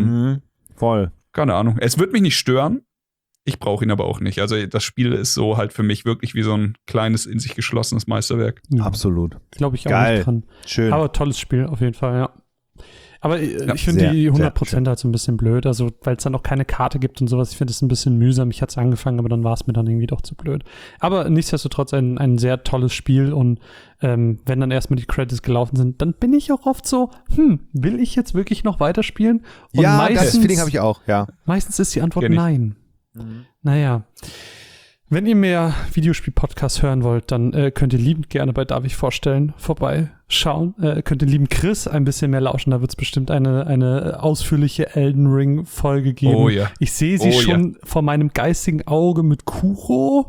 Voll. Keine Ahnung. Es wird mich nicht stören. Ich brauche ihn aber auch nicht. Also das Spiel ist so halt für mich wirklich wie so ein kleines, in sich geschlossenes Meisterwerk. Ja. Absolut. Glaube ich auch nicht dran. Schön. Aber tolles Spiel auf jeden Fall, ja. Aber ich finde die 100% halt so ein bisschen blöd, also weil es dann auch keine Karte gibt und sowas. Ich finde es ein bisschen mühsam. Ich hatte es angefangen, aber dann war es mir dann irgendwie doch zu blöd. Aber nichtsdestotrotz ein sehr tolles Spiel und wenn dann erstmal die Credits gelaufen sind, dann bin ich auch oft so, will ich jetzt wirklich noch weiterspielen? Und ja, das Feeling habe ich auch, ja. Meistens ist die Antwort nein. Naja. Wenn ihr mehr Videospiel-Podcasts hören wollt, dann könnt ihr liebend gerne bei Darf ich vorstellen vorbeischauen. Könnt ihr lieben Chris ein bisschen mehr lauschen. Da wird es bestimmt eine ausführliche Elden Ring-Folge geben. Oh ja. Ich sehe sie schon vor meinem geistigen Auge mit Kuro.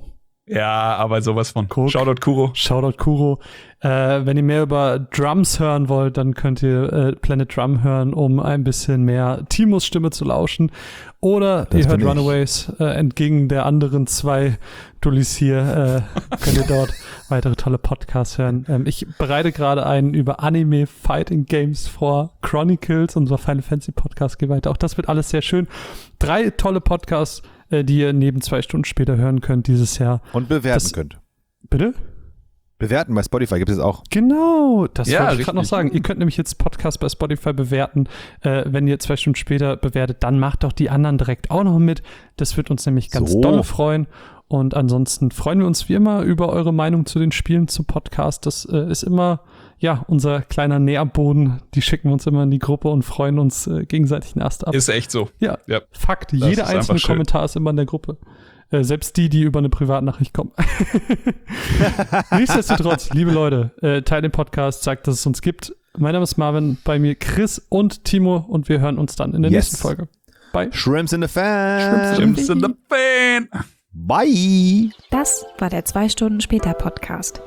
Ja, aber sowas von. Guck. Shoutout Kuro. Shoutout Kuro. Wenn ihr mehr über Drums hören wollt, dann könnt ihr Planet Drum hören, um ein bisschen mehr Timos Stimme zu lauschen. Oder ihr hört Runaways entgegen der anderen 2 Dullis hier. Könnt ihr dort weitere tolle Podcasts hören. Ich bereite gerade einen über Anime Fighting Games vor. Chronicles, unser Final Fantasy Podcast, geht weiter. Auch das wird alles sehr schön. 3 tolle Podcasts, die ihr neben 2 Stunden später hören könnt dieses Jahr. Und bewerten könnt. Bitte? Bewerten bei Spotify gibt es auch. Genau, das Ja, wollte ich gerade noch sagen. Ihr könnt nämlich jetzt Podcast bei Spotify bewerten. Wenn ihr 2 Stunden später bewertet, dann macht doch die anderen direkt auch noch mit. Das wird uns nämlich ganz dolle freuen. Und ansonsten freuen wir uns wie immer über eure Meinung zu den Spielen, zum Podcast. Das ist immer, ja, unser kleiner Nährboden. Die schicken wir uns immer in die Gruppe und freuen uns gegenseitig erst ab. Ist echt so. Ja, Ja. Fakt. Das Jeder ist einzelne einfach schön. Kommentar ist immer in der Gruppe. Selbst die über eine Privatnachricht kommen. Nichtsdestotrotz, liebe Leute, teilt den Podcast, sagt, dass es uns gibt. Mein Name ist Marvin, bei mir Chris und Timo und wir hören uns dann in der nächsten Folge. Bye. Shrimps in the Fan. Shrimps in the Fan. Bye. Das war der 2 Stunden später Podcast.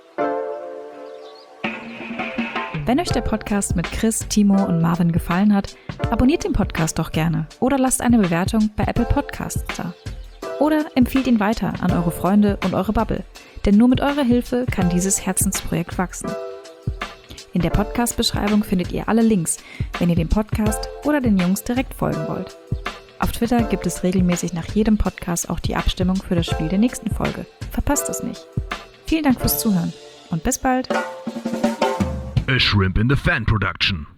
Wenn euch der Podcast mit Chris, Timo und Marvin gefallen hat, abonniert den Podcast doch gerne oder lasst eine Bewertung bei Apple Podcasts da. Oder empfiehlt ihn weiter an eure Freunde und eure Bubble, denn nur mit eurer Hilfe kann dieses Herzensprojekt wachsen. In der Podcast-Beschreibung findet ihr alle Links, wenn ihr dem Podcast oder den Jungs direkt folgen wollt. Auf Twitter gibt es regelmäßig nach jedem Podcast auch die Abstimmung für das Spiel der nächsten Folge. Verpasst es nicht. Vielen Dank fürs Zuhören und bis bald. A Shrimp in the Fan Production.